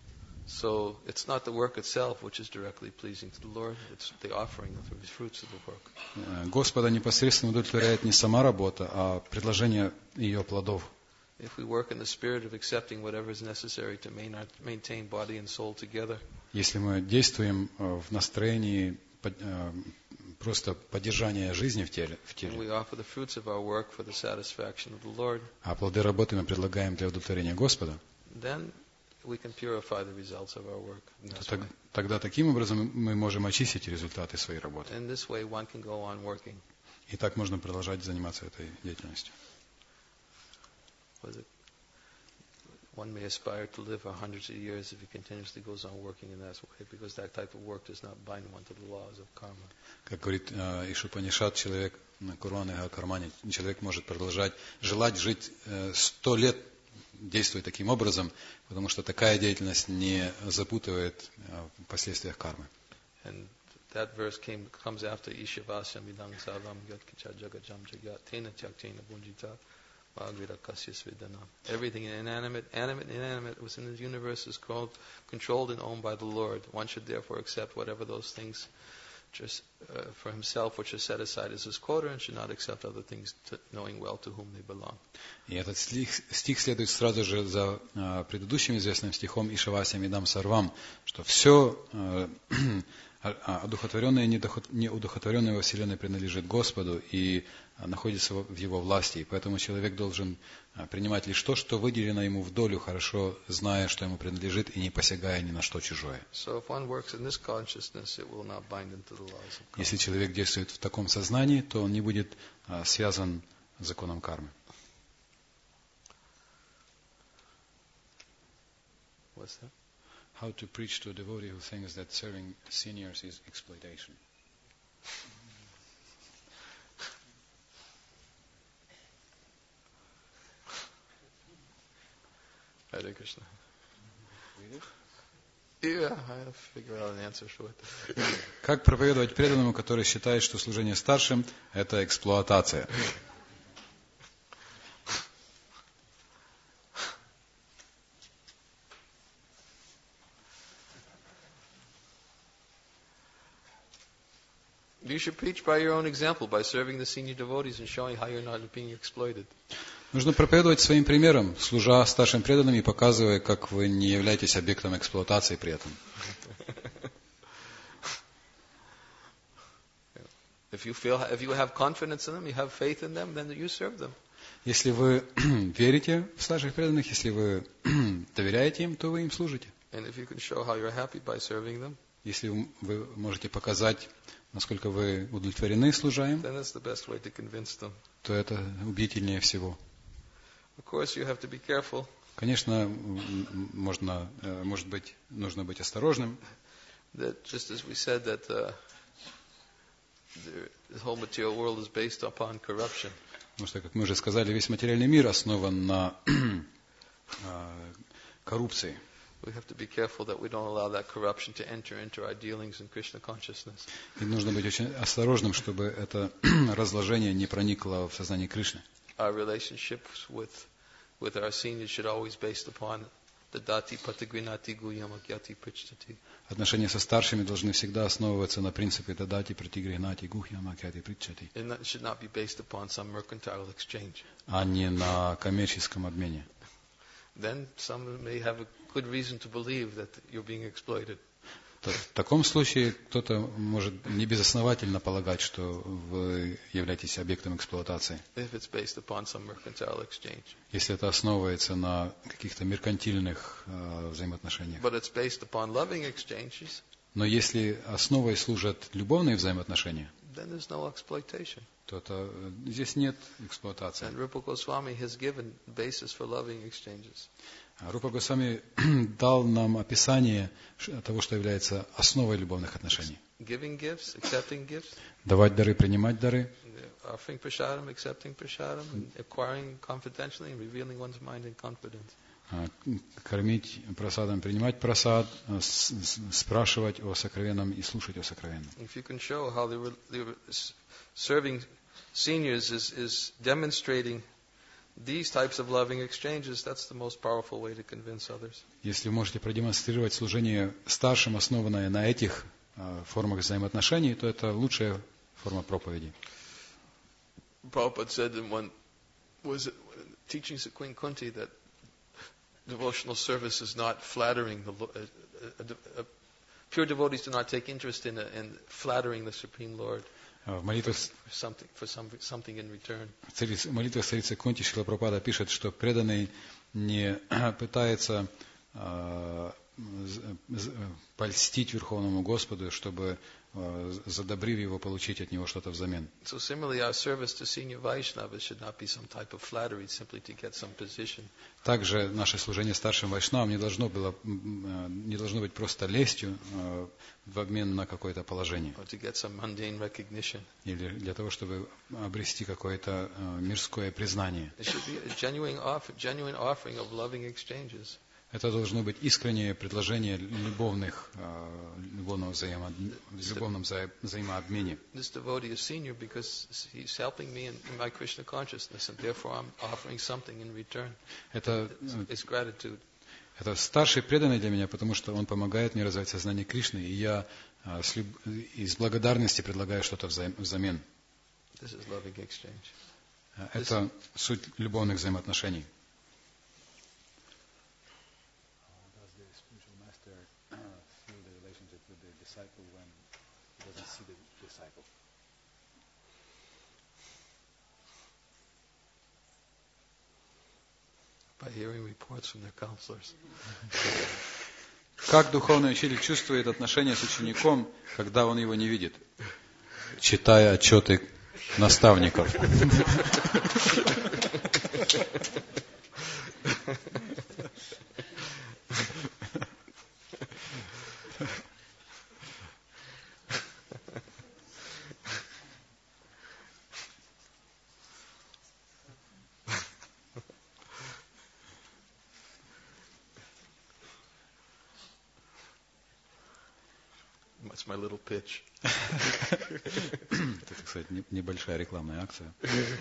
So it's not the work itself which is directly pleasing to the Lord, it's the offering of the fruits of the work. Господа непосредственно удовлетворяет не сама работа, а предложение ее плодов. If we work in the spirit of accepting whatever is necessary to maintain body and soul together, если мы действуем в настроении просто поддержания жизни в теле, в теле, we offer the fruits of our work for the satisfaction of the Lord, а плоды работы мы предлагаем для удовлетворения Господа, then we can purify the results of our work. In this то way. тогда таким образом мы можем очистить результаты своей работы. In this way, one can go on working. И так можно продолжать заниматься этой деятельностью. Was it? One may aspire to live for hundreds of years if he continuously goes on working in that way, because that type of work does not bind one to the laws of karma. Как говорит Ишупанишад, человек на Курване Кармане, человек может продолжать желать жить сто лет, действуя таким образом, потому что такая деятельность не запутывает в последствиях кармы. And that verse came comes after Ishavasya midang savam yat kicha jagajam jagat tena tyaktena bunjita. Everything inanimate, animate, inanimate within the universe is called, controlled and owned by the Lord. One should therefore accept whatever those things just uh, for himself which are set aside as his quota, and should not accept other things, to, knowing well to whom they belong. И этот стих, стих следует сразу же за uh, предыдущим известным стихом Ишавасya Мидам Сарвам, что все uh, одухотворенное и неудухотворенное во Вселенной принадлежит Господу и находится в Его власти. И поэтому человек должен принимать лишь то, что выделено ему в долю, хорошо зная, что ему принадлежит, и не посягая ни на что чужое. Если человек действует в таком сознании, то он не будет связан с законом кармы. What's that? How to preach to a devotee who thinks that serving seniors is exploitation. Hare Krishna. Yeah, I'll figure out an answer for it. Как проповедовать преданному, который считает, что служение старшим – это эксплуатация? You should preach by your own example, by serving the senior devotees and showing how you're not being exploited. Нужно проповедовать своим примером, служа старшим преданным и показывая, как вы не являетесь объектом эксплуатации при этом. If you feel, if you have confidence in them, you have faith in them, then you serve them. Если вы верите в старших преданных, если вы доверяете им, то вы им служите. And if you can show how you're happy by serving them, если вы можете показать, насколько вы удовлетворены, служа им, then that's the best way to convince them. То это убедительнее всего. Of course, you have to be careful. Конечно, можно, может быть, нужно быть осторожным. That just as we said that uh, the whole material world is based upon corruption. Потому что, как мы уже сказали, весь материальный мир основан на коррупции. We have to be careful that we don't allow that corruption to enter into our dealings in Krishna consciousness. И нужно быть очень осторожным, чтобы это разложение не проникло в сознание Кришны. Our relationships with with our seniors should always be based upon the dati patigrinati guyamakyati prichtati. Отношения со старшими должны всегда основываться на принципе дадати пратигринати гухьямакяти притчати. It should not be based upon some mercantile exchange. А не на коммерческом обмене. Then some may have a good reason to believe that you're being exploited. В таком случае кто-то может небезосновательно полагать, что вы являетесь объектом эксплуатации. If it's based upon some mercantile exchange. Если это основывается на каких-то меркантильных э, взаимоотношениях. But it's based upon loving exchanges. Но если основой служат любовные взаимоотношения, then there's no exploitation. то это, здесь нет эксплуатации. And Rupa Goswami has given basis for loving exchanges. Рупа Госвами дал нам описание того, что является основой любовных отношений. Giving gifts, accepting gifts. Давать дары, принимать дары. Offering prasadam, accepting prasadam, and acquiring confidentially and revealing one's mind in confidence. Кормить прасадом, принимать прасад, спрашивать о сокровенном и слушать о сокровенном. If you can show how the, the serving seniors is, is demonstrating these types of loving exchanges, that's the most powerful way to convince others. Если вы можете продемонстрировать служение старшим, основанное на этих э, формах взаимоотношений, то это лучшая форма проповеди. Prabhupada said in one was it, teachings of Queen Kunti that devotional service is not flattering the Lord. Uh, uh, uh, pure devotees do not take interest in, uh, in flattering the Supreme Lord. В молитвах, For something, for some, something in return. в молитвах царицы Кунти Шрила Прабхупада пишет, что преданный не пытается э, польстить Верховному Господу, чтобы, э, задобрив его, получить от него что-то взамен. So similarly, our service to senior Vaishnavas should not be some type of flattery simply to get some position. Также наше служение старшим вайшнавам не должно было, не должно быть просто лестью э, в обмен на какое-то положение. Or to get some mundane recognition. Или для того, чтобы обрести какое-то э, мирское признание. It should be a genuine, offer, genuine offering of loving exchanges. Это должно быть искреннее предложение любовных, э, любовного взаимо, в любовном вза, взаимообмене. This devotee is senior because he's helping me in, in my Krishna consciousness, and therefore I'm offering something in return. Это, It's, it's gratitude. это старший преданный для меня, потому что он помогает мне развивать сознание Кришны, и я э, с люб... из благодарности предлагаю что-то вза... взамен. This is loving exchange. Это суть любовных взаимоотношений. Does the spiritual master uh, feel the relationship with the disciple when he doesn't see the disciple? By hearing reports from their counselors. Как духовный учитель чувствует отношения с учеником, когда он его не видит? Читая отчеты наставников. That's my little pitch. Это, так сказать, не- небольшая рекламная акция.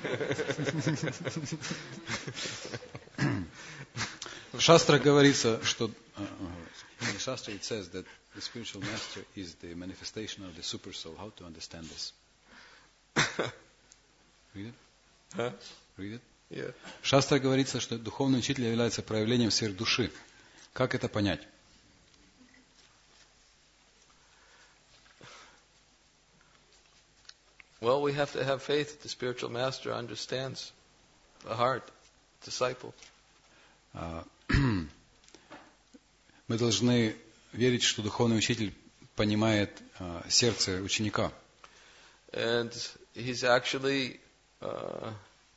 В шастрах говорится, что э, In the Shastra it says that the spiritual master is the manifestation of the super soul. How to understand this? Read it? Huh? Read it? Yeah. В шастрах говорится, что духовный учитель является проявлением сверхдуши. Как это понять? Well, we have to have faith that the spiritual master understands the heart, disciple. А, Мы должны верить, что духовный учитель понимает а, сердце ученика. And he's actually uh,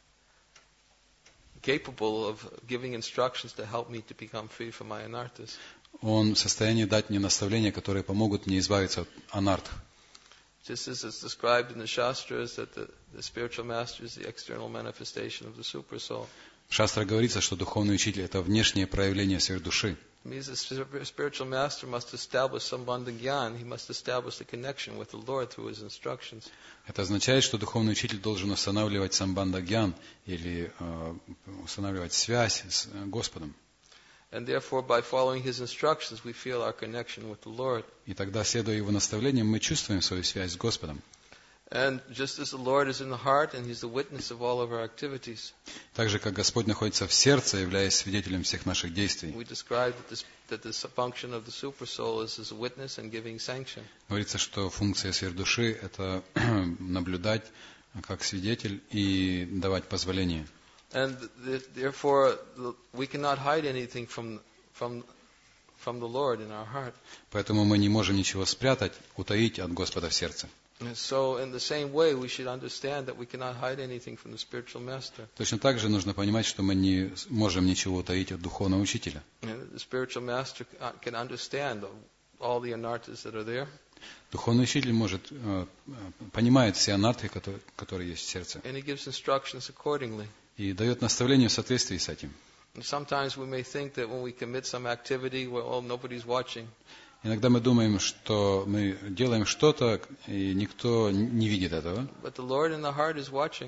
capable of giving instructions to help me to become free from my anarthas. Он в состоянии дать мне наставления, которые помогут мне избавиться от анарт. Just as it's described in the Shastras that the, the spiritual master is the external manifestation of the super soul. В шастрах говорится, что духовный учитель – это внешнее проявление сверхдуши. It means the sp- spiritual master must establish Sambandha Gyan. He must establish the connection with the Lord through his instructions. Это означает, что духовный учитель должен устанавливать самбандха гьян, или э, устанавливать связь с Господом. And therefore, by following his instructions, we feel our connection with the Lord. И тогда, следуя его наставлениям, мы чувствуем свою связь с Господом. And just as the Lord is in the heart and he's the witness of all of our activities, Так же, как Господь находится в сердце, являясь свидетелем всех наших действий. we described that this, that this function of the super soul is as a witness and giving sanction. Говорится, что функция сверхдуши – это наблюдать как свидетель и давать позволение. And th- therefore, the, we cannot hide anything from, from, from the Lord in our heart. Поэтому мы не можем ничего спрятать, утаить от Господа в сердце. And so, in the same way, we should understand that we cannot hide anything from the spiritual master. Точно так же нужно понимать, что мы не можем ничего утаить от духовного учителя. And the spiritual master can understand all the anarthas that are there. Духовный учитель может, э, понимает все анарты, которые, которые есть в сердце, And he gives instructions accordingly. и дает наставления в соответствии с этим. And sometimes we may think that when we commit some activity, well, oh, nobody's watching. Иногда мы думаем, что мы делаем что-то, и никто не видит этого. But the Lord in the heart is watching.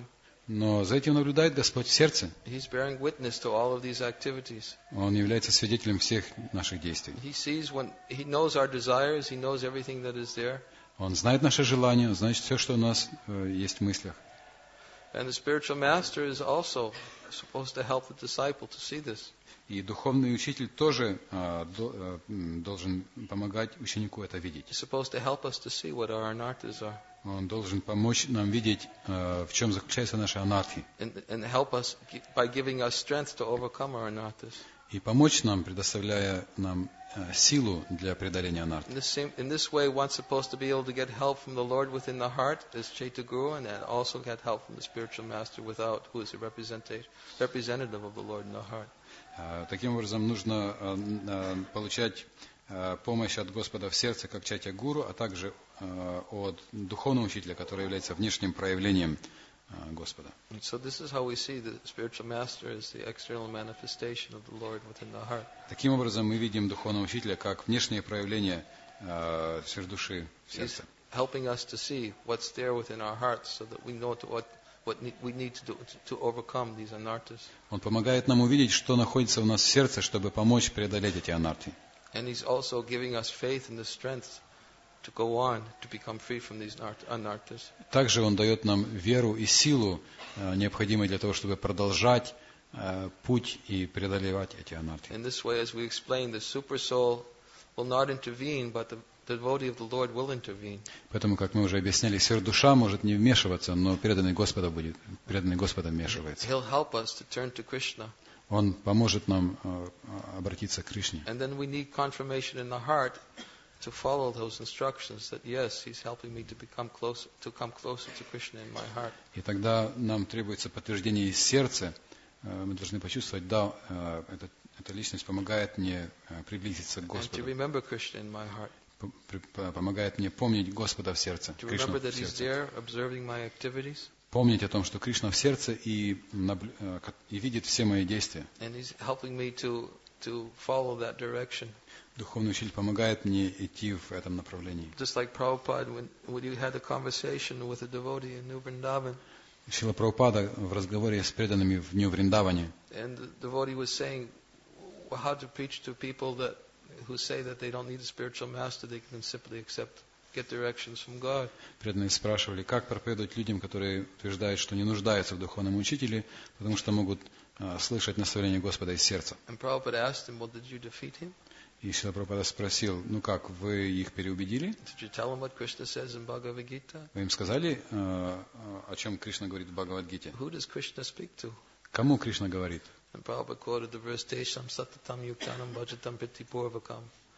Но за этим наблюдает Господь в сердце. He's bearing witness to all of these activities. Он является свидетелем всех наших действий. He sees when he knows our desires, he knows everything that is there. Он знает наши желания, он знает все, что у нас э, есть в мыслях. And the spiritual master is also supposed to help the disciple to see this. И духовный учитель тоже э, до, э, должен помогать ученику это видеть. He's supposed to help us to see what our anarthas are. Он должен помочь нам видеть, э, в чем заключаются наши анархи. And, and help us by giving us strength to overcome our anarthas. И помочь нам, предоставляя нам э, силу для преодоления анархи. In this, same, in this way, one's supposed to be able to get help from the Lord within the heart, as Chaitya Guru, and also get help from the spiritual master without, who is a representative, representative of the Lord in the heart. Э, таким образом, нужно э, э, получать э, помощь от Господа в сердце, как Чайтя Гуру, а также э, от духовного учителя, который является внешним проявлением э, Господа. And so this is how we see the spiritual master as the external manifestation of the Lord within the heart. Таким образом, мы видим духовного учителя как внешнее проявление э, сверхдуши в He's сердце. helping us to see what's there within our hearts so that we know to what, what ne- we need to do to, to overcome these anarthas. Он помогает нам увидеть, что находится у нас в сердце, чтобы помочь преодолеть эти анархи. And He's also giving us faith and the strength to go on, to become free from these nar- anarthas. Также Он дает нам веру и силу, э, необходимые для того, чтобы продолжать э, путь и преодолевать эти анархи. In this way, as we explained, the super soul will not intervene, but the, the devotee of the Lord will intervene. Поэтому, как мы уже объясняли, сверхдуша может не вмешиваться, но преданный Господа будет, преданный Господа вмешивается. He'll help us to turn to Krishna. Он поможет нам э, обратиться к Кришне. And then we need confirmation in the heart to follow those instructions that yes, He's helping me to become closer, to come closer to Krishna in my heart. И тогда нам требуется подтверждение из сердца. Э, Мы должны почувствовать, да, э, эта, эта личность помогает мне э, приблизиться к And to Господу, remember Krishna in my heart. п- при- п- помогает мне помнить Господа в сердце, To Кришну remember в that He's сердце. there observing my activities. Помнить о том, что Кришна в сердце и, наблю- э, ко- и видит все мои действия. And He's helping me to, to follow that direction. Духовный учитель помогает мне идти в этом направлении. Just like Prabhupada, when, when you had a conversation with a devotee in New Vrindavan, Шрила Прабхупада в разговоре с преданными в Нью-Вриндаване, and the devotee was saying well, how to preach to people that who say that they don't need a spiritual master, they can simply accept, get directions from God. преданные спрашивали, как проповедовать людям, которые утверждают, что не нуждаются в духовном учителе, потому что могут а, слышать наставление Господа из сердца. And Prabhupada asked him, well, did you defeat him? И Шрила Прабхупада спросил, ну как, вы их переубедили? Did you tell him what Krishna says in Bhagavad Gita? Вы им сказали, а, а, о чем Кришна говорит в Бхагавад-гите? Who does Krishna speak to? Кому Кришна говорит? And Prabhupada quoted the verse, Tesham satatam yuktanam bhajatam pritipurvakam.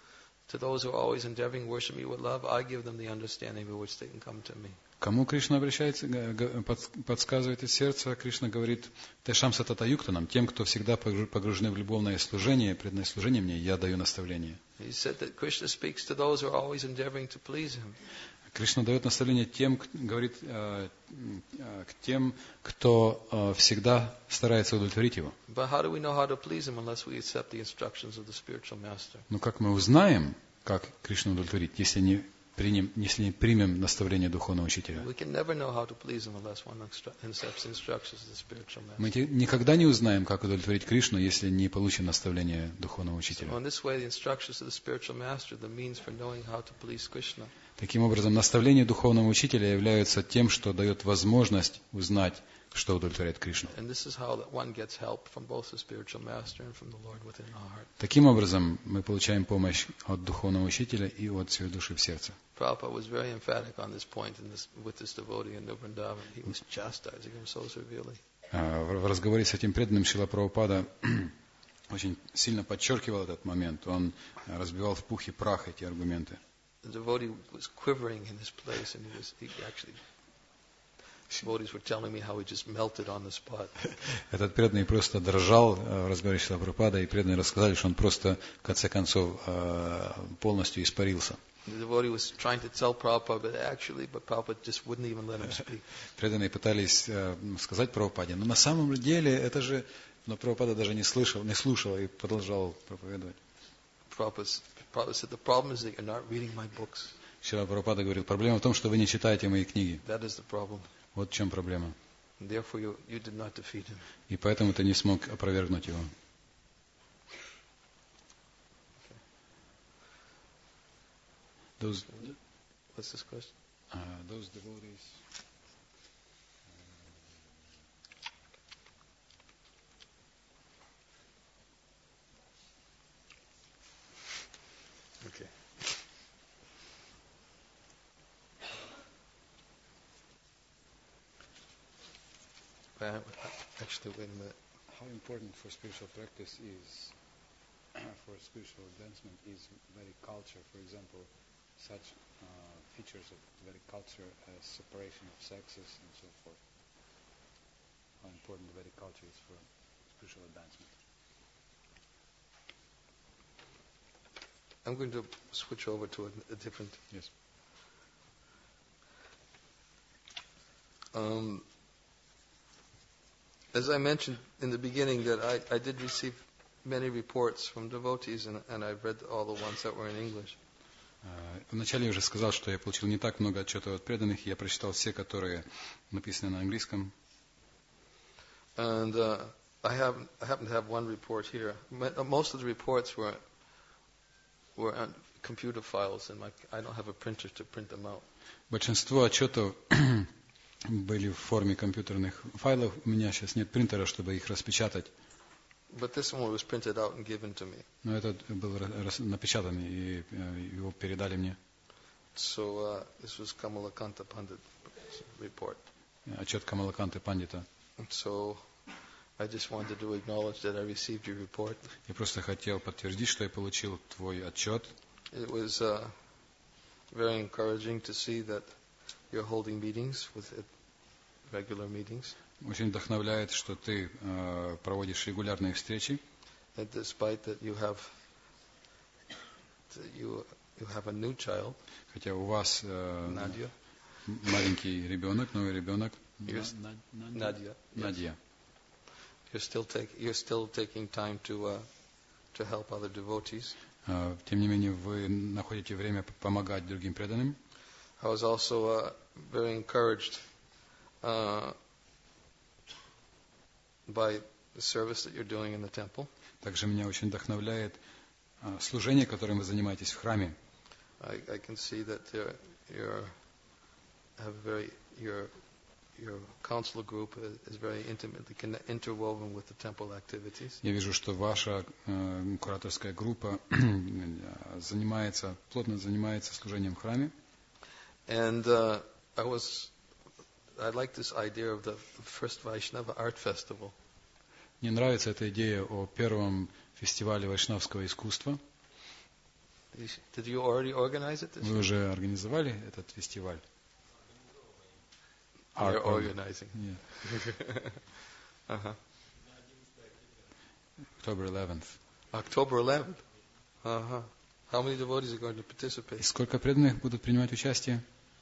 To those who are always endeavoring to worship me with love, I give them the understanding by which they can come to me. Кому Кришна обращается, г- г- подс- подсказывает из сердца, Кришна говорит, Тешам сатата юктанам, тем, кто всегда погру- погружены в любовное служение, преданное служение мне, я даю наставление. He said that Krishna speaks to those who are always endeavoring to please him. Кришна дает наставление тем, к- говорит э, э, к тем, кто э, всегда старается удовлетворить его. But how do we know how to please him unless we accept the instructions of the spiritual master? Но как мы узнаем, как Кришну удовлетворить, если не примем, если не примем наставление духовного учителя? We can never know how to please him unless one instru- accepts the instructions of the spiritual master. Мы те- никогда не узнаем, как удовлетворить Кришну, если не получим наставление духовного So учителя. in this way, the instructions of the spiritual master, the means for knowing how to please Krishna. Таким образом, наставления духовного учителя являются тем, что дает возможность узнать, что удовлетворяет Кришну. And this is how that one gets help from both the spiritual master and from the Lord within our heart. Таким образом, мы получаем помощь от духовного учителя и от сверхдуши в сердце. Prabhupada was very emphatic on this point in this, with this devotee in New Vrindavan. He was chastising him so severely. А, В в разговоре с этим преданным Шрила Прабхупада очень сильно подчеркивал этот момент. Он а, разбивал в пух и прах эти аргументы. The devotee was quivering in his place, and he was he actually. Devotees were telling me how he just melted on the spot. Этот преданный просто дрожал а, в разговоре с Шрила Прабхупада, и преданные рассказали, что он просто, в конце концов, а, полностью испарился. The devotee was trying to tell Prabhupada, but actually, but Prabhupada just wouldn't even let him speak. Преданные пытались а, сказать Прабхупаде, но на самом деле это же... Но Прабхупада даже не слышал, не слушал и продолжал проповедовать. Prabhupada, Prabhupada said, the problem is that you're not reading my books. Шрила Прабхупада говорил, проблема в том, что вы не читаете мои книги. That is the problem. Вот в чем проблема. And therefore you, you did not defeat him. И поэтому ты не смог опровергнуть его. Those, What's this question? uh, those devotees. Okay. Uh, Actually, wait a minute. How important for spiritual practice is, for spiritual advancement, is Vedic culture. For example, such uh, features of Vedic culture as separation of sexes and so forth. How important the Vedic culture is for spiritual advancement. I'm going to switch over to a, a different. Yes. Um, as I mentioned in the beginning, that I, I did receive many reports from devotees, and, and I've read all the ones that were in English. Вначале я уже сказал, что я получил не так много отчетов от преданных, я прочитал все, которые написаны на английском. And uh, I, have, I happen to have one report here. Most of the reports were were on computer files, and my, I don't have a printer to print them out. Большинство отчетов были в форме компьютерных файлов. У меня сейчас нет принтера, чтобы их распечатать. But this one was printed out and given to me. Но этот был напечатан, и его передали мне. So uh, this was Kamalakanta Pandit report. Отчет Камалаканты Пандита. So I just wanted to acknowledge that I received your report. Я просто хотел подтвердить, что я получил твой отчет. It was uh, very encouraging to see that you're holding meetings with it, regular meetings. Очень вдохновляет, что ты э, проводишь регулярные встречи. That despite that you have that you you have a new child, хотя у вас э, Nadia, маленький ребенок, новый ребенок, You're, Nadia, Nadia. You're still take you're still taking time to uh, to help other devotees. Э, тем не менее, вы находите время помогать другим преданным. I was also uh, very encouraged uh, by the service that you're doing in the temple. Также меня очень вдохновляет э, служение, которым вы занимаетесь в храме. I, I can see that you're, you're have very your your council group is very intimately interwoven with the temple activities. Я вижу, что ваша э, кураторская группа занимается плотно занимается служением в храме. And uh, I was I like this idea of the first Vaishnava art festival. Мне нравится эта идея о первом фестивале вайшнавского искусства. Did you already organize it? Вы уже организовали этот фестиваль? You're organizing. Yeah. uh-huh. October eleventh. October eleventh. Uh-huh. How many devotees are going to participate? Сколько преданных будут принимать участие?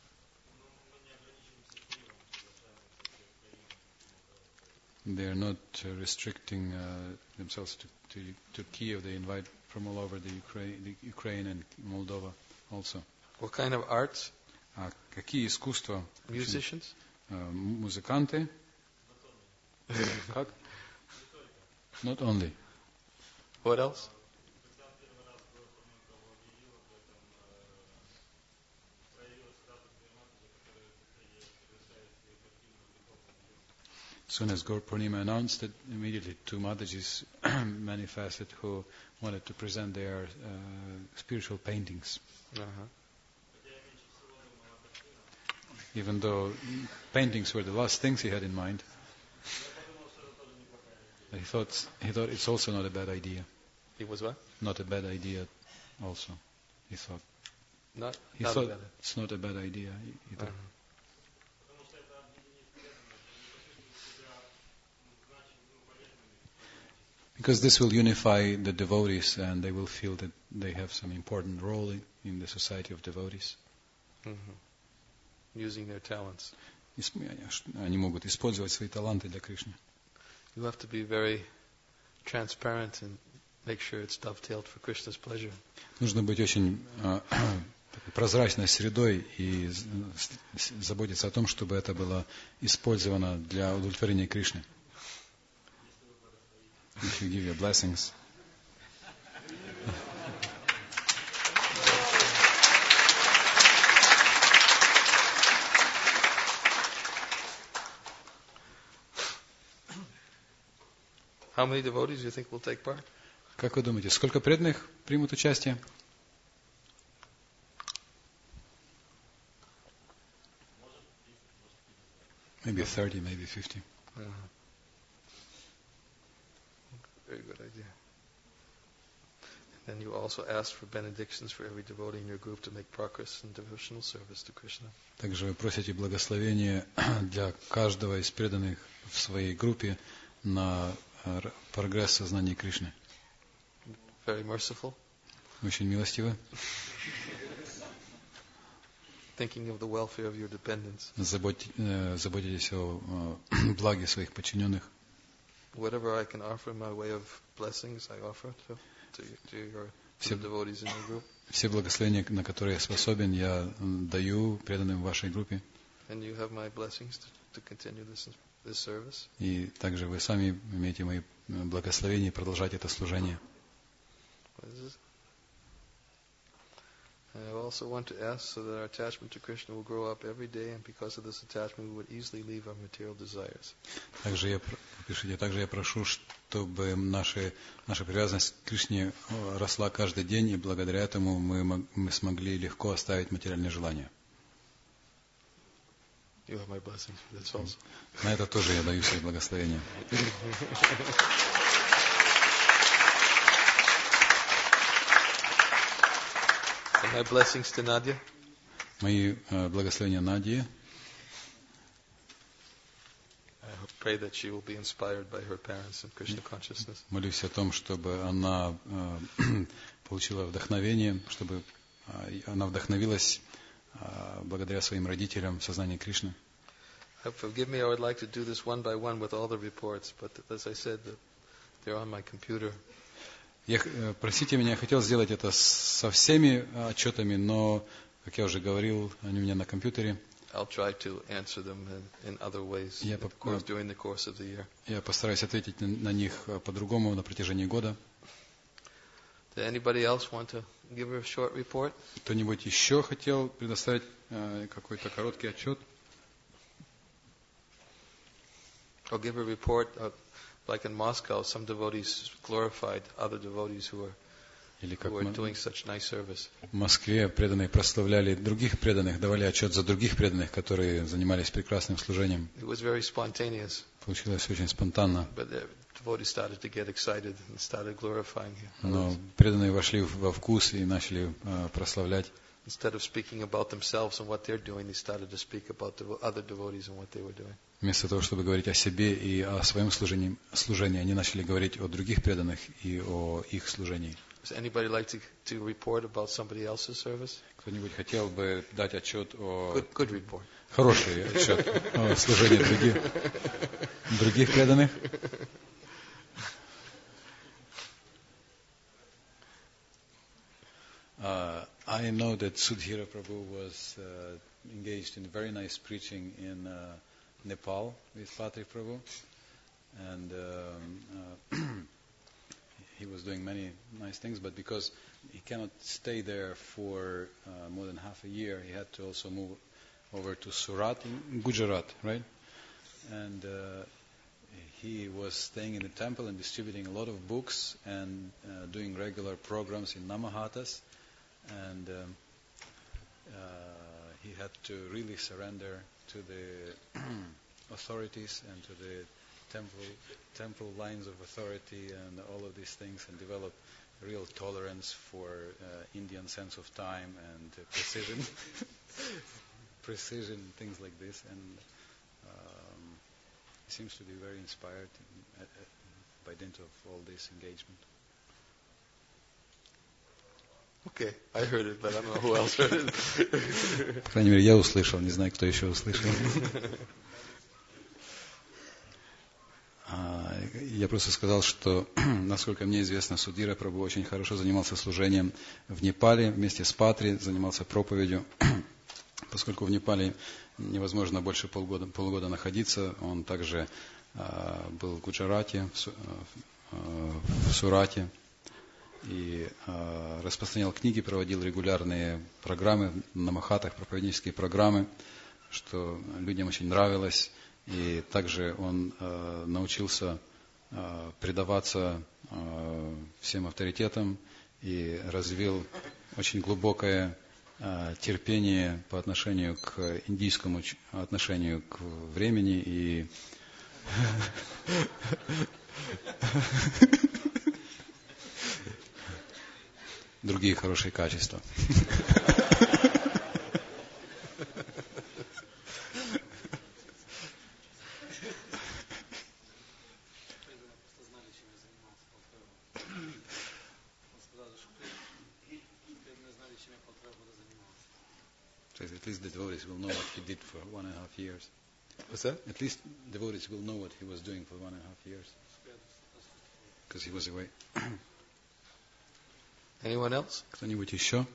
They are not uh, restricting uh, themselves to, to, to Kiev. They invite from all over the Ukraine, the Ukraine and Moldova also. What kind of arts? А какие искусства? Musicians? Uh, музыканты? Как? Not only. What else? As soon as Gaur Purnima announced it, immediately two Matajis manifested who wanted to present their uh, spiritual paintings. Uh-huh. Even though paintings were the last things he had in mind, he thought he thought it's also not a bad idea. He was what? Not a bad idea, also. He thought. Not. He not thought bad. it's not a bad idea either. Uh-huh. Because this will unify the devotees, and they will feel that they have some important role in, in the society of devotees. Mm-hmm. Using their talents. Они могут использовать свои таланты для Кришны. You have to be very transparent and make sure it's dovetailed for Krishna's pleasure. Нужно быть очень прозрачной средой и заботиться о том, чтобы это было использовано для удовлетворения Кришны. If you give your blessings. How many devotees do you think will take part? Как вы думаете, сколько преданных примут участие? Maybe thirty, maybe fifty. Uh-huh. Very good idea. And then you also ask for benedictions for every devotee in your group to make progress in devotional service to Krishna. Также вы просите благословения для каждого из преданных в своей группе на прогресс сознания Кришны. Very merciful. Очень милостивы. Thinking of the welfare of your dependents. Заботитесь о благе своих подчиненных. Whatever I can offer in my way of blessings, I offer to, to, to your to the devotees in your group. Все благословения, на которые я способен, я даю преданным в вашей группе. And you have my blessings to, to continue this, this service. И также вы сами имеете мои благословения продолжать это служение. I also want to ask so that our attachment to Krishna will grow up every day, and because of this attachment we would easily leave our material desires. Также я, пишите, также я прошу, чтобы наши, наша привязанность к Кришне росла каждый день, и благодаря этому мы, мы смогли легко оставить материальные желания. You have my blessings for this also. На это тоже я даю свои благословения. And my blessings to Nadia. Мои uh, благословения Надии. I pray that she will be inspired by her parents in Krishna consciousness. Молюсь о том, чтобы она uh, получила вдохновение, чтобы uh, она вдохновилась uh, благодаря своим родителям в сознании Кришны. Forgive me, I would like to do this one by one with all the reports, but as I said, they're on my computer. Я, простите меня, я хотел сделать это со всеми отчетами, но, как я уже говорил, они у меня на компьютере. I'll try to answer them in, in other ways, я, of course, during the course of the year. Я постараюсь ответить на, на них по-другому на протяжении года. Did anybody else want to give a short report? Кто-нибудь еще хотел предоставить э, какой-то короткий отчет? I'll give a report of, like in Moscow, some devotees glorified other devotees who are, who are doing such nice service. В Москве преданные прославляли других преданных, давали отчет за других преданных, которые занимались прекрасным служением. It was very spontaneous. Получилось очень спонтанно. But the devotees started to get excited and started glorifying him. Но преданные вошли во вкус и начали uh, прославлять. Instead of speaking about themselves and what they're doing, they started to speak about the other devotees and what they were doing. Вместо того, чтобы говорить о себе и о своем служении, служении, они начали говорить о других преданных и о их служении. Does anybody like to, to report about somebody else's service? Кто-нибудь хотел бы дать отчет о... Good, good report. Хороший отчет о служении других, других преданных? Uh, I know that Sudhira Prabhu was uh, engaged in very nice preaching in uh, Nepal with Patri Prabhu, and um, uh, he was doing many nice things, but because he cannot stay there for uh, more than half a year, he had to also move over to Surat in Gujarat, right? And uh, he was staying in the temple and distributing a lot of books and uh, doing regular programs in Namahatas. And um, uh, he had to really surrender to the authorities and to the temple temple lines of authority and all of these things, and develop real tolerance for uh, Indian sense of time and uh, precision, precision, things like this. And um, he seems to be very inspired in, uh, uh, by dint of all this engagement. Okay, I heard it, but I don't know who else heard it. По крайней мере, я услышал, не знаю, кто еще услышал. Я просто сказал, что, насколько мне известно, Судхира Прабху очень хорошо занимался служением в Непале, вместе с Патри, занимался проповедью. Поскольку в Непале невозможно больше полгода, полгода находиться, он также э, был в Гуджарате, в, э, в Сурате, и э, распространял книги, проводил регулярные программы на Махатах, проповеднические программы, что людям очень нравилось. И также он э, научился э, предаваться э, всем авторитетам и развил очень глубокое э, терпение по отношению к индийскому отношению к времени и другие хорошие качества. At least the devotees will know what he did for one and a half years. What's that? At least devotees will know what he was doing for one and a half years. Because he was away. Anyone else? Кто-нибудь еще?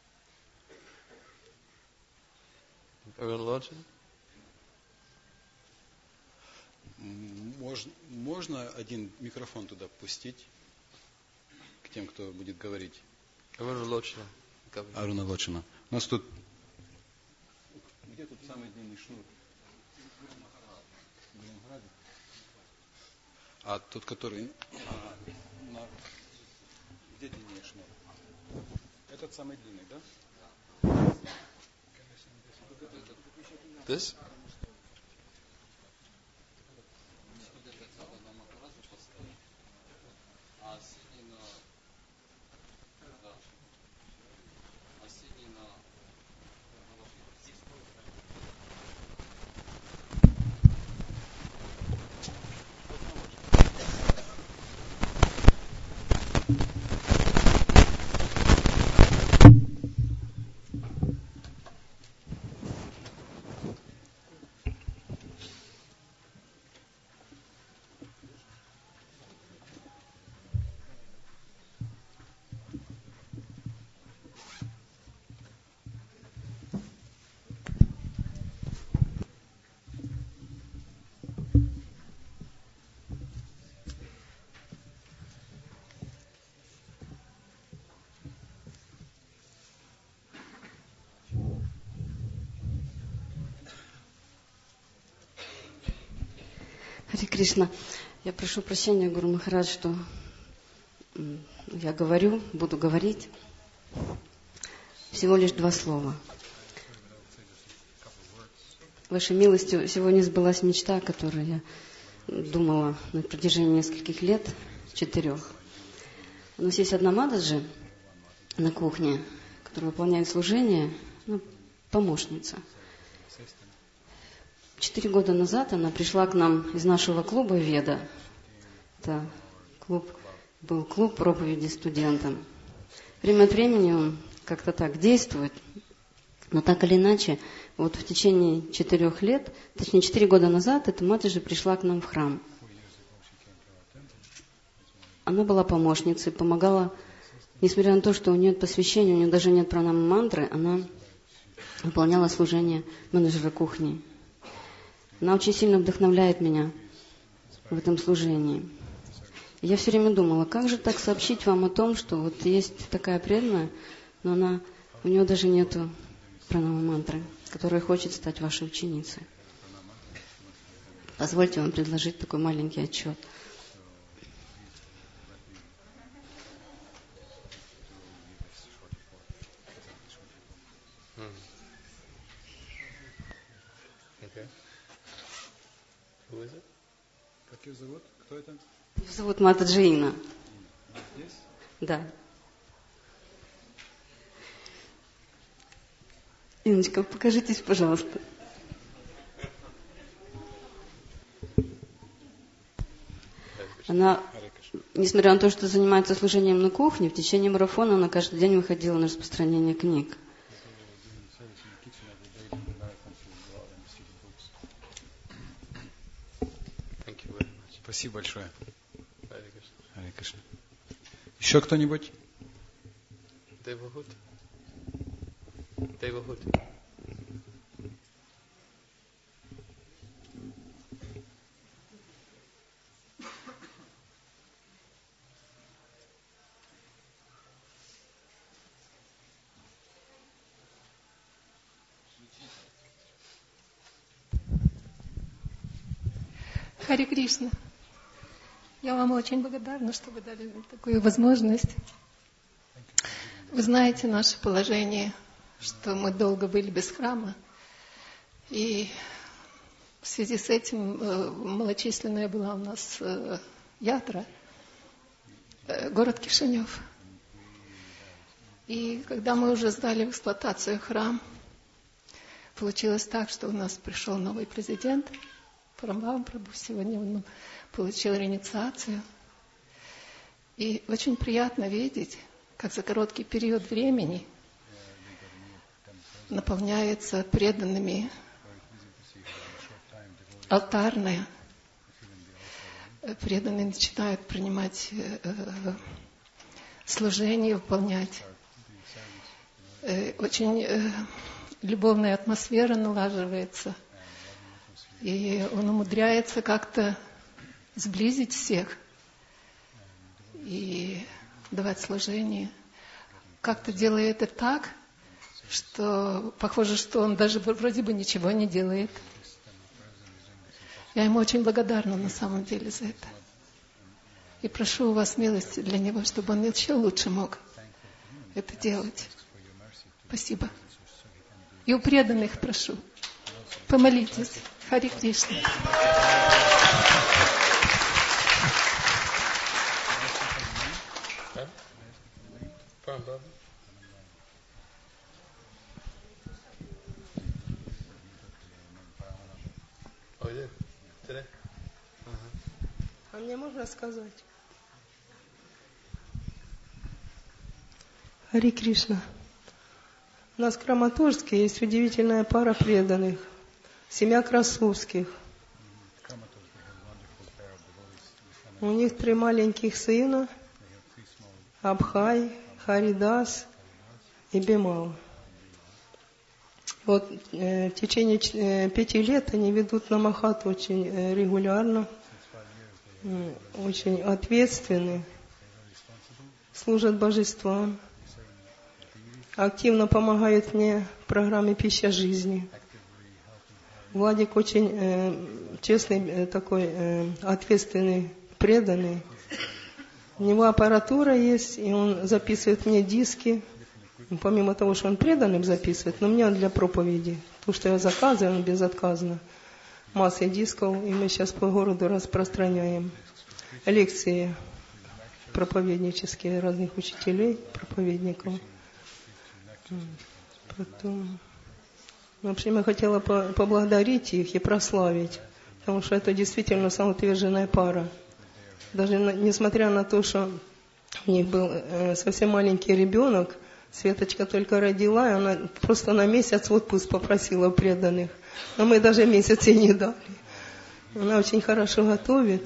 Можно, можно один микрофон туда пустить к тем, кто будет говорить? Аруна Лочина. У нас тут... Где тут самый длинный шнур? В Ленинграде. А тот, который... А, на... Где длиннее шнур? Этот самый длинный, да? This? Харе Кришна, я прошу прощения, Гуру Махарадж, что я говорю, буду говорить всего лишь два слова. Вашей милостью, сегодня сбылась мечта, которую я думала на протяжении нескольких лет, четырех. У нас есть одна Мададжи на кухне, которая выполняет служение, ну, помощница. Четыре года назад она пришла к нам из нашего клуба Веда. Это клуб, был клуб проповеди студентам. Время от времени он как-то так действует, но так или иначе, вот в течение четырех лет, точнее четыре года назад, эта Матаджи пришла к нам в храм. Она была помощницей, помогала, несмотря на то, что у нее нет посвящения, у нее даже нет пранамы мантры, она выполняла служение менеджера кухни. Она очень сильно вдохновляет меня в этом служении. Я все время думала, как же так сообщить вам о том, что вот есть такая преданная, но она, у нее даже нету пранамы мантры, которая хочет стать вашей ученицей. Позвольте вам предложить такой маленький отчет. Как ее зовут? Кто это? Ее зовут Матаджи Инна. Здесь? Да. Инночка, покажитесь, пожалуйста. Она, несмотря на то, что занимается служением на кухне, в течение марафона она каждый день выходила на распространение книг. Спасибо большое. Еще кто-нибудь? Devahut. Devahut. Харе Кришна. Я вам очень благодарна, что вы дали мне такую возможность. Вы знаете наше положение, что мы долго были без храма. И в связи с этим э, малочисленная была у нас э, ятра, э, город Кишинев. И когда мы уже сдали в эксплуатацию храм, получилось так, что у нас пришел новый президент, Парамбхава Прабху. Сегодня он получил реинициацию. И очень приятно видеть, как за короткий период времени наполняется преданными алтарная. Преданные начинают принимать э, служение, выполнять. Э, очень э, любовная атмосфера налаживается. И он умудряется как-то сблизить всех и давать служение. Как-то делает это так, что похоже, что он даже вроде бы ничего не делает. Я ему очень благодарна на самом деле за это. И прошу у вас милости для него, чтобы он еще лучше мог это делать. Спасибо. И у преданных прошу, помолитесь. Харе Кришна. А мне можно сказать? Харе Кришна. У нас в Краматорске есть удивительная пара преданных. Семья Красовских. У них три маленьких сына. Абхай, Харидас и Бимал. Вот э, в течение э, пяти лет они ведут намахат очень э, регулярно, э, очень ответственны, служат божествам, активно помогают мне в программе «Пища жизни». Владик очень э, честный, э, такой э, ответственный, преданный. У него аппаратура есть, и он записывает мне диски. Помимо того, что он преданным записывает, но мне он для проповеди. То, что я заказываю, он безотказно. Масса дисков, и мы сейчас по городу распространяем лекции проповеднические разных учителей, проповедников. Потом... В общем, я хотела поблагодарить их и прославить, потому что это действительно самоотверженная пара. Даже на, несмотря на то, что у них был э, совсем маленький ребенок, Светочка только родила, и она просто на месяц в отпуск попросила преданных. Но мы даже месяц ей не дали. Она очень хорошо готовит.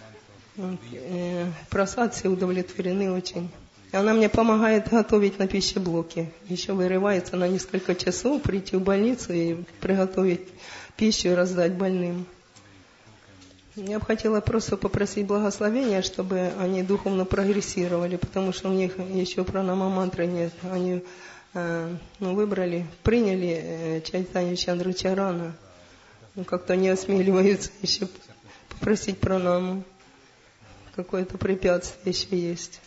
Э, просад все удовлетворены очень. И она мне помогает готовить на пищеблоке. Еще вырывается на несколько часов прийти в больницу и приготовить пищу и раздать больным. Я бы хотела просто попросить благословения, чтобы они духовно прогрессировали, потому что у них еще пранама-мантры нет. Они э, ну, выбрали, приняли э, Чайтанью Чандрачарана, но как-то не осмеливаются еще попросить пранаму. Какое-то препятствие еще есть.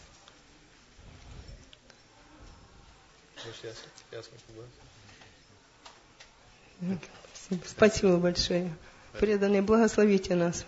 Спасибо, Спасибо большое. Преданные, благословите нас.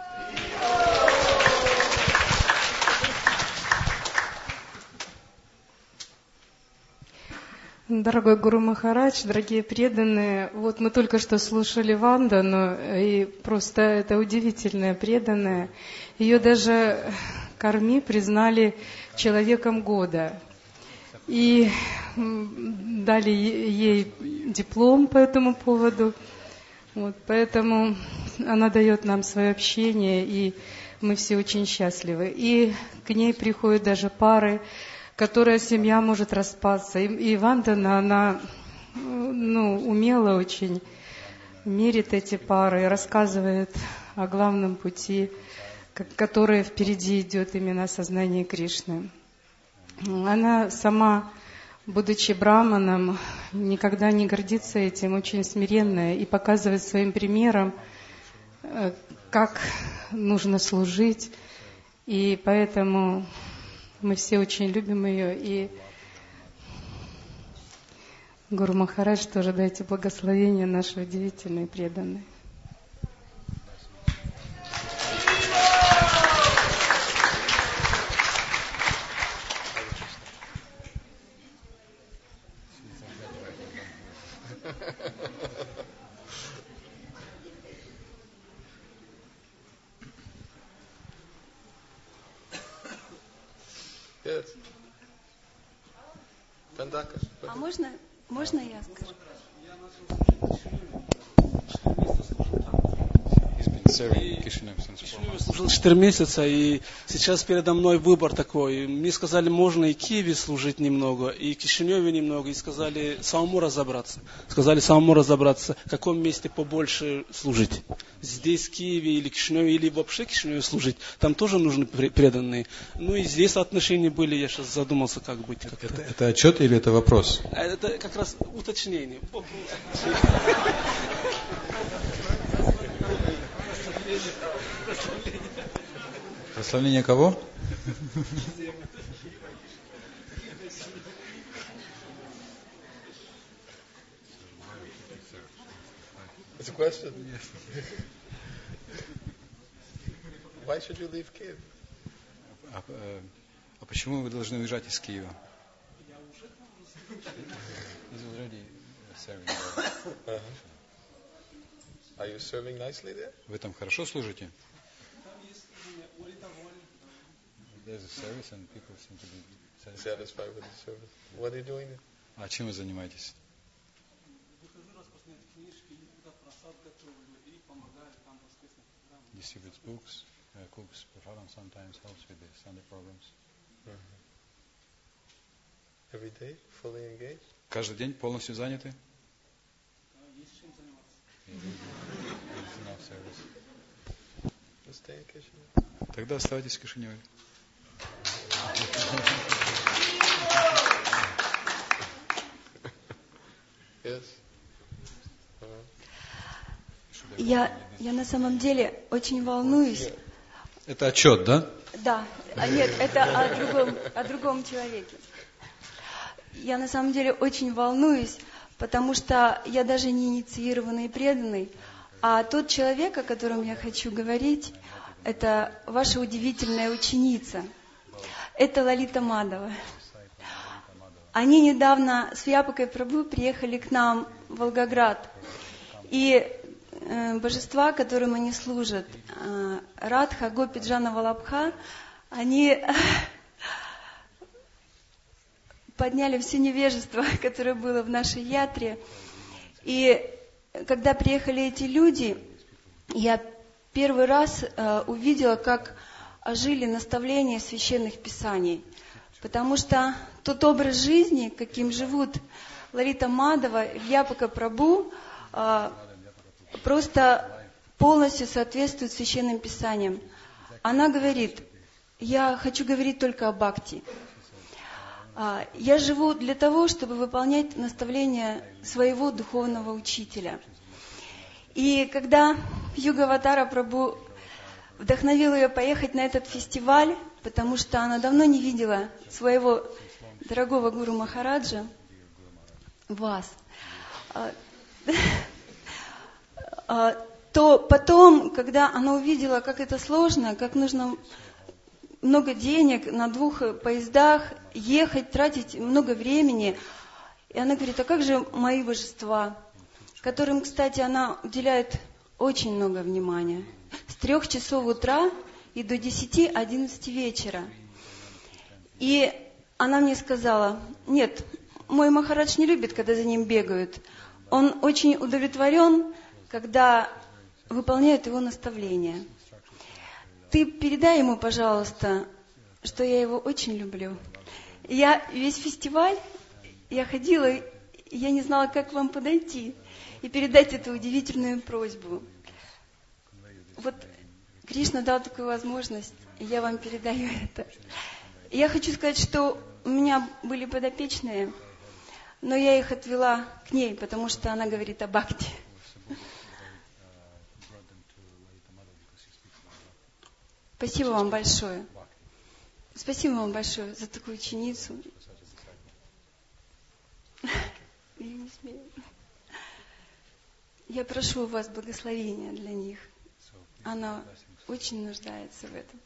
Дорогой Гуру Махарадж, дорогие преданные, вот мы только что слушали Вандану, и просто это удивительная преданная. Ее даже Карми признали человеком года. И дали ей диплом по этому поводу. Вот, поэтому она дает нам свое общение, и мы все очень счастливы. И к ней приходят даже пары, которая семья может распасться. И, и Вандана, она ну, умело очень мерит эти пары и рассказывает о главном пути, который впереди идет именно сознание Кришны. Она сама, будучи браманом, никогда не гордится этим, очень смиренная и показывает своим примером, как нужно служить. И поэтому мы все очень любим ее. И Гуру Махарадж тоже дайте благословение нашей удивительной преданной. Yes. Pandaка. А можно, можно я скажу? Я служил четыре месяца, и сейчас передо мной выбор такой. Мне сказали, можно и в Киеве служить немного, и в Кишиневе немного, и сказали самому разобраться. Сказали самому разобраться, в каком месте побольше служить. Здесь, в Киеве или Кишиневе, или вообще в Кишиневе служить. Там тоже нужны преданные. Ну и здесь отношения были, я сейчас задумался, как быть. Как это, это отчет или это вопрос? Это как раз уточнение. Прославление кого? It's a question. Why should you leave Kiev? А, а почему вы должны уезжать из Киева? Uh-huh. Are you serving nicely there? Вы там хорошо служите? There's a service and people seem to be satisfied. Satisfied with the service. What are you doing there? А чем вы занимаетесь? Distributes books, uh, cooks, Prasadam sometimes helps with the Sunday programs. Uh-huh. Every day, fully engaged? Каждый день полностью заняты? Тогда оставайтесь в Кишиневе. Yes. Я, я на самом деле очень волнуюсь. Это отчет, да? Да. А нет, это о другом, о другом человеке. Я на самом деле очень волнуюсь, потому что я даже не инициированный и преданный, а тот человек, о котором я хочу говорить, это ваша удивительная ученица. Это Лалита Мадава. Они недавно с Вьяпакой Прабху приехали к нам в Волгоград. И э, божества, которым они служат, э, Радха, Гопи, Джана, Валабха, они подняли все невежество, которое было в нашей ятре. И когда приехали эти люди, я первый раз э, увидела, как ожили наставления священных писаний. Потому что тот образ жизни, каким живут Лалита Мадава и Вьяпака Прабху, э, просто полностью соответствует священным писаниям. Она говорит, я хочу говорить только о бхакти. Э, я живу для того, чтобы выполнять наставления своего духовного учителя. И когда Югаватара Прабху вдохновил ее поехать на этот фестиваль, потому что она давно не видела своего дорогого Гуру Махараджа, вас, то потом, когда она увидела, как это сложно, как нужно много денег на двух поездах ехать, тратить много времени, и она говорит, а как же мои божества, которым, кстати, она уделяет очень много внимания. С трех часов утра и до десяти-одиннадцати вечера. И она мне сказала, нет, мой Махарадж не любит, когда за ним бегают. Он очень удовлетворен, когда выполняют его наставления. ты передай ему, пожалуйста, что я его очень люблю. Я весь фестиваль, я ходила, и я не знала, как к вам подойти и передать эту удивительную просьбу. Вот Кришна дал такую возможность, и я вам передаю это. И я хочу сказать, что у меня были подопечные, но я их отвела к ней, потому что она говорит о бхакти. Спасибо вам большое. Спасибо вам большое за такую ученицу. Я не смею. Я прошу у вас благословения для них. Она очень нуждается в этом.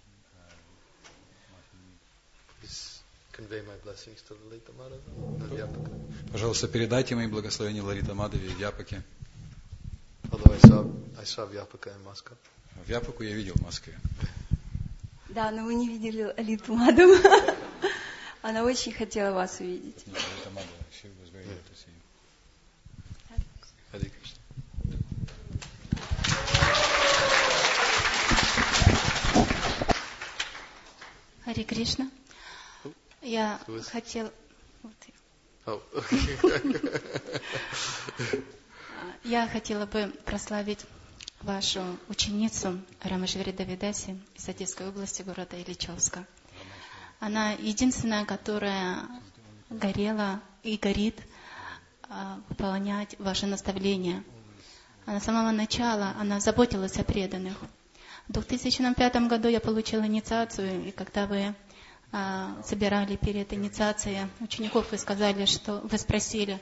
Пожалуйста, передайте мои благословения Лалита Мадхави и Вьяпаке. Вьяпаку я видел в Москве. Да, но вы не видели Лалиту Мадхаву. Она очень хотела вас увидеть. Харе Кришна. Я хотела... Oh. Я хотела бы прославить вашу ученицу Рамешвари Давидаси из Одесской области, города Ильичевска. Она единственная, которая горела и горит выполнять ваши наставления. А с самого начала она заботилась о преданных. В две тысячи пятом году я получила инициацию, и когда вы а, собирали перед инициацией учеников, вы сказали, что вы спросили,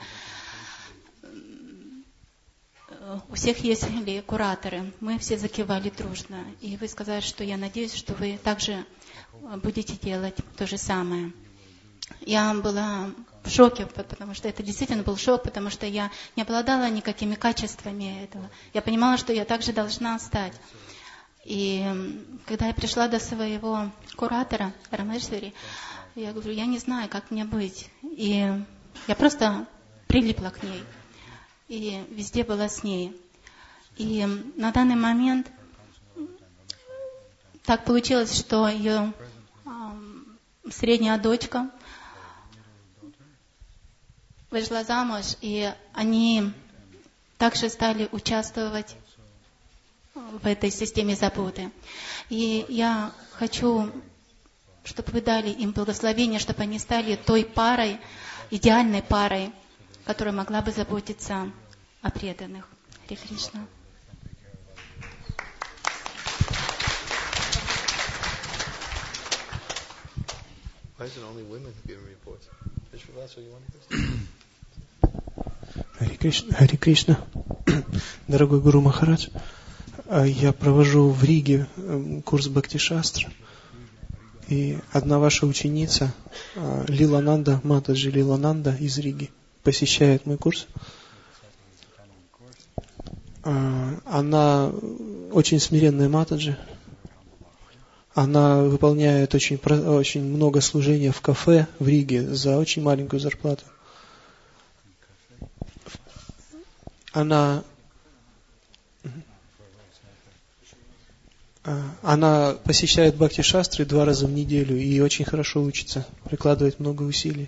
у всех есть ли кураторы. Мы все закивали дружно. И вы сказали, что я надеюсь, что вы также будете делать то же самое. Я была в шоке, потому что это действительно был шок, потому что я не обладала никакими качествами этого. Я понимала, что я также должна стать. И когда я пришла до своего куратора, Рамешвари, я говорю, я не знаю, как мне быть. И я просто прилипла к ней. И везде была с ней. И на данный момент так получилось, что ее э, средняя дочка вышла замуж, и они также стали участвовать в этой системе заботы. И я хочу, чтобы вы дали им благословение, чтобы они стали той парой, идеальной парой, которая могла бы заботиться о преданных. Харе Кришна. Why is it only women giving reports? Харе Кришна, Харе Кришна. Дорогой Гуру Махарадж, я провожу в Риге курс Бхакти-шастра, и одна ваша ученица, Лилананда, Матаджи Лилананда из Риги, посещает мой курс. Она очень смиренная Матаджи. Она выполняет очень, очень много служения в кафе в Риге за очень маленькую зарплату. Она, она посещает бхакти-шастры два раза в неделю и очень хорошо учится, прикладывает много усилий.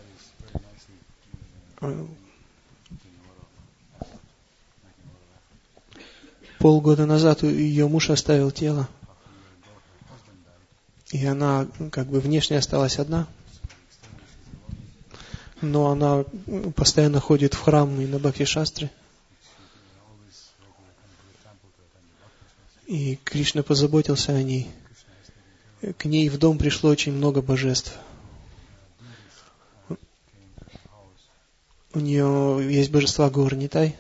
Полгода назад ее муж оставил тело, и она как бы внешне осталась одна, но она постоянно ходит в храм и на бхакти-шастры. И Кришна позаботился о ней. К ней в дом пришло очень много божеств. У нее есть божества Гаурнитай.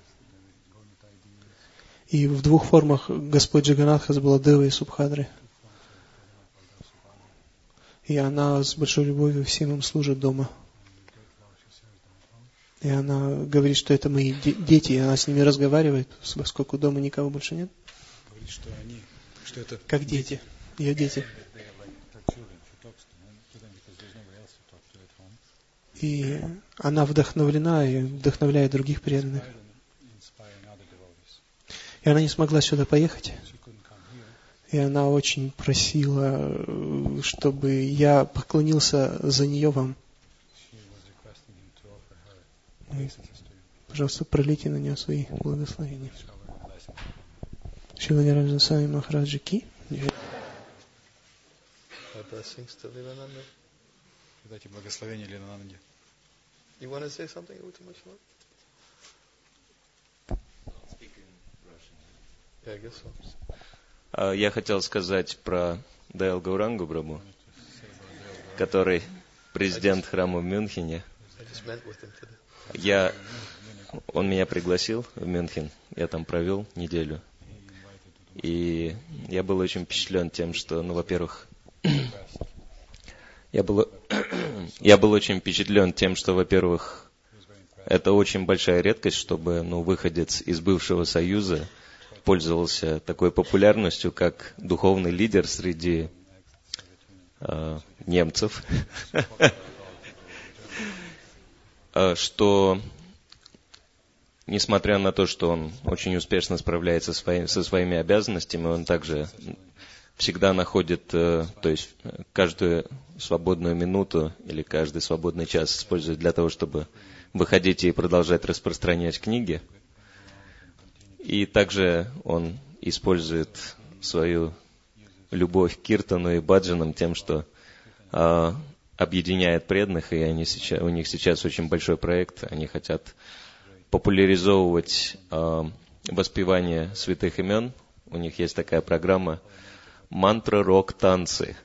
И в двух формах Господь Джаганатха с Баладевой и Субхадрой. И она с большой любовью всем им служит дома. И она говорит, что это мои дети, и она с ними разговаривает, поскольку дома никого больше нет. Говорит, что они, что это как дети, ее дети. И она вдохновлена и вдохновляет других преданных. И она не смогла сюда поехать. И она очень просила, чтобы я поклонился за нее вам. И, пожалуйста, пролейте на нее свои благословения. Шрила Ниранджана Свами Махараджи Ки. Дайте благословение Лилананде. You want to say something, Uttama? Yeah, I guess so. Я хотел сказать про Даял Гаурангу Прабху, который президент храма в Мюнхене. Я, он меня пригласил в Мюнхен, я там провел неделю. И я был очень впечатлен тем, что, ну, во-первых, я был, я был очень впечатлен тем, что, во-первых, это очень большая редкость, чтобы, ну, выходец из бывшего Союза пользовался такой популярностью, как духовный лидер среди э, немцев, что, несмотря на то, что он очень успешно справляется со своими обязанностями, он также всегда находит, то есть каждую свободную минуту или каждый свободный час использует для того, чтобы выходить и продолжать распространять книги. И также он использует свою любовь к киртану и баджанам тем, что а, объединяет преданных, и они сейчас, у них сейчас очень большой проект. Они хотят популяризовывать а, воспевание святых имен. У них есть такая программа «Мантра-рок-танцы».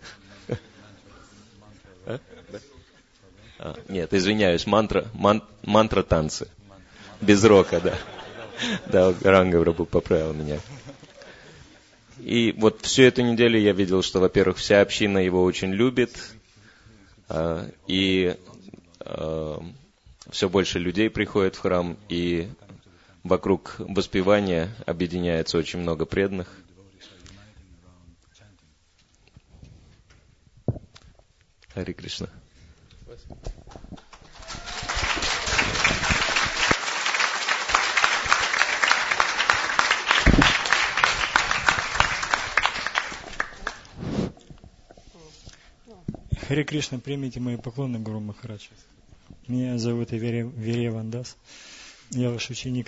Нет, извиняюсь, мантра, ман, мантра-танцы. Без рока, да. Да, Ранга Прабху поправил меня. И вот всю эту неделю я видел, что, во-первых, вся община его очень любит, и все больше людей приходит в храм, и вокруг воспевания объединяется очень много преданных. Хари Кришна. Харе Кришна, примите мои поклоны, Гуру Махарадж. Меня зовут Вирья Вирья Вандас. Я ваш ученик.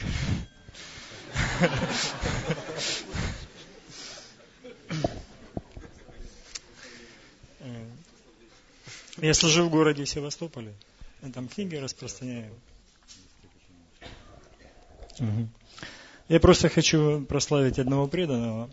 Я служу в городе Севастополе. Я там книги распространяю. Угу. Я просто хочу прославить одного преданного.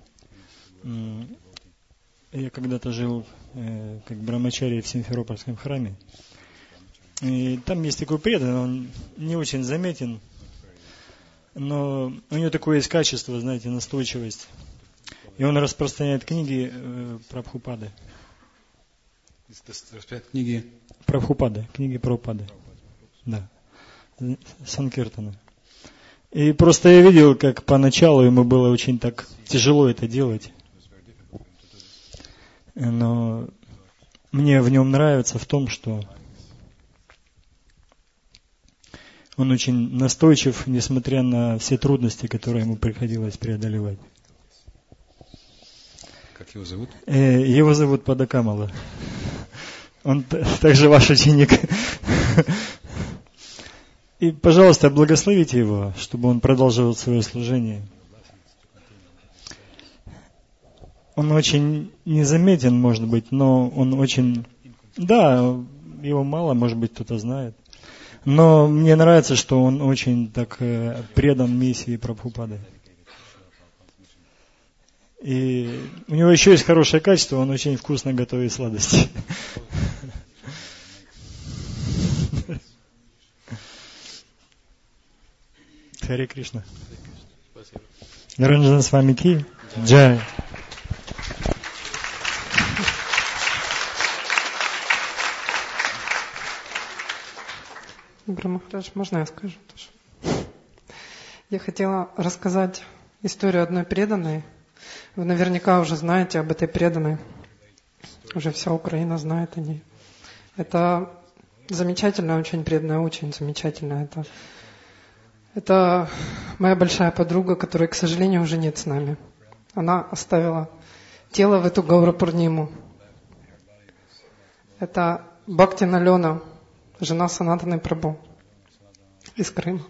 Я когда-то жил э, как брамачари в Симферопольском храме. И там есть такой преданный, он не очень заметен, но у него такое есть качество, знаете, настойчивость. И он распространяет книги э, Прабхупады. Книги Прабхупады, книги Прабхупады. Да. Санкиртана. И просто я видел, как поначалу ему было очень так тяжело это делать. Но мне в нем нравится в том, что он очень настойчив, несмотря на все трудности, которые ему приходилось преодолевать. Как его зовут? Его зовут Падакамала. Он также ваш ученик. И, пожалуйста, благословите его, чтобы он продолжил свое служение. Он очень незаметен, может быть, но он очень... Да, его мало, может быть, кто-то знает. Но мне нравится, что он очень так предан миссии Прабхупады. И у него еще есть хорошее качество, он очень вкусно готовит сладости. Харе Кришна. Ниранджана Свами Ки. Джай. Гуру Махарадж, можно я скажу тоже? Я хотела рассказать историю одной преданной. Вы наверняка уже знаете об этой преданной. Уже вся Украина знает о ней. Это замечательная, очень преданная, очень замечательная. Это, это моя большая подруга, которой, к сожалению, уже нет с нами. Она оставила тело в эту Гаурапурниму. Это Бхактина Лена, жена Санатаны Прабху из Крыма.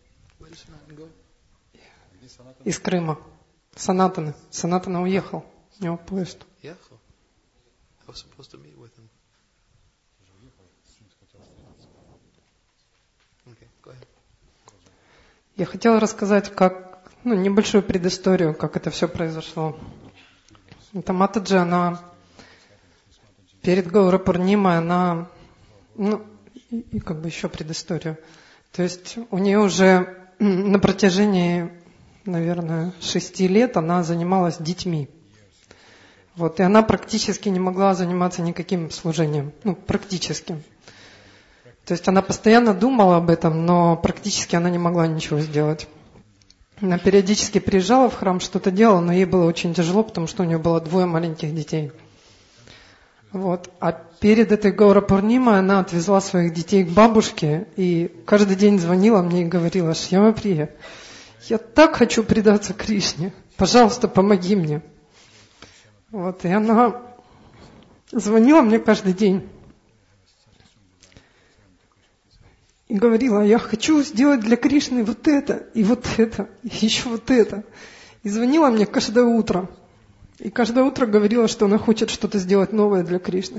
Из Крыма. Санатаны. Санатана уехал. У него поезд. Я хотела рассказать, как, ну, небольшую предысторию, как это все произошло. Это Матаджи, она перед Гаурапурнимой, она, ну, и, и как бы еще предысторию. То есть у нее уже на протяжении, наверное, шести лет она занималась детьми. Вот, и она практически не могла заниматься никаким служением, ну, практически. То есть она постоянно думала об этом, но практически она не могла ничего сделать. Она периодически приезжала в храм, что-то делала, но ей было очень тяжело, потому что у нее было двое маленьких детей. Вот. А перед этой Гаурапурнимой она отвезла своих детей к бабушке и каждый день звонила мне и говорила: Шьяма Прия, я так хочу предаться Кришне, пожалуйста, помоги мне. Вот. И она звонила мне каждый день. И говорила: я хочу сделать для Кришны вот это, и вот это, и еще вот это. И звонила мне каждое утро. И каждое утро говорила, что она хочет что-то сделать новое для Кришны.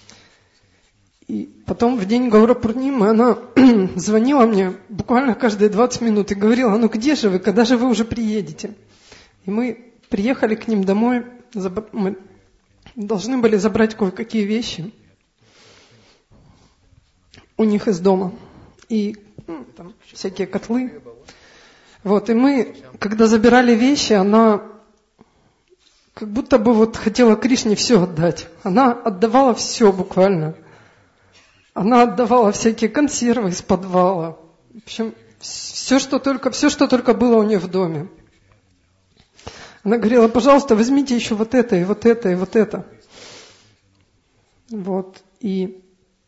И потом в день Гаурапурнимы она звонила мне буквально каждые двадцать минут и говорила: ну где же вы, когда же вы уже приедете? И мы приехали к ним домой, мы должны были забрать кое-какие вещи у них из дома. И ну, там всякие котлы. Вот, и мы, когда забирали вещи, она как будто бы вот хотела Кришне все отдать. Она отдавала все буквально. Она отдавала всякие консервы из подвала. В общем, все, что только, все, что только было у нее в доме. Она говорила: пожалуйста, возьмите еще вот это, и вот это, и вот это. Вот, и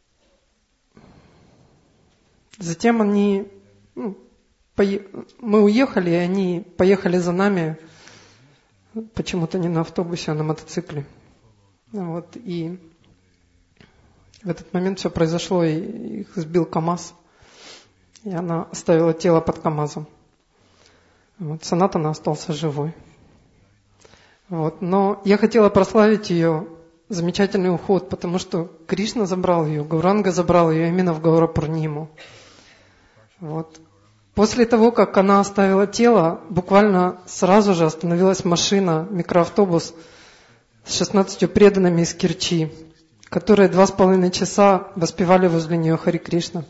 затем они, ну, пое... мы уехали, и они поехали за нами, почему-то не на автобусе, а на мотоцикле. Вот, и в этот момент все произошло, и их сбил КамАЗ, и она оставила тело под КамАЗом. Вот, Санатана остался живой. Вот, но я хотела прославить ее замечательный уход, потому что Кришна забрал ее, Гауранга забрал ее именно в Гаурапурниму. Вот. После того, как она оставила тело, буквально сразу же остановилась машина, микроавтобус с шестнадцатью преданными из Керчи, которые два с половиной часа воспевали возле нее Хари Кришна.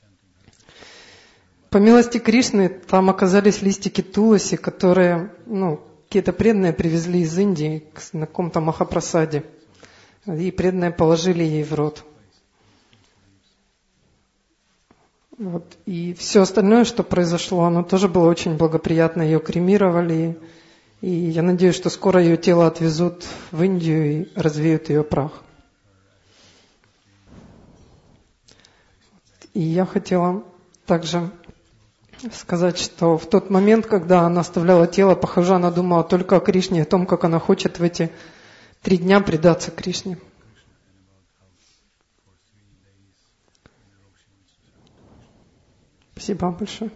По милости Кришны там оказались листики туласи, которые, ну, какие-то преданные привезли из Индии на каком-то махапрасаде. И преданные положили ей в рот. Вот. И все остальное, что произошло, оно тоже было очень благоприятно. Ее кремировали. И я надеюсь, что скоро ее тело отвезут в Индию и развеют ее прах. И я хотела также сказать, что в тот момент, когда она оставляла тело, похоже, она думала только о Кришне, о том, как она хочет в эти три дня предаться Кришне. Спасибо большое.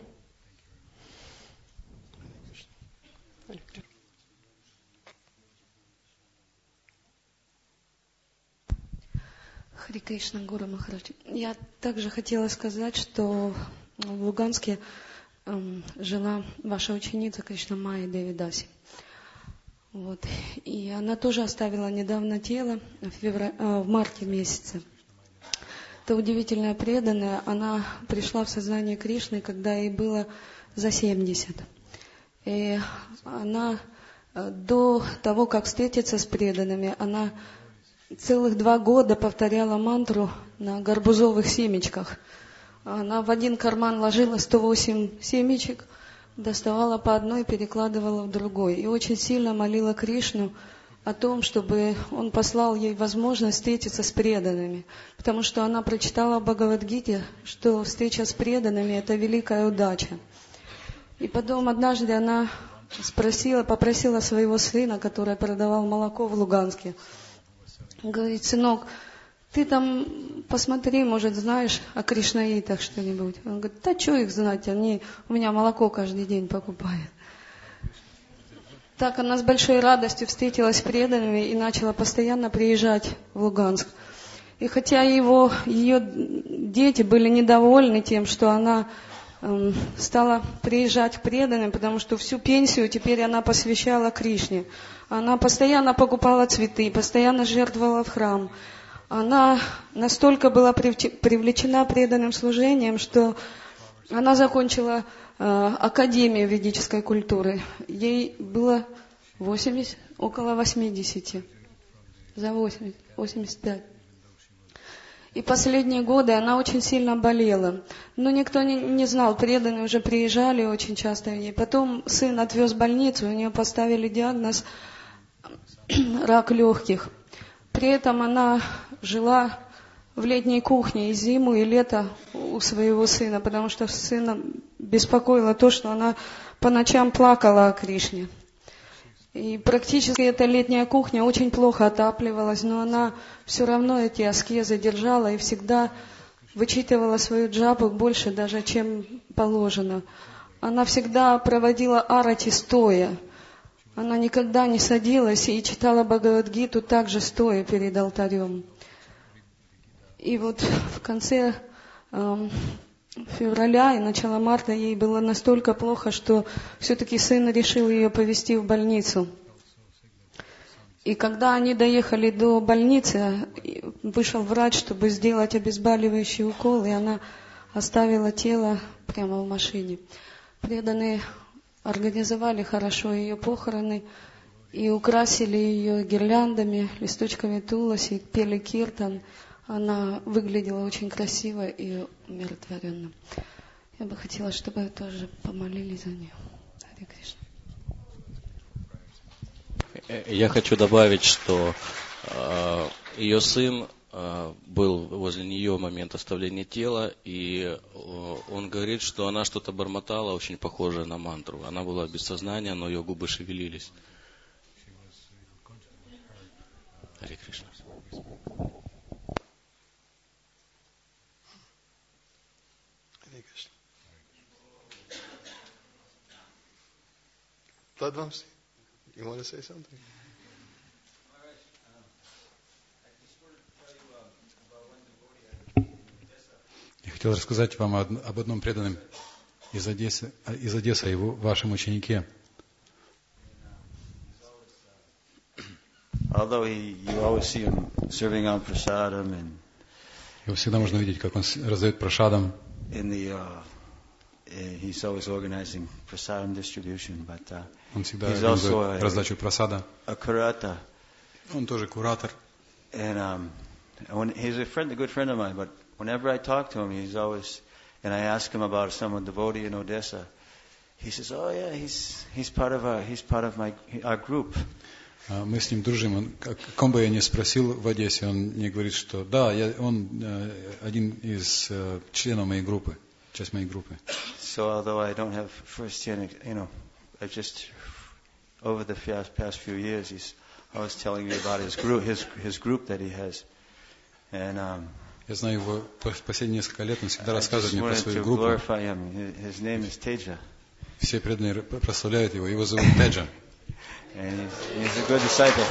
Хари Кришна, Гуру Махарадж. Я также хотела сказать, что в Луганске эм, жила ваша ученица Кришна Майя Девидаси. Вот. И она тоже оставила недавно тело в, феврале, э, в марте месяце. Это удивительная преданная. Она пришла в сознание Кришны, когда ей было за семьдесят. И она до того, как встретиться с преданными, она целых два года повторяла мантру на гарбузовых семечках. Она в один карман ложила сто восемь семечек, доставала по одной, перекладывала в другой. И очень сильно молила Кришну о том, чтобы он послал ей возможность встретиться с преданными. Потому что она прочитала в Бхагавад-гите, что встреча с преданными – это великая удача. И потом однажды она спросила, попросила своего сына, который продавал молоко в Луганске. Говорит: сынок, ты там посмотри, может, знаешь о кришнаитах что-нибудь. Он говорит: да что их знать, они у меня молоко каждый день покупают. Так она с большой радостью встретилась с преданными и начала постоянно приезжать в Луганск. И хотя его, ее дети были недовольны тем, что она э, стала приезжать к преданным, потому что всю пенсию теперь она посвящала Кришне. Она постоянно покупала цветы, постоянно жертвовала в храм. Она настолько была привлечена преданным служением, что она закончила э, Академию ведической культуры. Ей было восемьдесят, около восьмидесяти, за восемьдесят, восемьдесят пять. И последние годы она очень сильно болела. Но никто не, не знал, преданные уже приезжали очень часто в ней. Потом сын отвез в больницу, у нее поставили диагноз рак легких. При этом она жила в летней кухне и зиму, и лето у своего сына, потому что сына беспокоило то, что она по ночам плакала о Кришне. И практически эта летняя кухня очень плохо отапливалась, но она все равно эти аскезы держала и всегда вычитывала свою джапу больше даже, чем положено. Она всегда проводила арати стоя. Она никогда не садилась и читала Бхагавад-гиту также стоя перед алтарем. И вот в конце э, февраля и начало марта ей было настолько плохо, что все-таки сын решил ее повезти в больницу. И когда они доехали до больницы, вышел врач, чтобы сделать обезболивающий укол, и она оставила тело прямо в машине. Преданные организовали хорошо ее похороны и украсили ее гирляндами, листочками туласи, пели киртан. Она выглядела очень красиво и умиротворенно. Я бы хотела, чтобы вы тоже помолились за нее. Харе Кришна. Я хочу добавить, что э, ее сын э, был возле нее в момент оставления тела, и э, он говорит, что она что-то бормотала, очень похожее на мантру. Она была без сознания, но ее губы шевелились. Харе Кришна. Tadvamsi, you want to say something? Я хотел рассказать вам об одном преданном из Одессы, из Одессы, его вашем ученике. Although he, you always see him serving on prasadam and его всегда можно видеть, как он раздает прашадам. In the, uh, he's always organizing prasadam distribution, but uh, он всегда he's also организует раздачу прасада. A kurata. Он тоже куратор. And um, when, he's a friend, a good friend of mine, but whenever I talk to him, he's always, and I ask him about someone devotee in Odessa, he says, "Oh yeah, he's he's part of our he's part of my our group." Мы с ним дружим. Он, о ком бы я ни спросил в Одессе, он мне говорит, что да, я, он один из членов моей группы, часть моей группы. So although I don't have first-hand, you know, I just over the past, past few years, he's always telling me about his group, his his group that he has, and um. Я знаю его последние несколько лет, он всегда рассказывает мне про свою группу. His name is Teja. Все преданные прославляют его. Его зовут Теджа. And he's, he's a good disciple.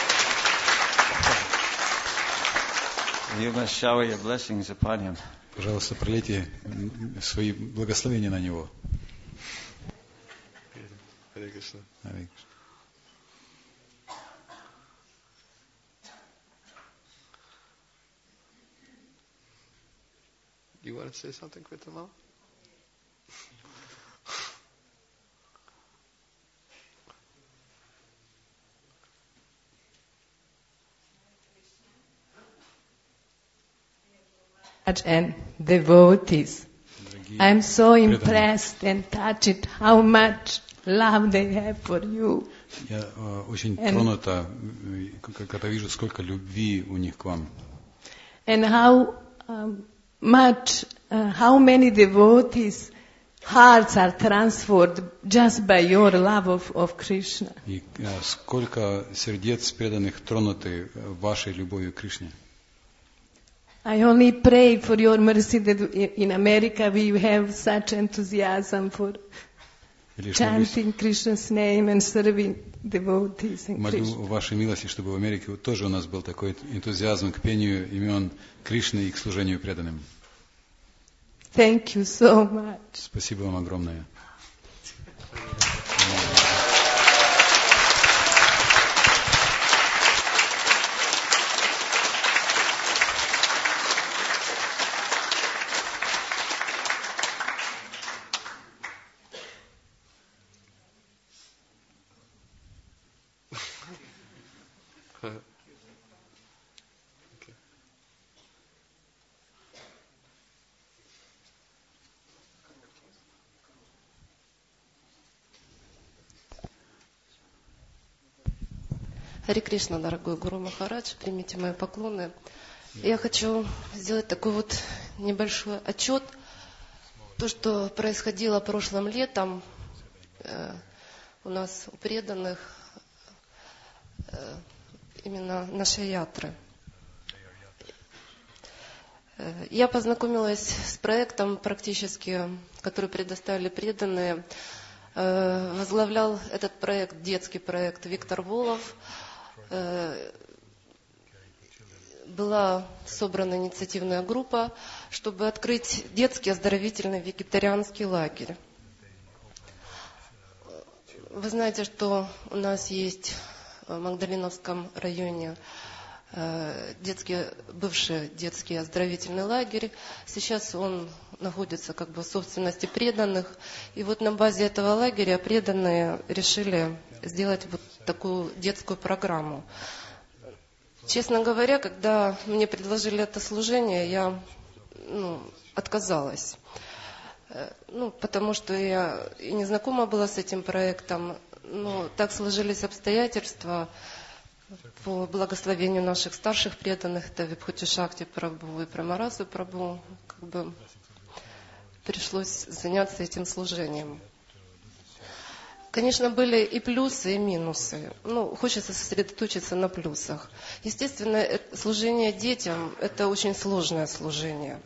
You must shower your blessings upon him. Пожалуйста, пролейте свои благословения на него. Харе Кришна. Харе Кришна. You want to say something, Kvitamal? And devotees. I'm so impressed and touched how much love they have for you. Я uh, очень тронута, когда вижу, сколько любви у них к вам. And how um, much, uh, how many devotees hearts are transformed just by your love of, of Krishna. И сколько сердец преданных тронуты вашей любовью к Кришне. I only pray for your mercy that in America we have such enthusiasm for chanting Krishna's name and serving devotees in Молю Krishna. вашей милости, чтобы в Америке тоже у нас был такой энтузиазм к пению имен Кришны и к служению преданным. Thank you so much. Спасибо вам огромное. Хари Кришна, дорогой Гуру Махарадж, примите мои поклоны. Я хочу сделать такой вот небольшой отчет. То, что происходило прошлым летом э, у нас у преданных э, именно нашей ятры. Э, я познакомилась с проектом практически, который предоставили преданные. Э, возглавлял этот проект, детский проект, Виктор Волов. Была собрана инициативная группа, чтобы открыть детский оздоровительный вегетарианский лагерь. Вы знаете, что у нас есть в Магдалиновском районе детский, бывший детский оздоровительный лагерь. Сейчас он находится как бы в собственности преданных. И вот на базе этого лагеря преданные решили сделать вот такую детскую программу. Честно говоря, когда мне предложили это служение, я ну, отказалась. Ну, потому что я и не знакома была с этим проектом. Но так сложились обстоятельства по благословению наших старших преданных, это Вибхути Шакти Прабху и Прамарасу Прабху, как бы пришлось заняться этим служением. Конечно, были и плюсы, и минусы. Ну, хочется сосредоточиться на плюсах. Естественно, служение детям – это очень сложное служение.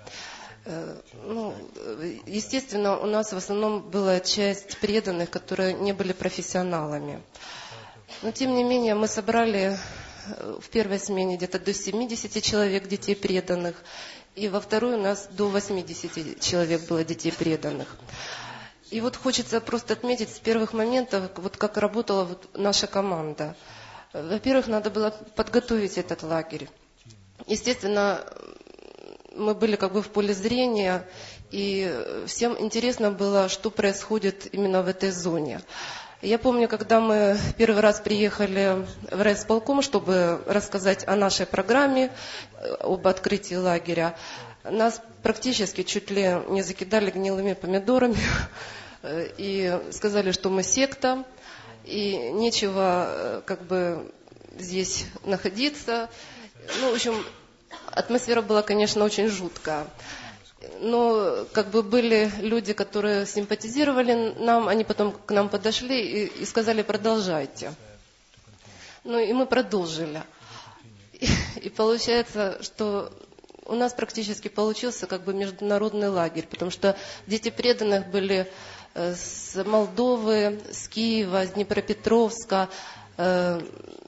Ну, естественно, у нас в основном была часть преданных, которые не были профессионалами. Но, тем не менее, мы собрали в первой смене где-то до семидесяти человек детей преданных, и во второй у нас до восьмидесяти человек было детей преданных. И вот хочется просто отметить с первых моментов, вот как работала вот наша команда. Во-первых, надо было подготовить этот лагерь. Естественно, мы были как бы в поле зрения, и всем интересно было, что происходит именно в этой зоне. Я помню, когда мы первый раз приехали в райисполком, чтобы рассказать о нашей программе, об открытии лагеря, нас практически чуть ли не закидали гнилыми помидорами и сказали, что мы секта, и нечего как бы здесь находиться. Ну, в общем, атмосфера была, конечно, очень жуткая. Но как бы были люди, которые симпатизировали нам, они потом к нам подошли и, и сказали: продолжайте. Ну и мы продолжили. И, и получается, что у нас практически получился как бы международный лагерь, потому что дети преданных были с Молдовы, с Киева, с Днепропетровска, э,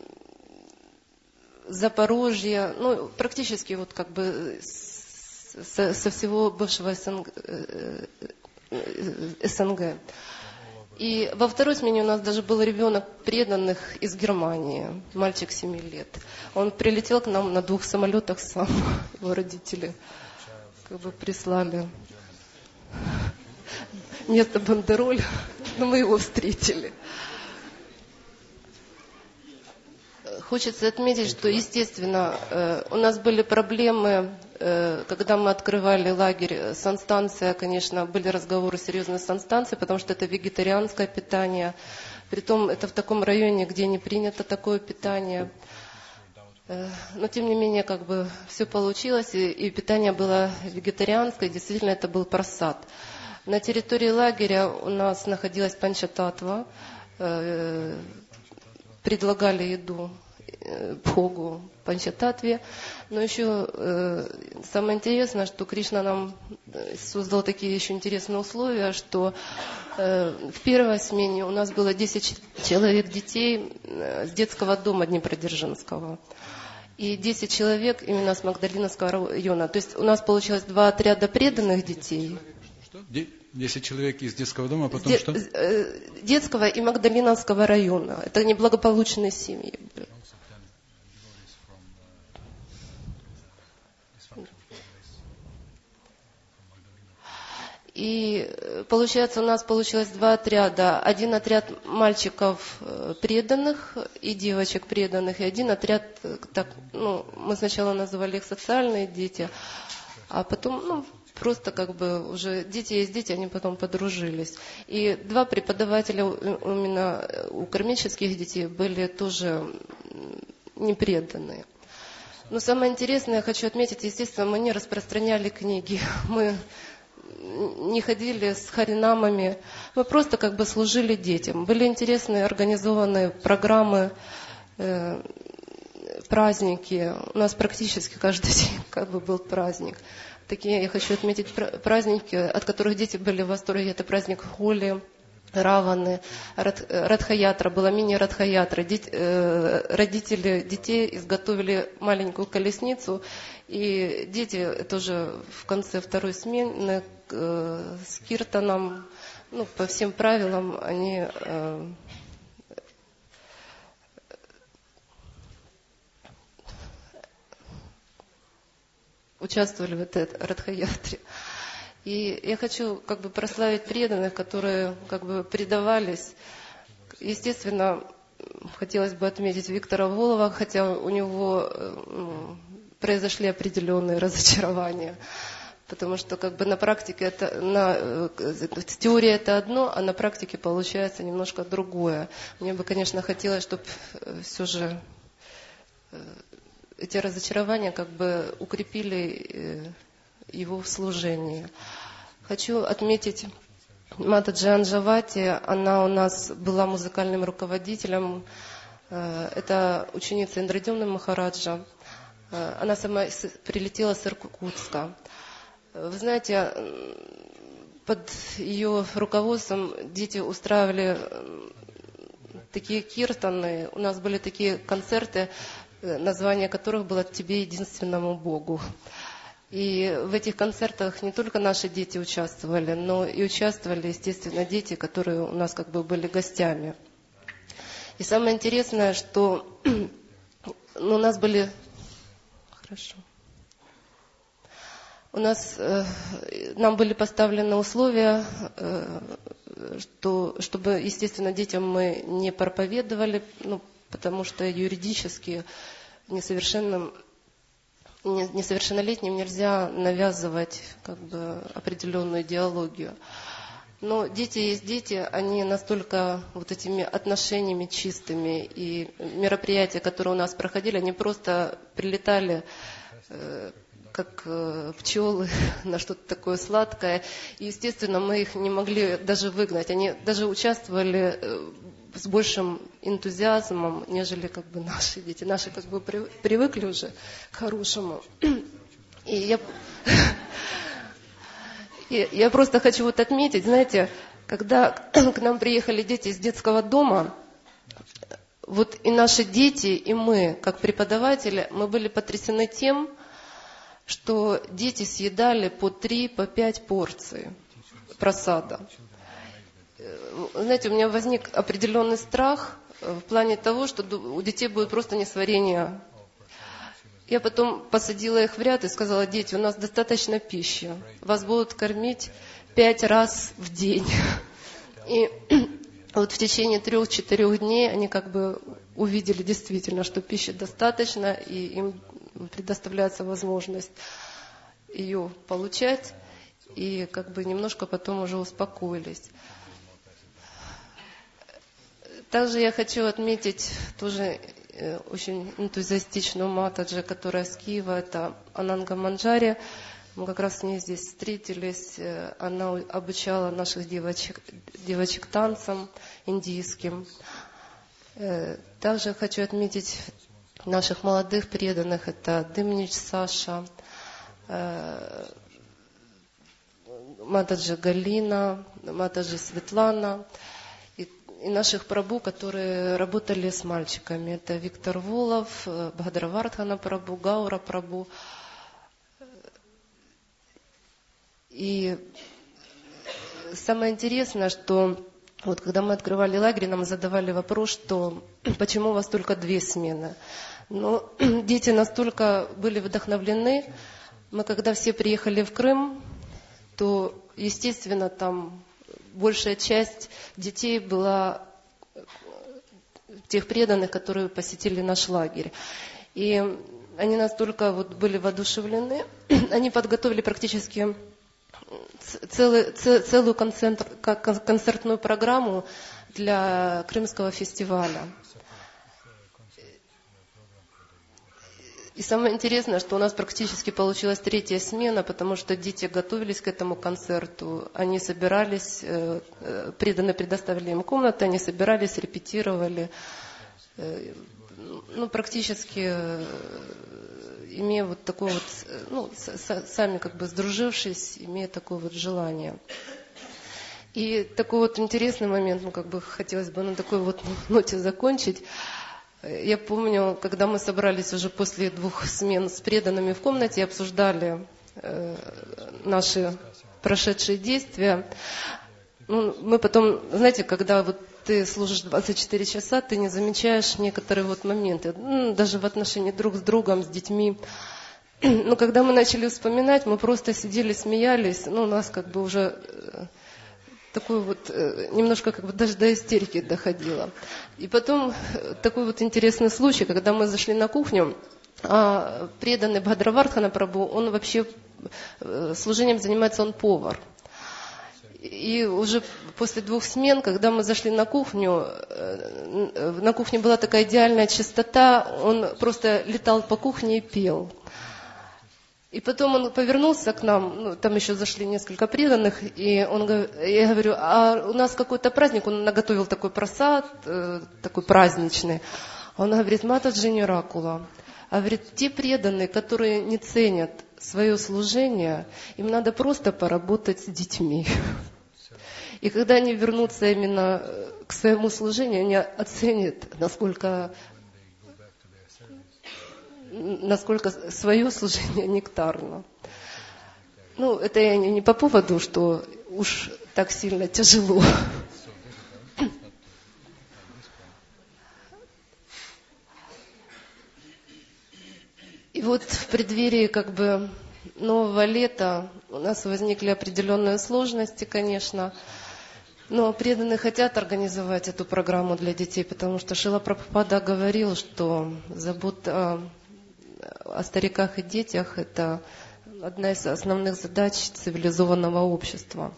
Запорожья, ну практически вот как бы со, со всего бывшего СНГ, СНГ. И во второй смене у нас даже был ребенок преданных из Германии, мальчик семи лет. Он прилетел к нам на двух самолетах сам, его родители как бы прислали место бандероль, но мы его встретили. Хочется отметить, что, естественно, у нас были проблемы, когда мы открывали лагерь. Санстанция, конечно, были разговоры серьезные с санстанцией, потому что это вегетарианское питание. Притом это в таком районе, где не принято такое питание. Но, тем не менее, как бы все получилось, и, и питание было вегетарианское, действительно, это был просад. На территории лагеря у нас находилась Панчататва, предлагали еду Богу Панчататве. Но еще э, самое интересное, что Кришна нам создал такие еще интересные условия, что э, в первой смене у нас было десять человек детей э, с детского дома Днепродзержинского. И десять человек именно с Магдалиновского района. То есть у нас получилось два отряда преданных детей. Что? десять человек из детского дома, а потом Де- что? э, детского и Магдалиновского района. Это неблагополучные семьи были. И получается, у нас получилось два отряда. Один отряд мальчиков преданных и девочек преданных, и один отряд, так, ну, мы сначала называли их социальные дети, а потом, ну, просто как бы уже дети есть дети, они потом подружились. И два преподавателя именно у кармических детей были тоже непреданные. Но самое интересное, я хочу отметить, естественно, мы не распространяли книги, мы не ходили с харинамами, мы просто как бы служили детям. Были интересные организованные программы, э, праздники. У нас практически каждый день как бы был праздник. Такие я хочу отметить праздники, от которых дети были в восторге. Это праздник Холи, Раваны, Радхаятра, была мини-Радхаятра. Родители детей изготовили маленькую колесницу, и дети тоже в конце второй смены с киртаном, ну, по всем правилам, они участвовали в этой Радхаятре. И я хочу как бы прославить преданных, которые как бы предавались. Естественно, хотелось бы отметить Виктора Волова, хотя у него ну, произошли определенные разочарования. Потому что как бы на практике это, на, теория это одно, а на практике получается немножко другое. Мне бы, конечно, хотелось, чтобы все же эти разочарования как бы укрепили его в служении. Хочу отметить Матаджи Анджавати. Она у нас была музыкальным руководителем. Это ученица Индрадюмны Махараджа. Она сама прилетела с Иркутска. Вы знаете, под ее руководством дети устраивали такие киртаны. У нас были такие концерты, название которых было «Тебе единственному Богу». И в этих концертах не только наши дети участвовали, но и участвовали, естественно, дети, которые у нас как бы были гостями. И самое интересное, что ну, у нас были... Хорошо. У нас, э, нам были поставлены условия, э, что, чтобы, естественно, детям мы не проповедовали, ну, потому что юридически несовершенным, несовершеннолетним нельзя навязывать как бы определенную идеологию. Но дети есть дети, они настолько вот этими отношениями чистыми, и мероприятия, которые у нас проходили, они просто прилетали э, как э, пчелы на что-то такое сладкое. И, естественно, мы их не могли даже выгнать. Они даже участвовали э, с большим энтузиазмом, нежели как бы наши дети. Наши как бы при, привыкли уже к хорошему. И я, и я просто хочу вот отметить, знаете, когда к нам приехали дети из детского дома, вот и наши дети, и мы, как преподаватели, мы были потрясены тем, что дети съедали по три, по пять порций прасада. Знаете, у меня возник определенный страх в плане того, что у детей будет просто несварение. Я потом посадила их в ряд и сказала: дети, у нас достаточно пищи, вас будут кормить пять раз в день. И вот в течение трех-четырех дней они как бы увидели действительно, что пищи достаточно, и им предоставляется возможность ее получать, и как бы немножко потом уже успокоились. Также я хочу отметить тоже очень энтузиастичную матаджи, которая с Киева, это Ананга Манджари. Мы как раз с ней здесь встретились. Она обучала наших девочек, девочек танцам индийским. Также хочу отметить наших молодых преданных. Это Дымнич Саша, Матаджи Галина, Матаджи Светлана. И, и наших прабу, которые работали с мальчиками. Это Виктор Волов, Бхадравардхана прабу, Гаура прабу. И самое интересное, что вот когда мы открывали лагерь, нам задавали вопрос, что почему у вас только две смены. Но дети настолько были вдохновлены. Мы когда все приехали в Крым, то, естественно, там большая часть детей была тех преданных, которые посетили наш лагерь. И они настолько вот были воодушевлены, они подготовили практически целый, целую концерт, концертную программу для Крымского фестиваля. И самое интересное, что у нас практически получилась третья смена, потому что дети готовились к этому концерту, они собирались, преданные предоставили им комнаты, они собирались, репетировали, ну, практически имея вот такое вот, ну, сами как бы сдружившись, имея такое вот желание. И такой вот интересный момент, ну, как бы хотелось бы на такой вот ноте закончить. Я помню, когда мы собрались уже после двух смен с преданными в комнате и обсуждали э, наши прошедшие действия, ну, мы потом, знаете, когда вот ты служишь двадцать четыре часа, ты не замечаешь некоторые вот моменты, ну, даже в отношении друг с другом, с детьми. Но когда мы начали вспоминать, мы просто сидели, смеялись, ну, у нас как бы уже... такой вот, немножко как бы даже до истерики доходило. И потом такой вот интересный случай, когда мы зашли на кухню, а преданный Бхадравардхана прабу, он вообще служением занимается, он повар. И уже после двух смен, когда мы зашли на кухню, на кухне была такая идеальная чистота, он просто летал по кухне и пел. И потом он повернулся к нам, ну, там еще зашли несколько преданных, и он, я говорю, а у нас какой-то праздник, он наготовил такой просад, э, такой праздничный. Он говорит, Матаджи Ниракула, а говорит, те преданные, которые не ценят свое служение, им надо просто поработать с детьми. И когда они вернутся именно к своему служению, они оценят, насколько... насколько свое служение нектарно. Ну, это я не по поводу, что уж так сильно тяжело. И вот в преддверии как бы нового лета у нас возникли определенные сложности, конечно. Но преданные хотят организовать эту программу для детей, потому что Шрила Прабхупада говорил, что забота о стариках и детях – это одна из основных задач цивилизованного общества.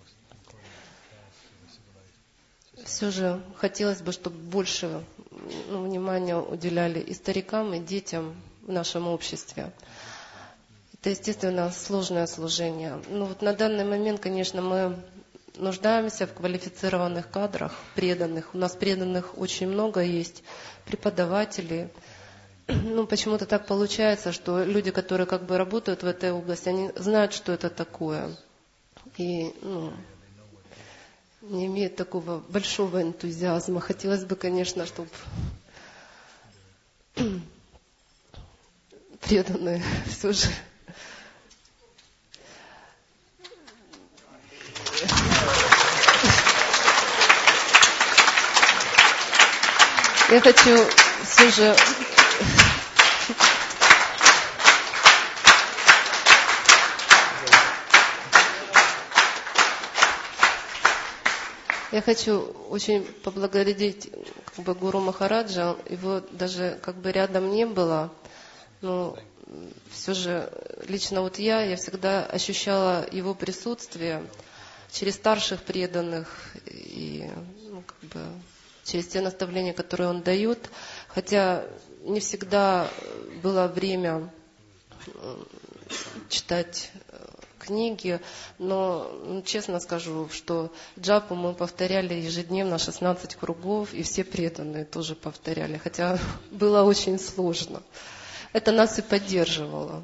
Все же хотелось бы, чтобы больше, ну, внимания уделяли и старикам, и детям в нашем обществе. Это, естественно, сложное служение. Но вот на данный момент, конечно, мы нуждаемся в квалифицированных кадрах, преданных. У нас преданных очень много есть, преподаватели. Ну, почему-то так получается, что люди, которые как бы работают в этой области, они знают, что это такое. И, ну, не имеют такого большого энтузиазма. Хотелось бы, конечно, чтобы преданные все же... Я хочу все же... Я хочу очень поблагодарить как бы Гуру Махараджа. Его даже как бы рядом не было, но все же лично вот я, я всегда ощущала его присутствие через старших преданных и, ну, как бы через те наставления, которые он дает. Хотя не всегда было время читать книги, но ну, честно скажу, что джапу мы повторяли ежедневно шестнадцать кругов, и все преданные тоже повторяли, хотя было очень сложно. Это нас и поддерживало.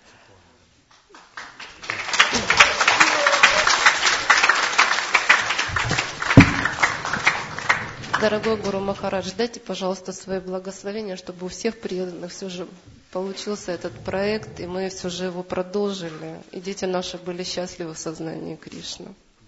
Дорогой Гуру Махарадж, дайте, пожалуйста, свои благословения, чтобы у всех преданных все же получился этот проект, и мы все же его продолжили, и дети наши были счастливы в сознании Кришны.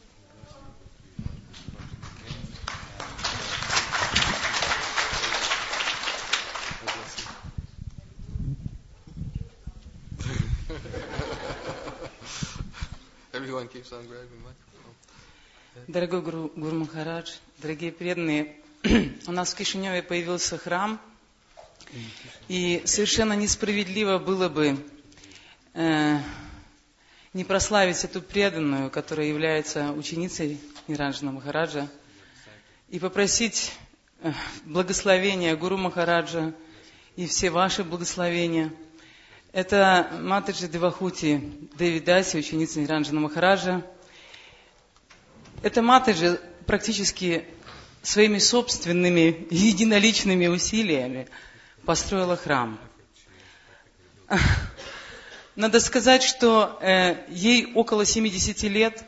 Дорогой Гуру, Гуру Махарадж, дорогие преданные, у нас в Кишиневе появился храм, и совершенно несправедливо было бы э, не прославить эту преданную, которая является ученицей Ниранджана Махараджа, и попросить э, благословения Гуру Махараджа и все ваши благословения. Это Матаджи Девахути Девидаси, ученица Ниранджана Махараджа. Это Матаджи практически своими собственными единоличными усилиями построила храм. Надо сказать, что э, ей около семидесяти лет.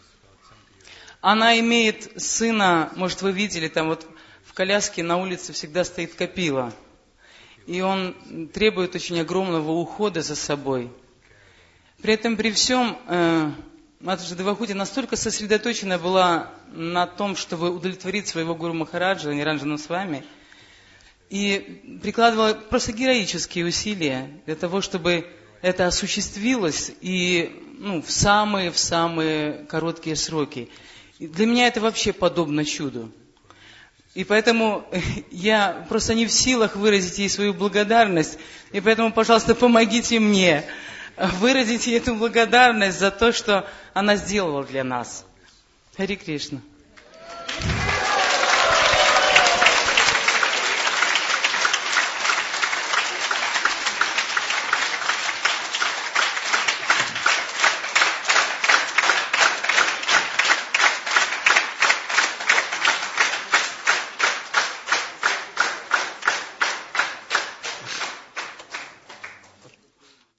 Она имеет сына, может, вы видели, там вот в коляске на улице всегда стоит копила. И он требует очень огромного ухода за собой. При этом, при всем, э, Матаджи Девахути настолько сосредоточена была на том, чтобы удовлетворить своего Гуру Махараджа, Ниранджану с вами, и прикладывала просто героические усилия для того, чтобы это осуществилось и ну, в самые, в самые короткие сроки. И для меня это вообще подобно чуду. И поэтому я просто не в силах выразить ей свою благодарность, и поэтому, пожалуйста, помогите мне выразить ей эту благодарность за то, что она сделала для нас. Хари Кришна.